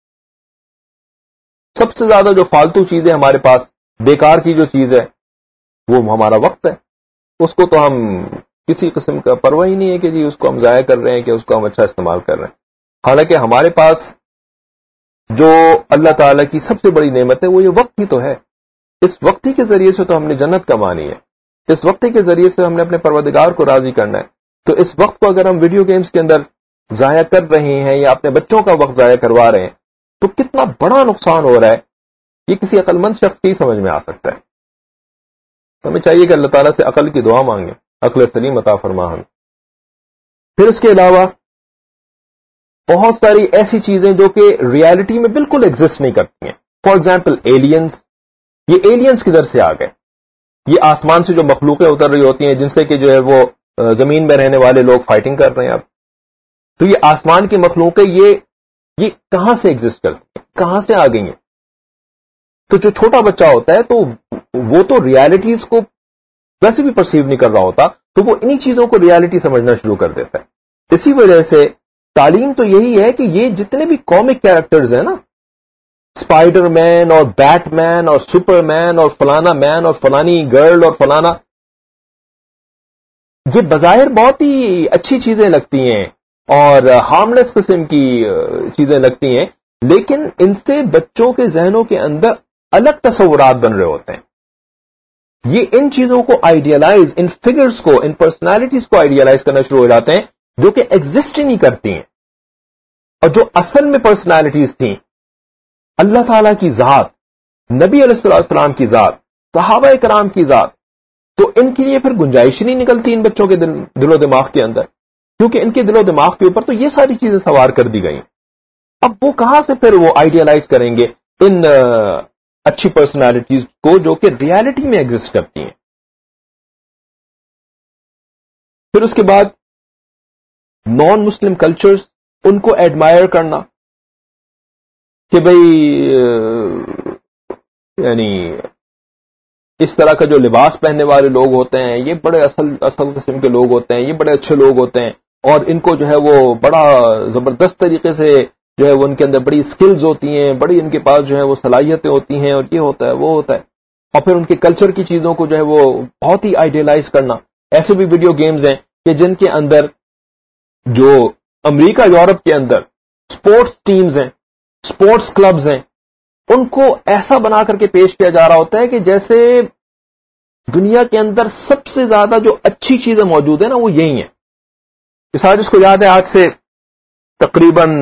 سب سے زیادہ جو فالتو چیز ہے ہمارے پاس، بیکار کی جو چیز ہے وہ ہمارا وقت ہے، اس کو تو ہم کسی قسم کا پرواہ ہی نہیں ہے کہ جی اس کو ہم ضائع کر رہے ہیں کہ اس کو ہم اچھا استعمال کر رہے ہیں، حالانکہ ہمارے پاس جو اللہ تعالی کی سب سے بڑی نعمت ہے وہ یہ وقت ہی تو ہے۔ اس وقت ہی کے ذریعے سے تو ہم نے جنت کمانی ہے، اس وقت ہی کے ذریعے سے ہم نے اپنے پروردگار کو راضی کرنا ہے، تو اس وقت کو اگر ہم ویڈیو گیمز کے اندر ضائع کر رہے ہیں یا اپنے بچوں کا وقت ضائع کروا رہے ہیں تو کتنا بڑا نقصان ہو رہا ہے، یہ کسی عقل مند شخص کی سمجھ میں آ سکتا ہے۔ ہمیں چاہیے کہ اللہ تعالیٰ سے عقل کی دعا مانگیں، عقل سلیم عطا فرما ہمیں۔ پھر اس کے علاوہ بہت ساری ایسی چیزیں جو کہ ریالٹی میں بالکل ایگزسٹ نہیں کرتی ہیں، فار ایگزامپل ایلینز، یہ ایلینز کدھر سے آ گئے؟ یہ آسمان سے جو مخلوقیں اتر رہی ہوتی ہیں جن سے کہ جو ہے وہ زمین میں رہنے والے لوگ فائٹنگ کر رہے ہیں اب، تو یہ آسمان کی مخلوقیں یہ کہاں سے ایگزسٹ کرتی ہیں، کہاں سے آ گئی ہیں؟ تو جو چھوٹا بچہ ہوتا ہے تو وہ تو ریالٹیز کو ویسے بھی پرسیو نہیں کر رہا ہوتا، تو وہ انہی چیزوں کو ریالٹی سمجھنا شروع کر دیتا ہے۔ اسی وجہ سے تعلیم تو یہی ہے کہ یہ جتنے بھی کامک کیریکٹرز ہیں نا، اسپائڈر مین اور بیٹ مین اور سپر مین اور فلانا مین اور فلانی گرل اور فلانا، یہ بظاہر بہت ہی اچھی چیزیں لگتی ہیں اور ہارملیس قسم کی چیزیں لگتی ہیں، لیکن ان سے بچوں کے ذہنوں کے اندر الگ تصورات بن رہے ہوتے ہیں۔ یہ ان چیزوں کو آئیڈیالائز، ان فگرز کو، ان پرسنالٹیز کو آئیڈیالائز کرنا شروع ہو جاتے ہیں جو کہ ایگزسٹ ہی نہیں کرتی ہیں، اور جو اصل میں پرسنالٹیز تھیں، اللہ تعالیٰ کی ذات، نبی علیہ السلام کی ذات، صحابہ کرام کی ذات، تو ان کے لیے پھر گنجائش ہی نہیں نکلتی ان بچوں کے دل و دماغ کے اندر، کیونکہ ان کے دل و دماغ کے اوپر تو یہ ساری چیزیں سوار کر دی گئی۔ اب وہ کہاں سے پھر وہ آئیڈیالائز کریں گے ان اچھی پرسنالٹیز کو جو کہ ریالٹی میں ایگزسٹ کرتی ہیں؟ پھر اس کے بعد نان مسلم کلچرز، ان کو ایڈمائر کرنا کہ بھئی یعنی اس طرح کا جو لباس پہننے والے لوگ ہوتے ہیں یہ بڑے اصل قسم کے لوگ ہوتے ہیں، یہ بڑے اچھے لوگ ہوتے ہیں، اور ان کو جو ہے وہ بڑا زبردست طریقے سے جو ہے وہ ان کے اندر بڑی سکلز ہوتی ہیں، بڑی ان کے پاس جو ہے وہ صلاحیتیں ہوتی ہیں، اور یہ ہوتا ہے وہ ہوتا ہے، اور پھر ان کے کلچر کی چیزوں کو جو ہے وہ بہت ہی آئیڈیالائز کرنا۔ ایسے بھی ویڈیو گیمز ہیں کہ جن کے اندر جو امریکہ یورپ کے اندر سپورٹس ٹیمز ہیں اسپورٹس کلبز ہیں، ان کو ایسا بنا کر کے پیش کیا جا رہا ہوتا ہے کہ جیسے دنیا کے اندر سب سے زیادہ جو اچھی چیزیں موجود ہیں نا وہ یہی ہیں. اس آج اس کو یاد ہے، آج سے تقریباً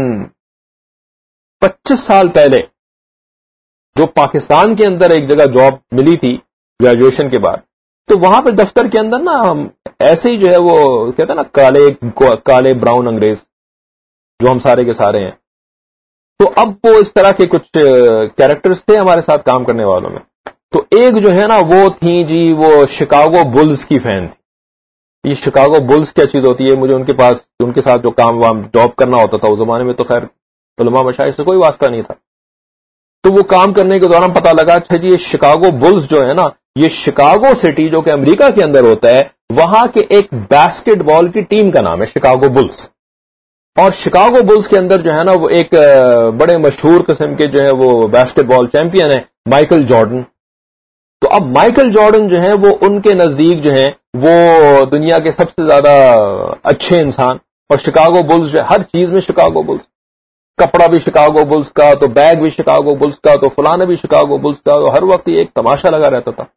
25 سال پہلے جو پاکستان کے اندر ایک جگہ جاب ملی تھی گریجویشن کے بعد، تو وہاں پہ دفتر کے اندر نا ہم ایسے ہی جو ہے وہ کہتے ہیں نا کالے براؤن انگریز جو ہم سارے کے سارے ہیں. تو اب وہ اس طرح کے کچھ کیریکٹرز تھے ہمارے ساتھ کام کرنے والوں میں. تو ایک جو ہے نا وہ تھی جی وہ شکاگو بلز کی فین تھی. یہ شکاگو بلز کیا چیز ہوتی ہے؟ مجھے ان کے ساتھ جو کام وام جاب کرنا ہوتا تھا اس زمانے میں، تو خیر علماء مشائخ سے کوئی واسطہ نہیں تھا. تو وہ کام کرنے کے دوران پتا لگا اچھا جی یہ شکاگو بلز جو ہے نا، یہ شکاگو سٹی جو کہ امریکہ کے اندر ہوتا ہے، وہاں کے ایک باسکٹ بال کی ٹیم کا نام ہے شکاگو بلز. اور شکاگو بلز کے اندر جو ہے نا وہ ایک بڑے مشہور قسم کے جو ہے وہ باسکٹ بال چیمپئن ہیں مائیکل جارڈن. تو اب مائیکل جارڈن جو ہے وہ ان کے نزدیک جو ہے وہ دنیا کے سب سے زیادہ اچھے انسان، اور شکاگو بلز جو ہے ہر چیز میں شکاگو بلز، کپڑا بھی شکاگو بلز کا، تو بیگ بھی شکاگو بلز کا، تو فلانا بھی شکاگو بلز کا، تو ہر وقت یہ ایک تماشا لگا رہتا تھا.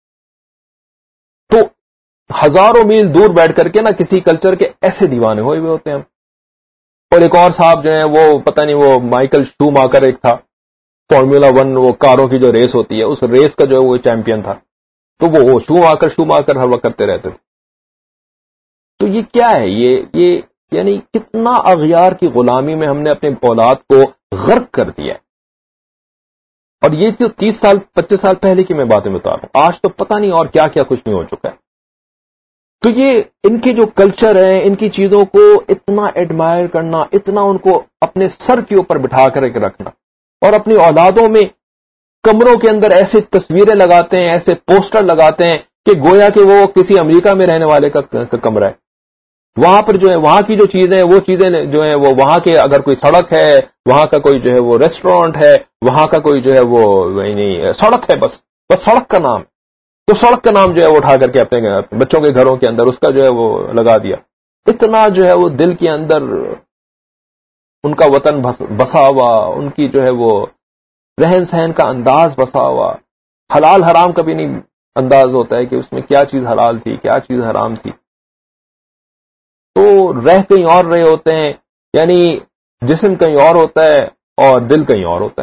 تو ہزاروں میل دور بیٹھ کر کے نا کسی کلچر کے ایسے دیوانے ہوئے ہوتے ہیں. اور ایک اور صاحب جو ہیں وہ پتہ نہیں وہ مائیکل شو ماکر ایک تھا، فارمولا 1 وہ کاروں کی جو ریس ہوتی ہے اس ریس کا جو ہے وہ چیمپئن تھا. تو وہ شو ماکر ہر وقت کرتے رہتے تھے. تو یہ کیا ہے؟ یہ یعنی کتنا اغیار کی غلامی میں ہم نے اپنے اولاد کو غرق کر دیا ہے. اور یہ جو 30 سال 25 سال پہلے کی میں باتیں بتا رہا ہوں، آج تو پتہ نہیں اور کیا کیا کچھ نہیں ہو چکا ہے. تو یہ ان کے جو کلچر ہے، ان کی چیزوں کو اتنا ایڈمائر کرنا، اتنا ان کو اپنے سر کے اوپر بٹھا کر کے رکھنا، اور اپنی اولادوں میں کمروں کے اندر ایسے تصویریں لگاتے ہیں، ایسے پوسٹر لگاتے ہیں کہ گویا کہ وہ کسی امریکہ میں رہنے والے کا کمرہ ہے. وہاں پر جو ہے وہاں کی جو چیزیں وہ چیزیں جو ہیں وہ وہاں کے، اگر کوئی سڑک ہے، وہاں کا کوئی جو ہے وہ ریسٹورینٹ ہے، وہاں کا کوئی جو ہے وہ سڑک ہے، بس سڑک کا نام، تو سڑک کا نام جو ہے وہ اٹھا کر کے اپنے بچوں کے گھروں کے اندر اس کا جو ہے وہ لگا دیا. اتنا جو ہے وہ دل کے اندر ان کا وطن بسا ہوا، ان کی جو ہے وہ رہن سہن کا انداز بسا ہوا. حلال حرام کا بھی نہیں انداز ہوتا ہے کہ اس میں کیا چیز حلال تھی کیا چیز حرام تھی. تو رہ کہیں اور رہے ہوتے ہیں، یعنی جسم کہیں اور ہوتا ہے اور دل کہیں اور ہوتا ہے.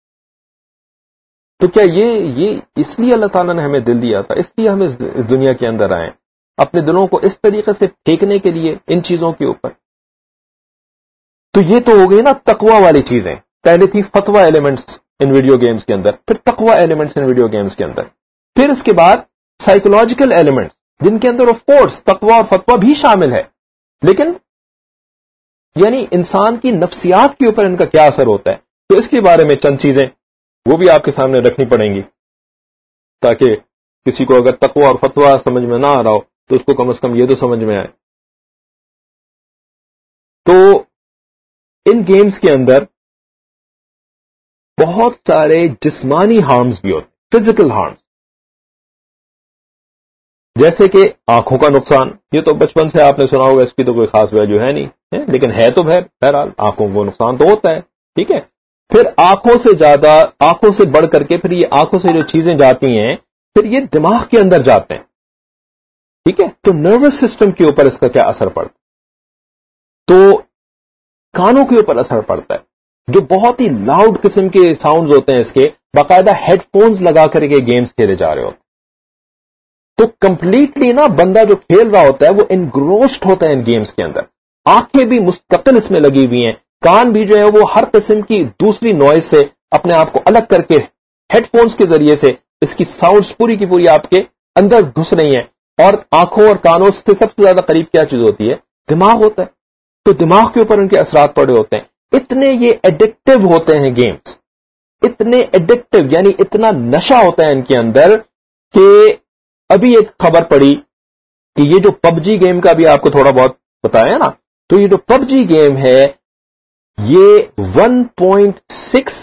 تو کیا یہ اس لیے اللہ تعالیٰ نے ہمیں دل دیا تھا، اس لیے ہم اس دنیا کے اندر آئے اپنے دلوں کو اس طریقے سے پھینکنے کے لیے ان چیزوں کے اوپر؟ تو یہ تو ہو گئی نا تقوی والی چیزیں. پہلے تھی فتویٰ ایلیمنٹس ان ویڈیو گیمز کے اندر، پھر تقوی ایلیمنٹس ان ویڈیو گیمز کے اندر، پھر اس کے بعد سائیکولوجیکل ایلیمنٹس جن کے اندر آف کورس تقوی اور فتویٰ بھی شامل ہے، لیکن یعنی انسان کی نفسیات کے اوپر ان کا کیا اثر ہوتا ہے. تو اس کے بارے میں چند چیزیں وہ بھی آپ کے سامنے رکھنی پڑیں گی، تاکہ کسی کو اگر تقوی اور فتویٰ سمجھ میں نہ آ رہا ہو تو اس کو کم از کم یہ تو سمجھ میں آئے. تو ان گیمز کے اندر بہت سارے جسمانی ہارمز بھی ہوتے، فزیکل ہارمز، جیسے کہ آنکھوں کا نقصان. یہ تو بچپن سے آپ نے سنا ہوگا، اس کی تو کوئی خاص ویلیو ہے نہیں، لیکن ہے تو بہرحال آنکھوں کو نقصان تو ہوتا ہے. ٹھیک ہے. پھر آنکھوں سے بڑھ کر کے پھر یہ آنکھوں سے جو چیزیں جاتی ہیں پھر یہ دماغ کے اندر جاتے ہیں. ٹھیک ہے. تو نروس سسٹم کے اوپر اس کا کیا اثر پڑتا ہے؟ تو کانوں کے اوپر اثر پڑتا ہے، جو بہت ہی لاؤڈ قسم کے ساؤنڈز ہوتے ہیں اس کے، باقاعدہ ہیڈ فونز لگا کر کے گیمز کھیلے جا رہے ہوتے ہیں. تو کمپلیٹلی نا بندہ جو کھیل رہا ہوتا ہے وہ انگروسڈ ہوتا ہے ان گیمز کے اندر. آنکھیں بھی مستقل اس میں لگی ہوئی ہیں، کان بھی جو ہے وہ ہر قسم کی دوسری نوائز سے اپنے آپ کو الگ کر کے ہیڈ فونز کے ذریعے سے اس کی ساؤنڈز پوری کی پوری آپ کے اندر گھس رہی ہیں. اور آنکھوں اور کانوں سے سب سے زیادہ قریب کیا چیز ہوتی ہے؟ دماغ ہوتا ہے. تو دماغ کے اوپر ان کے اثرات پڑے ہوتے ہیں. اتنے یہ ایڈکٹیو ہوتے ہیں گیمز، اتنے ایڈکٹیو یعنی اتنا نشہ ہوتا ہے ان کے اندر کہ ابھی ایک خبر پڑی کہ یہ جو پب جی گیم کا بھی آپ کو تھوڑا بہت بتایا نا، تو یہ جو پب جی گیم ہے یہ 1.6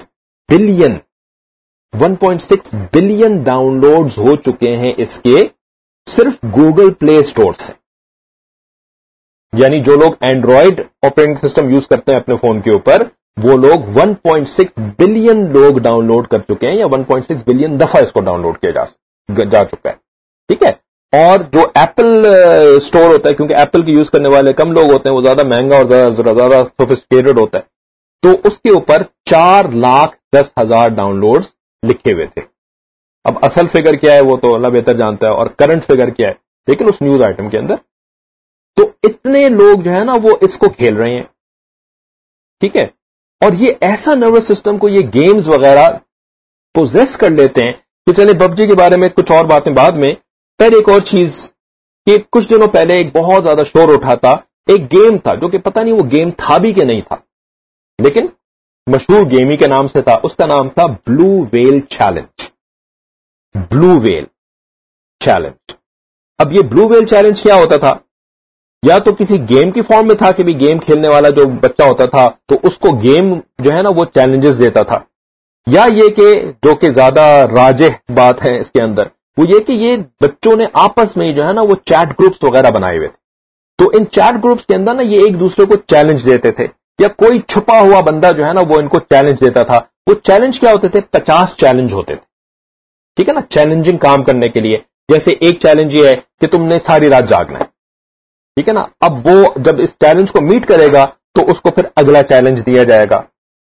بلین ڈاؤن لوڈز ہو چکے ہیں اس کے صرف گوگل پلے اسٹور سے. یعنی جو لوگ اینڈرائڈ آپریٹنگ سسٹم یوز کرتے ہیں اپنے فون کے اوپر، وہ لوگ 1.6 بلین لوگ ڈاؤن لوڈ کر چکے ہیں، یا 1.6 بلین دفعہ اس کو ڈاؤن لوڈ کیا جا چکا ہے. ٹھیک ہے. اور جو ایپل اسٹور ہوتا ہے، کیونکہ ایپل کی یوز کرنے والے کم لوگ ہوتے ہیں، وہ زیادہ مہنگا اور زیادہ سوفسٹیکیٹڈ ہوتا ہے، تو اس کے اوپر 4,10,000 ڈاؤن لوڈز لکھے ہوئے تھے. اب اصل فگر کیا ہے وہ تو اللہ بہتر جانتا ہے، اور کرنٹ فگر کیا ہے، لیکن اس نیوز آئٹم کے اندر تو اتنے لوگ جو ہے نا وہ اس کو کھیل رہے ہیں. ٹھیک ہے. اور یہ ایسا نروس سسٹم کو یہ گیمز وغیرہ پوزیس کر لیتے ہیں کہ چلے پب جی کے بارے میں کچھ اور باتیں بعد میں. پہلے ایک اور چیز کہ کچھ دنوں پہلے ایک بہت زیادہ شور اٹھا تھا، ایک گیم تھا جو کہ پتہ نہیں وہ گیم تھا بھی کہ نہیں تھا، لیکن مشہور گیم ہی کے نام سے تھا. اس کا نام تھا blue whale challenge. Blue whale challenge. اب یہ بلو ویل چیلنج کیا ہوتا تھا؟ یا تو کسی گیم کی فارم میں تھا کہ بھی گیم کھیلنے والا جو بچہ ہوتا تھا تو اس کو گیم جو ہے نا وہ چیلنجز دیتا تھا، یا یہ کہ جو کہ زیادہ راجح بات ہے اس کے اندر وہ یہ کہ یہ بچوں نے آپس میں جو ہے نا وہ چیٹ گروپس وغیرہ بنائے ہوئے تھے. تو ان چیٹ گروپس کے اندر نا یہ ایک دوسرے کو چیلنج دیتے تھے، یا کوئی چھپا ہوا بندہ جو ہے نا وہ ان کو چیلنج دیتا تھا. وہ چیلنج کیا ہوتے تھے؟ 50 چیلنج ہوتے تھے. ٹھیک ہے نا. چیلنجنگ کام کرنے کے لیے، جیسے ایک چیلنج یہ ہے کہ تم نے ساری رات جاگنا ہے. ٹھیک ہے نا. اب وہ جب اس چیلنج کو میٹ کرے گا تو اس کو پھر اگلا چیلنج دیا جائے گا،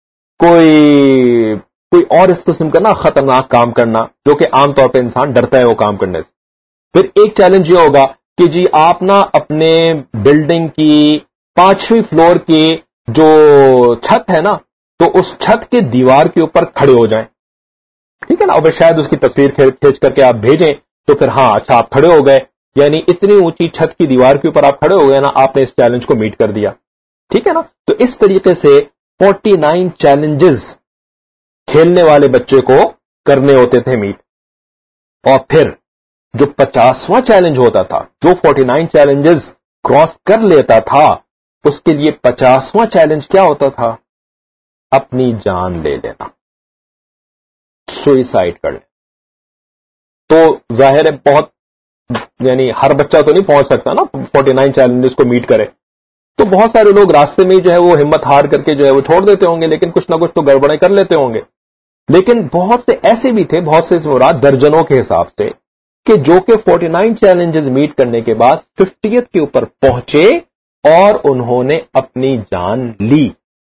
کوئی اور اس قسم کا نا خطرناک کام کرنا جو کہ عام طور پہ انسان ڈرتا ہے وہ کام کرنے سے. پھر ایک چیلنج یہ ہوگا کہ جی آپ نا اپنے بلڈنگ کی 5ویں فلور کی جو چھت ہے نا تو اس چھت کے دیوار کے اوپر کھڑے ہو جائیں. ٹھیک ہے نا. اور شاید اس کی تصویر کھینچ کر کے آپ بھیجیں تو پھر ہاں اچھا آپ کھڑے ہو گئے، یعنی اتنی اونچی چھت کی دیوار کے اوپر آپ کھڑے ہو گئے نا، آپ نے اس چیلنج کو میٹ کر دیا. ٹھیک ہے نا. تو اس طریقے سے 49 چیلنجز کھیلنے والے بچے کو کرنے ہوتے تھے میٹ. اور پھر جو 50واں چیلنج ہوتا تھا، جو 49 چیلنجز کراس کر لیتا تھا، اس کے لیے 50واں چیلنج کیا ہوتا تھا؟ اپنی جان لے لینا، سوئسائڈ کر لینا. تو ظاہر ہے بہت یعنی ہر بچہ تو نہیں پہنچ سکتا نا 49 چیلنجز کو میٹ کرے، تو بہت سارے لوگ راستے میں جو ہے وہ ہمت ہار کر کے جو ہے وہ چھوڑ دیتے ہوں گے، لیکن کچھ نہ کچھ تو گڑبڑیں کر لیتے ہوں گے. لیکن بہت سے ایسے بھی تھے، بہت سے مراد درجنوں کے حساب سے، کہ جو کہ 49 چیلنجز میٹ کرنے کے بعد 50th کے اوپر پہنچے اور انہوں نے اپنی جان لی.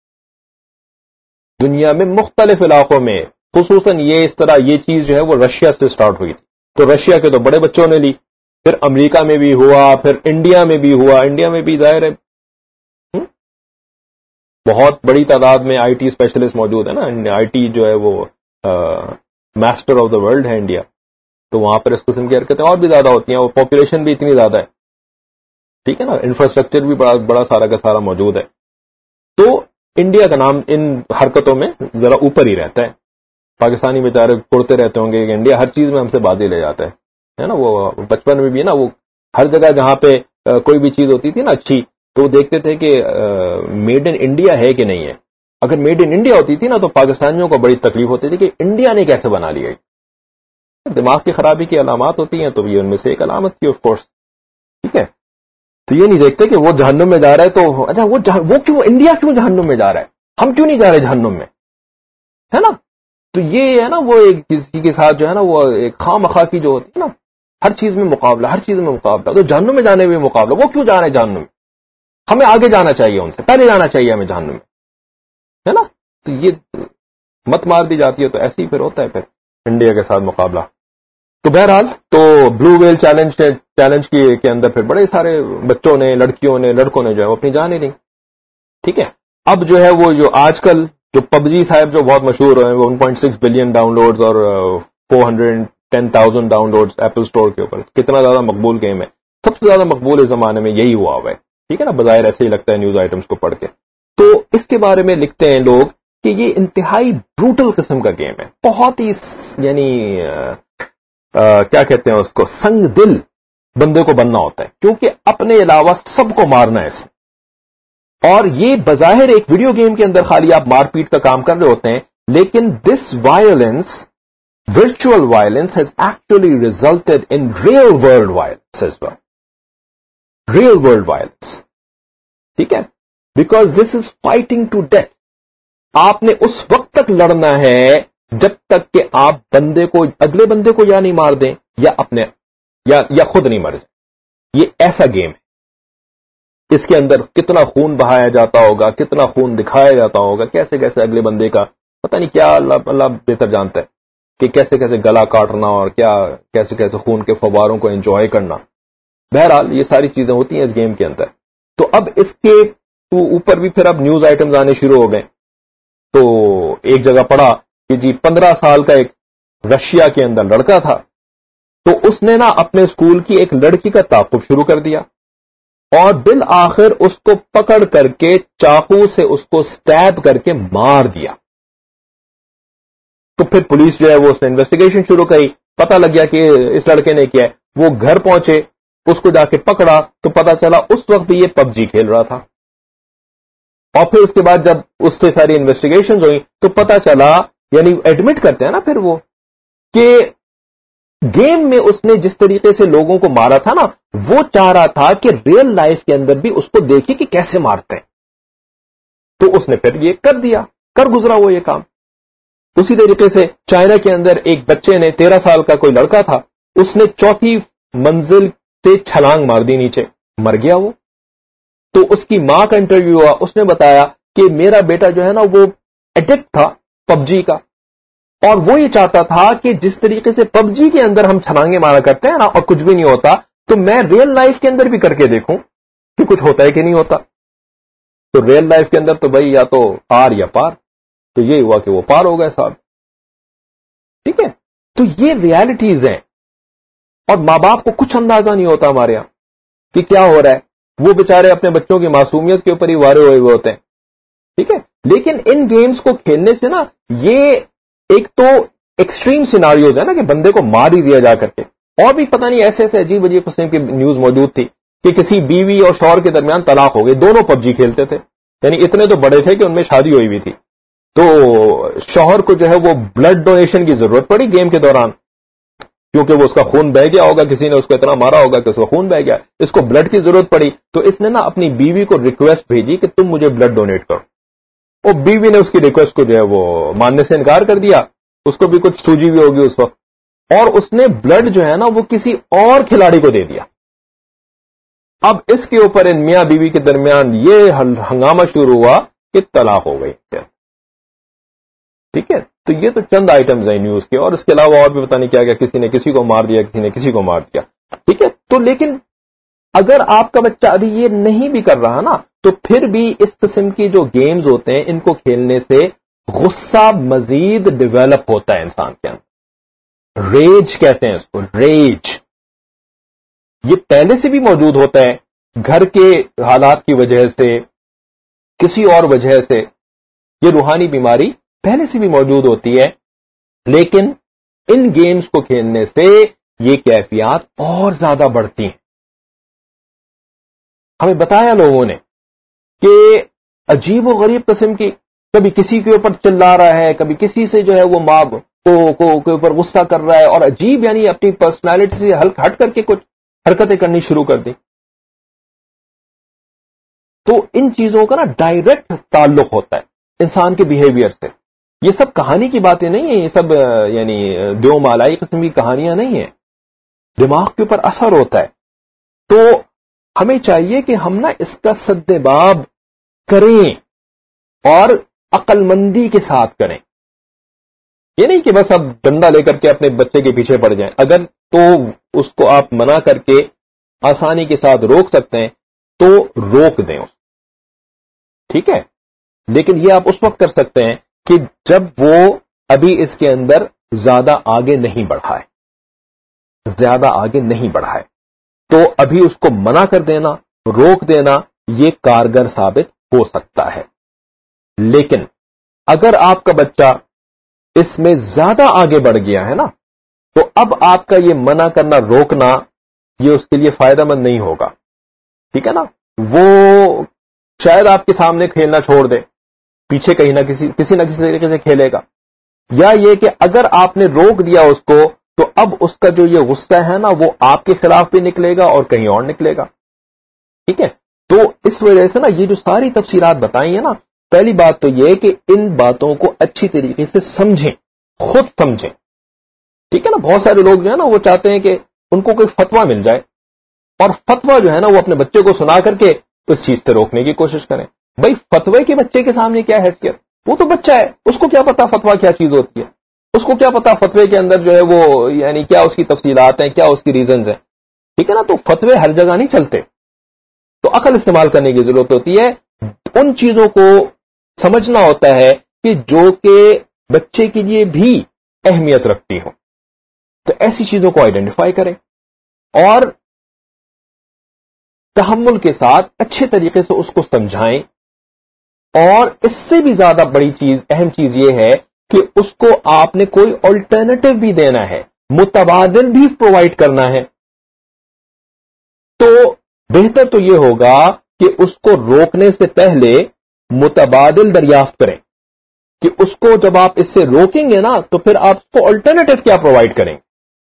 دنیا میں مختلف علاقوں میں، خصوصاً یہ اس طرح یہ چیز جو ہے وہ رشیا سے سٹارٹ ہوئی تھی، تو رشیا کے تو بڑے بچوں نے لی، پھر امریکہ میں بھی ہوا، پھر انڈیا میں بھی ہوا. انڈیا میں بھی ظاہر ہے بہت بڑی تعداد میں آئی ٹی اسپیشلسٹ موجود ہے نا. آئی ٹی جو ہے وہ ماسٹر آف دا ورلڈ ہے انڈیا، تو وہاں پر اس قسم کی حرکتیں اور بھی زیادہ ہوتی ہیں، اور پاپولیشن بھی اتنی زیادہ ہے. ٹھیک ہے نا. انفراسٹرکچر بھی بڑا سارا کا سارا موجود ہے. تو انڈیا کا نام ان حرکتوں میں ذرا اوپر ہی رہتا ہے. پاکستانی بیچارے پڑتے رہتے ہوں گے کہ انڈیا ہر چیز میں ہم سے بازی لے جاتا ہے نا. وہ بچپن میں بھی نا وہ ہر جگہ جہاں پہ کوئی بھی چیز ہوتی تھی نا اچھی، تو وہ دیکھتے تھے کہ میڈ ان انڈیا ہے کہ نہیں ہے. اگر میڈ ان انڈیا ہوتی تھی نا تو پاکستانیوں کو بڑی تکلیف ہوتی تھی کہ انڈیا نے کیسے بنا لی. دماغ کی خرابی کی علامات ہوتی ہیں، تو یہ ان میں سے ایک علامت تھی آف کورس. ٹھیک ہے. تو یہ نہیں دیکھتے کہ وہ جہنم میں جا رہا ہے، تو اچھا وہ کیوں انڈیا کیوں جہنم میں جا رہا ہے، ہم کیوں نہیں جا رہے جہنم میں، ہے نا. تو یہ ہے نا وہ ایک کسی کے ساتھ جو ہے نا وہ ایک خواہ مخواہ کی جو ہوتی ہے نا، ہر چیز میں مقابلہ، ہر چیز میں مقابلہ. تو جہنم میں جانے میں مقابلہ، وہ کیوں جا رہے ہیں جہنم میں، ہمیں آگے جانا چاہیے، ان سے پہلے جانا چاہیے ہمیں جہنم میں، ہے نا. تو یہ مت مار دی جاتی ہے. تو ایسے ہی پھر ہوتا ہے پھر انڈیا کے ساتھ مقابلہ. تو بہرحال تو بلو ویل چیلنج کے اندر پھر بڑے سارے بچوں نے، لڑکیوں نے، لڑکوں نے جو ہے وہ اپنی جانیں لی. ٹھیک ہے. اب جو ہے وہ جو آج کل جو پب جی صاحب جو بہت مشہور ہوئے، 1.6 بلین ڈاؤن لوڈز اور 410,000 ڈاؤن لوڈز ایپل اسٹور کے اوپر، کتنا زیادہ مقبول گیم ہے. سب سے زیادہ مقبول اس زمانے میں یہی ہوا ہے. ٹھیک ہے نا. بظاہر ایسے ہی لگتا ہے نیوز آئٹمس کو پڑھ کے. تو اس کے بارے میں لکھتے ہیں لوگ کہ یہ انتہائی بروٹل قسم کا گیم ہے، بہت ہی یعنی کیا کہتے ہیں اس کو، سنگ دل بندے کو بننا ہوتا ہے، کیونکہ اپنے علاوہ سب کو مارنا ہے اس میں. اور یہ بظاہر ایک ویڈیو گیم کے اندر خالی آپ مار پیٹ کا کام کر رہے ہوتے ہیں، لیکن this violence, virtual violence has actually resulted in real world violence as well. Real world violence. ٹھیک ہے. Because this is fighting to death. آپ نے اس وقت تک لڑنا ہے جب تک کہ آپ اگلے بندے کو یا نہیں مار دیں یا خود نہیں مر جائیں. یہ ایسا گیم ہے. اس کے اندر کتنا خون بہایا جاتا ہوگا, کتنا خون دکھایا جاتا ہوگا, کیسے کیسے اگلے بندے کا پتہ نہیں کیا, اللہ بہتر جانتا ہے کہ کیسے کیسے گلا کاٹنا اور کیا کیسے کیسے خون کے فواروں کو انجوائے کرنا. بہرحال یہ ساری چیزیں ہوتی ہیں اس گیم کے اندر. تو اب اس کے اوپر بھی پھر اب نیوز آئٹمز آنے شروع ہو گئے. تو ایک جگہ پڑھا کہ جی 15 سال کا ایک رشیا کے اندر لڑکا تھا, تو اس نے نا اپنے اسکول کی ایک لڑکی کا تعاقب شروع کر دیا اور بالآخر اس کو پکڑ کر کے چاقو سے اس کو سٹیب کر کے مار دیا. تو پھر پولیس جو ہے وہ اس نے انویسٹیگیشن شروع کری, پتہ لگ گیا کہ اس لڑکے نے کیا ہے. وہ گھر پہنچے, اس کو جا کے پکڑا تو پتہ چلا اس وقت بھی یہ پب جی کھیل رہا تھا. اور پھر اس کے بعد جب اس سے ساری انویسٹیگیشن ہوئی تو پتہ چلا, یعنی ایڈمٹ کرتے ہیں نا پھر وہ, کہ گیم میں اس نے جس طریقے سے لوگوں کو مارا تھا نا, وہ چاہ رہا تھا کہ ریئل لائف کے اندر بھی اس کو دیکھے کہ کیسے مارتے ہیں. تو اس نے پھر یہ کر گزرا وہ یہ کام. اسی طریقے سے چائنا کے اندر ایک بچے نے 13 سال کا کوئی لڑکا تھا, اس نے 4تھی منزل سے چھلانگ مار دی نیچے, مر گیا وہ. تو اس کی ماں کا انٹرویو ہوا, اس نے بتایا کہ میرا بیٹا جو ہے نا وہ ایڈکٹ تھا پب جی کا, اور وہ یہ چاہتا تھا کہ جس طریقے سے پب جی کے اندر ہم چھلانگیں مارا کرتے ہیں نا اور کچھ بھی نہیں ہوتا, تو میں ریئل لائف کے اندر بھی کر کے دیکھوں کہ کچھ ہوتا ہے کہ نہیں ہوتا. تو ریئل لائف کے اندر تو بھائی یا تو آر یا پار, تو یہ ہوا کہ وہ پار ہو گئے صاحب. ٹھیک ہے, تو یہ ریالٹیز ہیں, اور ماں باپ کو کچھ اندازہ نہیں ہوتا ہمارے یہاں کہ کیا ہو رہا ہے. وہ بےچارے اپنے بچوں کی معصومیت کے اوپر ہی وارے ہوئے ہوتے ہیں. ٹھیک ہے, لیکن ان گیمز کو کھیلنے سے نا, یہ ایک تو ایکسٹریم سیناریوز ہے نا کہ بندے کو مار ہی دیا جا کر کے, اور بھی پتہ نہیں ایسے ایسے عجیب عجیب قسم کی نیوز موجود تھی کہ کسی بیوی اور شوہر کے درمیان طلاق ہو گئی, دونوں پب جی کھیلتے تھے, یعنی اتنے تو بڑے تھے کہ ان میں شادی ہوئی ہوئی تھی. تو شوہر کو جو ہے وہ بلڈ ڈونیشن کی ضرورت پڑی گیم کے دوران, کیونکہ وہ اس کا خون بہہ گیا ہوگا, کسی نے اس کو اتنا مارا ہوگا کہ اس کا خون بہہ گیا, اس کو بلڈ کی ضرورت پڑی. تو اس نے نا اپنی بیوی کو ریکویسٹ بھیجی کہ تم مجھے بلڈ ڈونیٹ کرو, اور بیوی نے اس کی ریکویسٹ کو جو ہے وہ ماننے سے انکار کر دیا. اس کو بھی کچھ سوجی بھی ہوگی اس وقت, اور اس نے بلڈ جو ہے نا وہ کسی اور کھلاڑی کو دے دیا. اب اس کے اوپر ان میاں بیوی کے درمیان یہ ہنگامہ شروع ہوا کہ طلاق ہو گئی. ٹھیک ہے, تو یہ تو چند آئٹمز ہیں نیوز کے, اور اس کے علاوہ اور بھی پتہ نہیں کیا گیا, کسی نے کسی کو مار دیا, کسی نے کسی کو مار دیا. ٹھیک ہے, تو لیکن اگر آپ کا بچہ ابھی یہ نہیں بھی کر رہا نا, تو پھر بھی اس قسم کی جو گیمز ہوتے ہیں ان کو کھیلنے سے غصہ مزید ڈیولپ ہوتا ہے انسان کے اندر. ریج کہتے ہیں اس کو, ریج. یہ پہلے سے بھی موجود ہوتا ہے, گھر کے حالات کی وجہ سے, کسی اور وجہ سے. یہ روحانی بیماری پہلے سے بھی موجود ہوتی ہے, لیکن ان گیمز کو کھیلنے سے یہ کیفیات اور زیادہ بڑھتی ہیں. ہمیں بتایا لوگوں نے کہ عجیب و غریب قسم کی, کبھی کسی کے اوپر چلا رہا ہے, کبھی کسی سے جو ہے وہ ماں کے اوپر غصہ کر رہا ہے, اور عجیب یعنی اپنی پرسنالٹی سے ہٹ کر کے کچھ حرکتیں کرنی شروع کر دی. تو ان چیزوں کا نا ڈائریکٹ تعلق ہوتا ہے انسان کے بیہیویئر سے. یہ سب کہانی کی باتیں نہیں ہیں, یہ سب یعنی دیو مالائی قسم کی کہانیاں نہیں ہیں, دماغ کے اوپر اثر ہوتا ہے. تو ہمیں چاہیے کہ ہم نا اس کا سدباب کریں اور عقل مندی کے ساتھ کریں. یہ نہیں کہ بس اب ڈنڈا لے کر کے اپنے بچے کے پیچھے پڑ جائیں. اگر تو اس کو آپ منع کر کے آسانی کے ساتھ روک سکتے ہیں تو روک دیں اس. ٹھیک ہے, لیکن یہ آپ اس وقت کر سکتے ہیں کہ جب وہ ابھی اس کے اندر زیادہ آگے نہیں بڑھا ہے, تو ابھی اس کو منع کر دینا, روک دینا, یہ کارگر ثابت ہو سکتا ہے. لیکن اگر آپ کا بچہ اس میں زیادہ آگے بڑھ گیا ہے نا, تو اب آپ کا یہ منع کرنا, روکنا, یہ اس کے لیے فائدہ مند نہیں ہوگا. ٹھیک ہے نا, وہ شاید آپ کے سامنے کھیلنا چھوڑ دے, پیچھے کہیں نہ کسی نہ کسی طریقے سے کھیلے گا. یا یہ کہ اگر آپ نے روک دیا اس کو, تو اب اس کا جو یہ غصہ ہے نا وہ آپ کے خلاف بھی نکلے گا اور کہیں اور نکلے گا. ٹھیک ہے, تو اس وجہ سے نا یہ جو ساری تفصیلات بتائی ہیں نا,
پہلی بات تو یہ کہ ان باتوں کو اچھی طریقے سے سمجھیں، خود سمجھیں. ٹھیک ہے نا. بہت سارے لوگ جو ہے نا وہ چاہتے ہیں کہ ان کو کوئی فتویٰ مل جائے، اور فتویٰ جو ہے نا وہ اپنے بچے کو سنا کر کے اس چیز سے روکنے کی کوشش کریں. بھائی فتوے کے بچے کے سامنے کیا حیثیت؟ وہ تو بچہ ہے، اس کو کیا پتا فتویٰ کیا چیز ہوتی ہے، اس کو کیا پتا فتوے کے اندر جو ہے وہ یعنی کیا اس کی تفصیلات ہیں، کیا اس کی ریزنز ہیں. ٹھیک ہے نا. تو فتوے ہر جگہ نہیں چلتے، تو عقل استعمال کرنے کی ضرورت ہوتی ہے. ان چیزوں کو سمجھنا ہوتا ہے کہ جو کہ بچے کے لیے بھی اہمیت رکھتی ہوں. تو ایسی چیزوں کو آئیڈینٹیفائی کریں اور تحمل کے ساتھ اچھے طریقے سے اس کو سمجھائیں. اور اس سے بھی زیادہ بڑی چیز، اہم چیز یہ ہے کہ اس کو آپ نے کوئی آلٹرنیٹو بھی دینا ہے، متبادل بھی پرووائڈ کرنا ہے. تو بہتر تو یہ ہوگا کہ اس کو روکنے سے پہلے متبادل دریافت کریں کہ اس کو جب آپ اس سے روکیں گے نا تو پھر آپ کو آلٹرنیٹو کیا پرووائڈ کریں.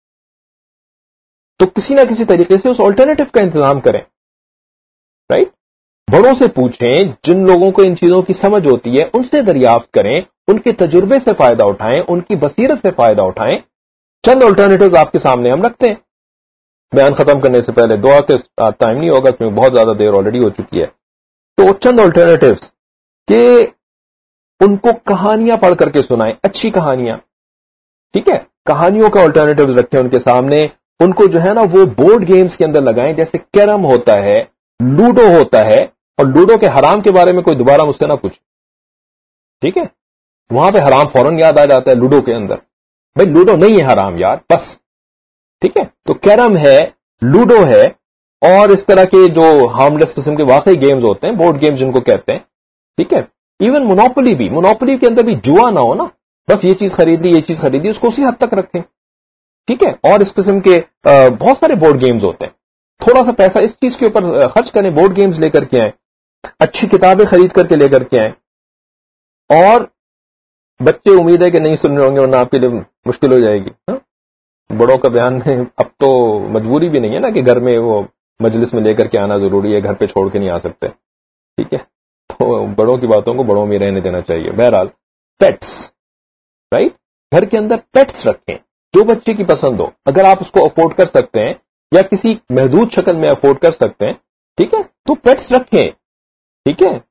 تو کسی نہ کسی طریقے سے اس آلٹرنیٹو کا انتظام کریں. رائٹ. بڑوں سے پوچھیں، جن لوگوں کو ان چیزوں کی سمجھ ہوتی ہے ان سے دریافت کریں، ان کے تجربے سے فائدہ اٹھائیں، ان کی بصیرت سے فائدہ اٹھائیں. چند آلٹرنیٹوز آپ کے سامنے ہم رکھتے ہیں. بیان ختم کرنے سے پہلے دعا کے ٹائم نہیں ہوگا کیونکہ بہت زیادہ دیر آلریڈی ہو چکی ہے. تو چند آلٹرنیٹوز کہ ان کو کہانیاں پڑھ کر کے سنائیں، اچھی کہانیاں. ٹھیک ہے. کہانیوں کا آلٹرنیٹوز رکھیں ان کے سامنے. ان کو جو ہے نا وہ بورڈ گیمز کے اندر لگائیں، جیسے کیرم ہوتا ہے، لوڈو ہوتا ہے. اور لوڈو کے حرام کے بارے میں کوئی دوبارہ مجھ سے نہ پوچھے. ٹھیک ہے. وہاں پہ حرام فوراً یاد آ جاتا ہے لوڈو کے اندر. بھائی لوڈو نہیں ہے حرام یار، بس. ٹھیک ہے. تو کیرم ہے، لوڈو ہے، اور اس طرح کے جو ہارملیس قسم کے واقعی گیمز ہوتے ہیں، بورڈ گیمز جن کو کہتے ہیں. ٹھیک ہے. ایون مونوپولی بھی، مونوپولی کے اندر بھی جوا نہ ہو نا، بس یہ چیز خرید لی، یہ چیز خرید لی، اس کو اسی حد تک رکھیں. ٹھیک ہے. اور اس قسم کے بہت سارے بورڈ گیمز ہوتے ہیں. تھوڑا سا پیسہ اس چیز کے اوپر خرچ کریں، بورڈ گیمز لے کر کے آئیں، اچھی کتابیں خرید کر کے لے کر کے آئیں. اور بچے امید ہے کہ نہیں سن رہے ہوں گے ورنہ آپ کے لیے مشکل ہو جائے گی. بڑوں کا بیان اب تو مجبوری بھی نہیں ہے نا کہ گھر میں وہ مجلس میں لے کر کے آنا ضروری ہے، گھر پہ چھوڑ کے نہیں آ سکتے. ٹھیک ہے. تو بڑوں کی باتوں کو بڑوں میں رہنے دینا چاہیے. بہرحال پیٹس، رائٹ. گھر کے اندر پیٹس رکھیں جو بچے کی پسند ہو. اگر آپ اس کو افورڈ کر سکتے ہیں یا کسی محدود شکل میں افورڈ کر سکتے ہیں، ٹھیک ہے، تو پیٹس رکھیں. ٹھیک ہے.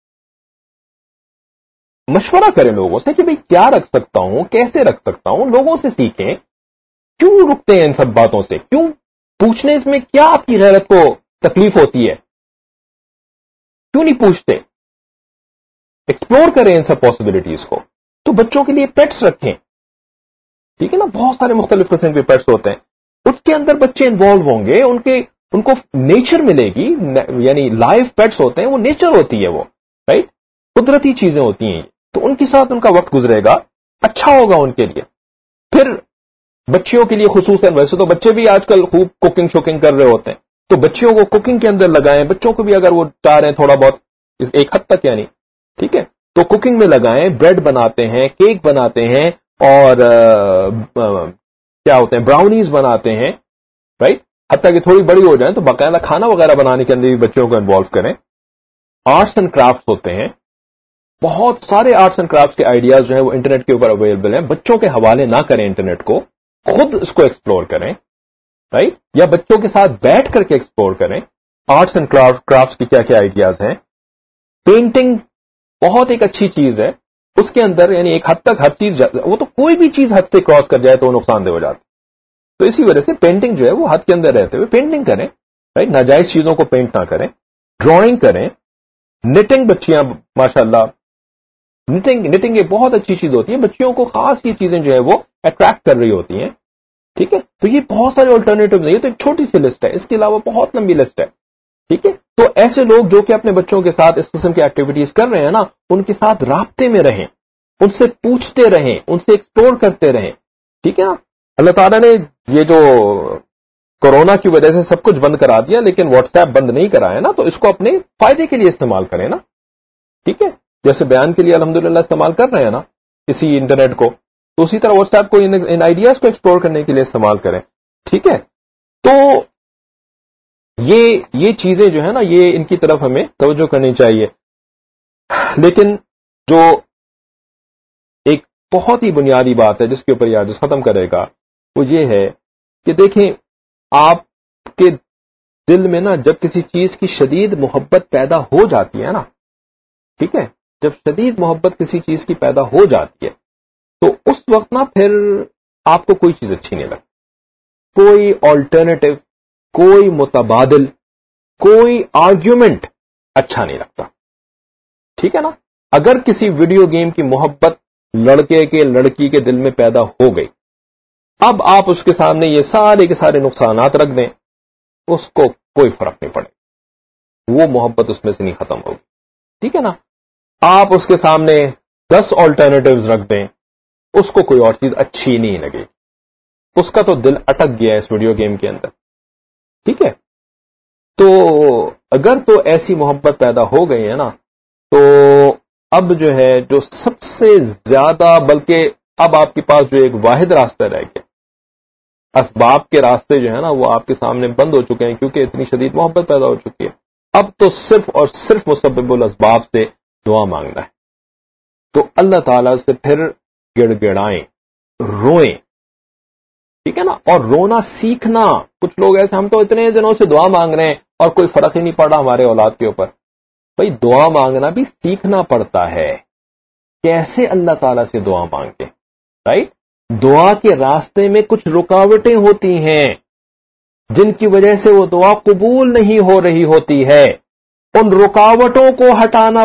مشورہ کریں لوگوں سے کہ بھئی کیا رکھ سکتا ہوں، کیسے رکھ سکتا ہوں. لوگوں سے سیکھیں. کیوں رکتے ہیں ان سب باتوں سے؟ کیوں پوچھنے میں کیا آپ کی غیرت کو تکلیف ہوتی ہے؟ کیوں نہیں پوچھتے؟ ایکسپلور کریں ان سب پاسبلٹیز کو. تو بچوں کے لیے پیٹس رکھیں. ٹھیک ہے نا. بہت سارے مختلف قسم کے پیٹس ہوتے ہیں. اس کے اندر بچے انوالو ہوں گے، ان کو نیچر ملے گی. یعنی لائف پیٹس ہوتے ہیں، وہ نیچر ہوتی ہے، وہ رائٹ، قدرتی چیزیں ہوتی ہیں. تو ان کے ساتھ ان کا وقت گزرے گا، اچھا ہوگا ان کے لیے. پھر بچیوں کے لیے خصوصاً، ویسے تو بچے بھی آج کل خوب کوکنگ شوکنگ کر رہے ہوتے ہیں، تو بچیوں کو کوکنگ کے اندر لگائیں. بچوں کو بھی اگر وہ چاہ رہے ہیں تھوڑا بہت ایک حد تک یعنی، ٹھیک ہے، تو کوکنگ میں لگائیں. بریڈ بناتے ہیں، کیک بناتے ہیں، اور کیا ہوتے ہیں، براؤنیز بناتے ہیں، رائٹ. حتیٰ کہ تھوڑی بڑی ہو جائیں تو باقاعدہ کھانا وغیرہ بنانے کے اندر بھی بچوں کو انوالو کریں. آرٹس اینڈ کرافٹ ہوتے ہیں. بہت سارے آرٹس اینڈ کرافٹ کے آئیڈیاز جو ہیں وہ انٹرنیٹ کے اوپر اویلیبل ہیں. بچوں کے حوالے نہ کریں انٹرنیٹ کو، خود اس کو ایکسپلور کریں، رائٹ. یا بچوں کے ساتھ بیٹھ کر کے ایکسپلور کریں آرٹس اینڈ کرافٹس کی کیا کیا آئیڈیاز ہیں. پینٹنگ بہت ایک اچھی چیز ہے. اس کے اندر یعنی ایک حد تک ہر چیز، وہ تو کوئی بھی چیز حد سے کراس کر جائے تو وہ نقصان دہ ہو جاتی. تو اسی وجہ سے پینٹنگ جو ہے وہ حد کے اندر رہتے ہوئے پینٹنگ کریں، رائٹ. ناجائز چیزوں کو پینٹ نہ کریں. ڈرائنگ کریں. نٹنگ، بچیاں ماشاءاللہ نٹنگ یہ بہت اچھی چیز ہوتی ہے. بچیوں کو خاص یہ چیزیں جو ہے وہ اٹریکٹ کر رہی ہوتی ہیں. ٹھیک ہے. تو یہ بہت سارے آلٹرنیٹو نہیں، یہ تو ایک چھوٹی سی لسٹ ہے، اس کے علاوہ بہت لمبی لسٹ ہے. ٹھیک ہے. تو ایسے لوگ جو کہ اپنے بچوں کے ساتھ اس قسم کی ایکٹیویٹیز کر رہے ہیں نا، ان کے ساتھ رابطے میں رہیں، ان سے پوچھتے رہیں، ان سے ایکسپلور کرتے رہیں. ٹھیک ہے نا. اللہ تعالیٰ نے یہ جو کورونا کی وجہ سے سب کچھ بند کرا دیا لیکن واٹس ایپ بند نہیں کرایا نا، تو اس کو اپنے فائدے کے لیے استعمال کریں نا. ٹھیک ہے. جیسے بیان کے لیے الحمدللہ استعمال کر رہے ہیں نا اسی انٹرنیٹ کو، تو اسی طرح واٹس ایپ کو ان آئیڈیاز کو ایکسپلور کرنے کے لیے استعمال کریں. ٹھیک ہے. تو یہ چیزیں جو ہے نا، یہ ان کی طرف ہمیں توجہ کرنی چاہیے. لیکن جو ایک بہت ہی بنیادی بات ہے جس کے اوپر یہ عرض ختم کرے گا وہ یہ ہے کہ دیکھیں آپ کے دل میں نا جب کسی چیز کی شدید محبت پیدا ہو جاتی ہے نا، ٹھیک ہے، جب شدید محبت کسی چیز کی پیدا ہو جاتی ہے تو اس وقت نا پھر آپ کو کوئی چیز اچھی نہیں لگتی، کوئی آلٹرنیٹو، کوئی متبادل، کوئی آرگیومنٹ اچھا نہیں لگتا، ٹھیک ہے نا۔ اگر کسی ویڈیو گیم کی محبت لڑکے کے لڑکی کے دل میں پیدا ہو گئی، اب آپ اس کے سامنے یہ سارے کے سارے نقصانات رکھ دیں، اس کو کوئی فرق نہیں پڑے، وہ محبت اس میں سے نہیں ختم ہوگی، ٹھیک ہے نا۔ آپ اس کے سامنے 10 آلٹرنیٹیوز رکھ دیں، اس کو کوئی اور چیز اچھی نہیں لگے، اس کا تو دل اٹک گیا ہے اس ویڈیو گیم کے اندر، ٹھیک ہے۔ تو اگر تو ایسی محبت پیدا ہو گئی ہے نا، تو اب جو ہے جو سب سے زیادہ، بلکہ اب آپ کے پاس جو ایک واحد راستہ رہ گیا، اسباب کے راستے جو ہے نا وہ آپ کے سامنے بند ہو چکے ہیں کیونکہ اتنی شدید محبت پیدا ہو چکی ہے۔ اب تو صرف اور صرف مسبب الاسباب سے دعا مانگنا ہے۔ تو اللہ تعالی سے پھر گڑ گڑائیں، روئیں، ٹھیک ہے نا، اور رونا سیکھنا۔ کچھ لوگ ایسے، ہم تو اتنے دنوں سے دعا مانگ رہے ہیں اور کوئی فرق ہی نہیں پڑ رہا ہمارے اولاد کے اوپر۔ بھئی دعا مانگنا بھی سیکھنا پڑتا ہے، کیسے اللہ تعالیٰ سے دعا مانگیں، رائٹ؟ دعا کے راستے میں کچھ رکاوٹیں ہوتی ہیں جن کی وجہ سے وہ دعا قبول نہیں ہو رہی ہوتی ہے، ان رکاوٹوں کو ہٹانا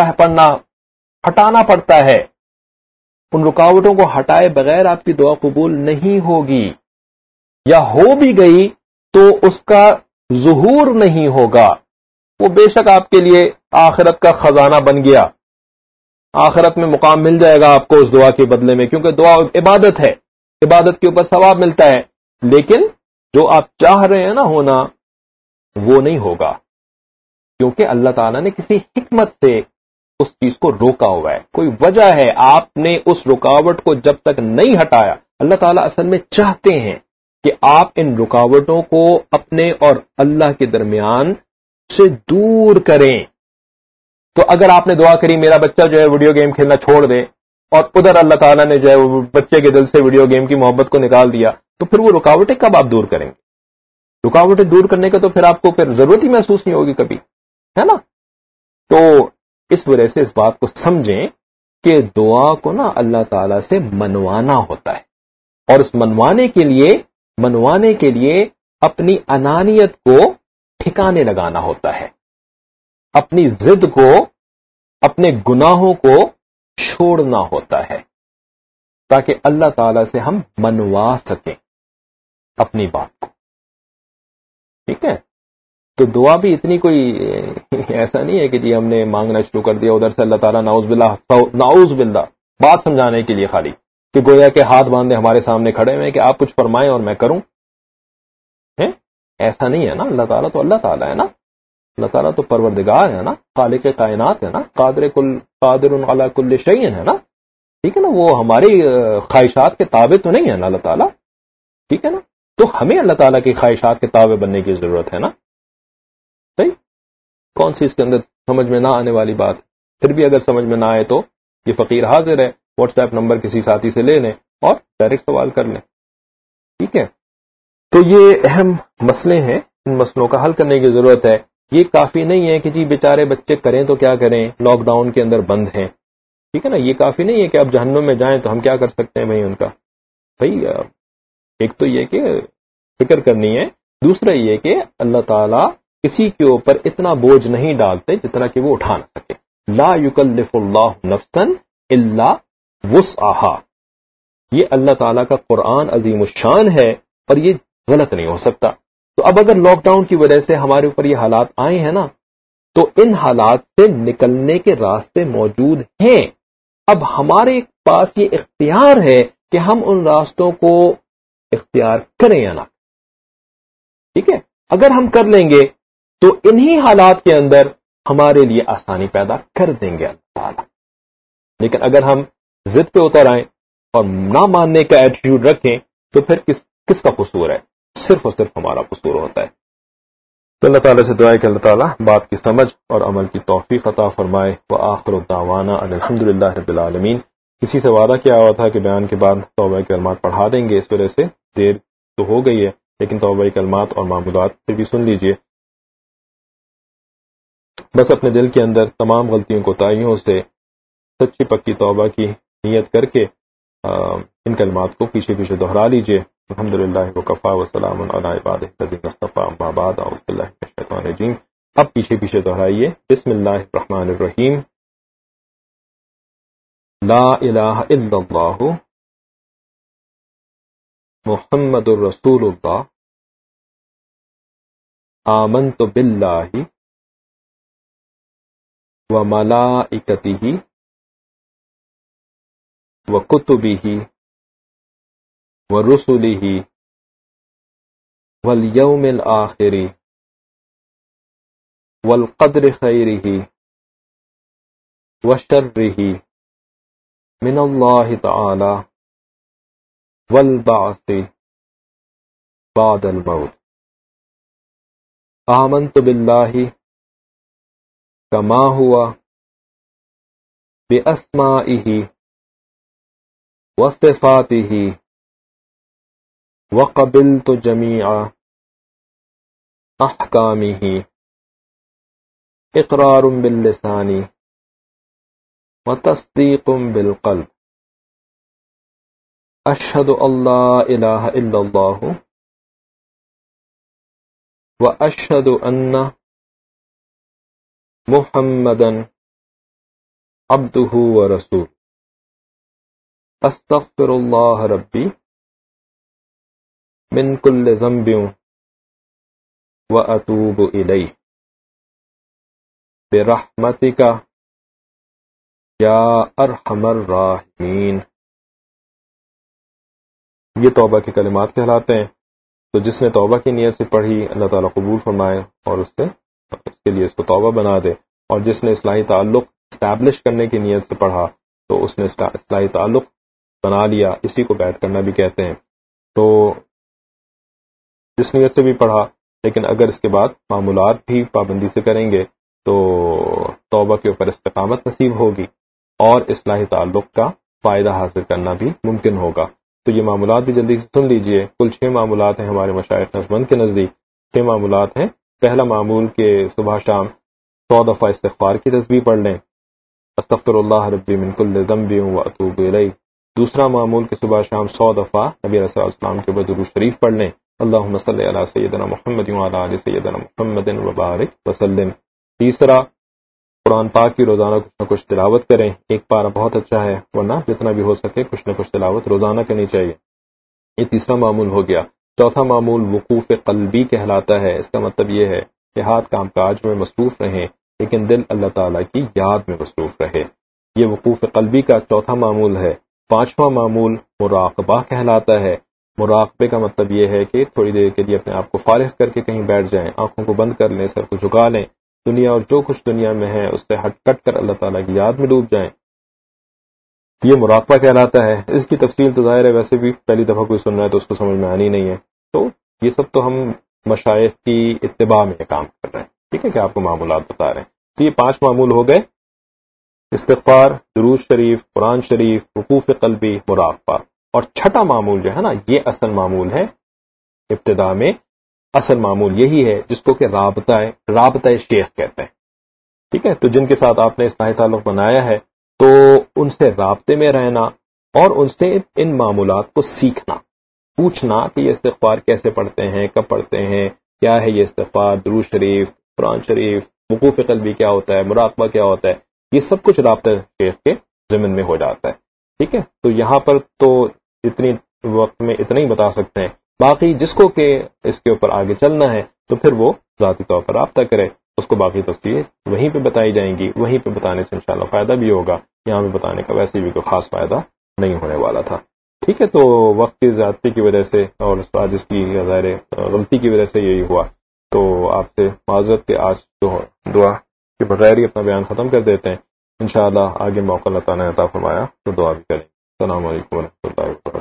پڑتا ہے۔ ان رکاوٹوں کو ہٹائے بغیر آپ کی دعا قبول نہیں ہوگی، یا ہو بھی گئی تو اس کا ظہور نہیں ہوگا۔ وہ بے شک آپ کے لیے آخرت کا خزانہ بن گیا، آخرت میں مقام مل جائے گا آپ کو اس دعا کے بدلے میں، کیونکہ دعا عبادت ہے، عبادت کے اوپر ثواب ملتا ہے، لیکن جو آپ چاہ رہے ہیں نا ہونا، وہ نہیں ہوگا، کیونکہ اللہ تعالیٰ نے کسی حکمت سے اس چیز کو روکا ہوا ہے، کوئی وجہ ہے۔ آپ نے اس رکاوٹ کو جب تک نہیں ہٹایا، اللہ تعالیٰ اصل میں چاہتے ہیں کہ آپ ان رکاوٹوں کو اپنے اور اللہ کے درمیان سے دور کریں۔ تو اگر آپ نے دعا کری میرا بچہ جو ہے ویڈیو گیم کھیلنا چھوڑ دے، اور ادھر اللہ تعالیٰ نے جو ہے وہ بچے کے دل سے ویڈیو گیم کی محبت کو نکال دیا، تو پھر وہ رکاوٹیں کب آپ دور کریں گے؟ رکاوٹیں دور کرنے کا تو پھر آپ کو پھر ضرورت ہی محسوس نہیں ہوگی کبھی، ہے نا۔ تو اس وجہ سے اس بات کو سمجھیں کہ دعا کو نا اللہ تعالیٰ سے منوانا ہوتا ہے، اور اس منوانے کے لیے اپنی انانیت کو ٹھکانے لگانا ہوتا ہے، اپنی ضد کو، اپنے گناہوں کو چھوڑنا ہوتا ہے، تاکہ اللہ تعالی سے ہم منوا سکیں اپنی بات کو، ٹھیک ہے۔ تو دعا بھی اتنی کوئی ایسا نہیں ہے کہ جی ہم نے مانگنا شروع کر دیا ادھر سے اللہ تعالیٰ نعوذ باللہ بات سمجھانے کے لیے خالی، کہ گویا کہ ہاتھ باندھے ہمارے سامنے کھڑے ہوئے کہ آپ کچھ فرمائیں اور میں کروں، ایسا نہیں ہے نا۔ اللہ تعالیٰ تو اللہ تعالیٰ ہے نا، اللہ تعالیٰ تو پروردگار ہے نا، خالق کائنات ہے نا، قادر علی کل شیء ہے نا، ٹھیک ہے نا۔ وہ ہماری خواہشات کے تابع تو نہیں ہے نا اللہ تعالیٰ، ٹھیک ہے نا۔ تو ہمیں اللہ تعالیٰ کی خواہشات کے تابع بننے کی ضرورت ہے نا، صحیح؟ کون سی اس کے اندر سمجھ میں نہ آنے والی بات؟ پھر بھی اگر سمجھ میں نہ آئے تو یہ فقیر حاضر ہے، واٹس ایپ نمبر کسی ساتھی سے لے لیں اور ڈائریکٹ سوال کر لیں، ٹھیک ہے۔ تو یہ اہم مسئلے ہیں، ان مسئلوں کا حل کرنے کی ضرورت ہے۔ یہ کافی نہیں ہے کہ جی بیچارے بچے کریں تو کیا کریں، لاک ڈاؤن کے اندر بند ہیں، ٹھیک ہے نا۔ یہ کافی نہیں ہے کہ اب جہنم میں جائیں تو ہم کیا کر سکتے ہیں بھائی ان کا۔ بھائی ایک تو یہ کہ فکر کرنی ہے، دوسرا یہ کہ اللہ تعالیٰ کسی کے اوپر اتنا بوجھ نہیں ڈالتے جتنا کہ وہ اٹھا نہ سکے۔ لا یکلف اللہ نفسا الا وسعها، یہ اللہ تعالیٰ کا قرآن عظیم الشان ہے اور یہ غلط نہیں ہو سکتا۔ تو اب اگر لاک ڈاؤن کی وجہ سے ہمارے اوپر یہ حالات آئے ہیں نا، تو ان حالات سے نکلنے کے راستے موجود ہیں۔ اب ہمارے پاس یہ اختیار ہے کہ ہم ان راستوں کو اختیار کریں یا نہ، ٹھیک ہے۔ اگر ہم کر لیں گے تو انہی حالات کے اندر ہمارے لیے آسانی پیدا کر دیں گے اللہ تعالیٰ۔ لیکن اگر ہم ضد پہ اتر آئیں اور نہ ماننے کا ایٹیٹیوڈ رکھیں تو پھر کس کا قصور ہے؟ صرف اور صرف ہمارا قصور ہوتا ہے۔
تو اللہ تعالیٰ سے دعا ہے کہ اللہ تعالیٰ بات کی سمجھ اور عمل کی توفیق عطا فرمائے. وآخر دعوانا ان الحمدللہ رب العالمین. کسی سے وعدہ کیا ہوا تھا کہ بیان کے بعد توبہ کلمات پڑھا دیں گے، اس وجہ سے دیر تو ہو گئی ہے، لیکن توبہ کلمات اور معمولات سے بھی سن لیجئے. بس اپنے دل کے اندر تمام غلطیوں کوتاہیوں سے سچی پکی توبہ کی نیت کر کے ان کلمات کو پیچھے پیچھے دہرا لیجئے. الحمدللہ وکفا وسلام علی عبادہ الذین اصطفی، اما بعد، اعوذ باللہ من الشیطان الرجیم. اب پیچھے پیچھے دہرائیے. بسم اللہ الرحمن الرحیم. لا الہ الا اللہ محمد الرسول اللہ آمنت باللہ وملائکتہ وکتبہ ورسلہ والیوم الآخر والقدر خیرہ وشرہ من اللہ تعالی والبعث بعد الموت. آمنت باللہ کما ہوا باسمائہ وصفاتہ وقبلت جمیع احکامہ اقرار باللسان وتصدیق بالقلب. اشہد ان لا الہ الا اللہ واشہد ان محمدا عبدہ ورسولہ. استغفر اللہ ربی من کل ذنب واتوب الیہ برحمتک یا ارحم الراحمین. یہ توبہ کے کلمات کہلاتے ہیں. تو جس نے توبہ کی نیت سے پڑھی اللہ تعالیٰ قبول فرمائے اور اس کے لیے اس کو توبہ بنا دے. اور جس نے اصلاحی تعلق اسٹیبلش کرنے کی نیت سے پڑھا تو اس نے اصلاحی تعلق بنا لیا. اسی کو بیعت کرنا بھی کہتے ہیں. تو جس نیت سے بھی پڑھا، لیکن اگر اس کے بعد معمولات بھی پابندی سے کریں گے تو توبہ کے اوپر استقامت نصیب ہوگی اور اصلاحی تعلق کا فائدہ حاصل کرنا بھی ممکن ہوگا. تو یہ معمولات بھی جلدی سے سن لیجئے. کل 6 معمولات ہیں ہمارے مشائخ نظمند کے نزدیک. 6 معمولات ہیں. پہلا معمول کہ صبح شام 100 دفعہ استغفار کی تسبیح پڑھ لیں، استغفر اللہ ربی من کل ذنب واتوب الیہ. دوسرا معمول کہ صبح شام 100 دفعہ نبی علیہ السلام کے بعد درود شریف پڑھ لیں، اللہم صلی علی سیدنا محمد وعلی آل سیدنا محمد وبارک وسلم. تیسرا قرآن پاک کی روزانہ کچھ نہ کچھ تلاوت کریں. ایک پارہ بہت اچھا ہے، ورنہ جتنا بھی ہو سکے کچھ نہ کچھ تلاوت روزانہ کرنی چاہیے. یہ تیسرا معمول ہو گیا. چوتھا معمول وقوف قلبی کہلاتا ہے. اس کا مطلب یہ ہے کہ ہاتھ کام کاج میں مصروف رہیں لیکن دل اللہ تعالیٰ کی یاد میں مصروف رہے. یہ وقوف قلبی کا چوتھا معمول ہے. پانچواں معمول مراقبہ کہلاتا ہے. مراقبے کا مطلب یہ ہے کہ تھوڑی دیر کے لیے اپنے آپ کو فارغ کر کے کہیں بیٹھ جائیں، آنکھوں کو بند کر لیں، سر کو جھکا لیں، دنیا اور جو کچھ دنیا میں ہے اس سے ہٹ کٹ کر اللہ تعالیٰ کی یاد میں ڈوب جائیں. یہ مراقبہ کہلاتا ہے. اس کی تفصیل تو ظاہر ہے ویسے بھی پہلی دفعہ کوئی سن رہا ہے تو اس کو سمجھ میں آنی نہیں ہے. تو یہ سب تو ہم مشائخ کی اتباع میں کام کر رہے ہیں، ٹھیک ہے، کہ آپ کو معمولات بتا رہے ہیں. تو یہ 5 معمول ہو گئے: استغفار، درود شریف، قرآن شریف، وقوف قلبی، مراقبہ. اور چھٹا معمول جو ہے نا، یہ اصل معمول ہے. ابتدا میں اصل معمول یہی ہے جس کو کہ رابطہ شیخ کہتے ہیں. ٹھیک ہے. تو جن کے ساتھ آپ نے اصلاحی تعلق بنایا ہے تو ان سے رابطے میں رہنا اور ان سے ان معمولات کو سیکھنا، پوچھنا کہ یہ استغفار کیسے پڑھتے ہیں، کب پڑھتے ہیں، کیا ہے یہ استغفار، درود شریف، قرآن شریف، وقوف قلبی کیا ہوتا ہے، مراقبہ کیا ہوتا ہے. یہ سب کچھ رابطہ شیخ کے ضمن میں ہو جاتا ہے. ٹھیک ہے. تو یہاں پر تو اتنی وقت میں اتنا ہی بتا سکتے ہیں. باقی جس کو کہ اس کے اوپر آگے چلنا ہے تو پھر وہ ذاتی طور پر رابطہ کرے، اس کو باقی تفصیلیں وہیں پہ بتائی جائیں گی. وہیں پہ بتانے سے انشاءاللہ فائدہ بھی ہوگا. یہاں پہ بتانے کا ویسے بھی کوئی خاص فائدہ نہیں ہونے والا تھا. ٹھیک ہے. تو وقت کی زیادتی کی وجہ سے اور جس کی ظاہر غلطی کی وجہ سے یہی ہوا. تو آپ سے معذرت کہ آج تو دعا کے بغیر ہی اپنا بیان ختم کر دیتے ہیں. انشاءاللہ آگے موقع اللہ تعالیٰ نے عطا فرمایا تو دعا بھی کریں. السلام علیکم ورحمۃ اللہ وبرکاتہ.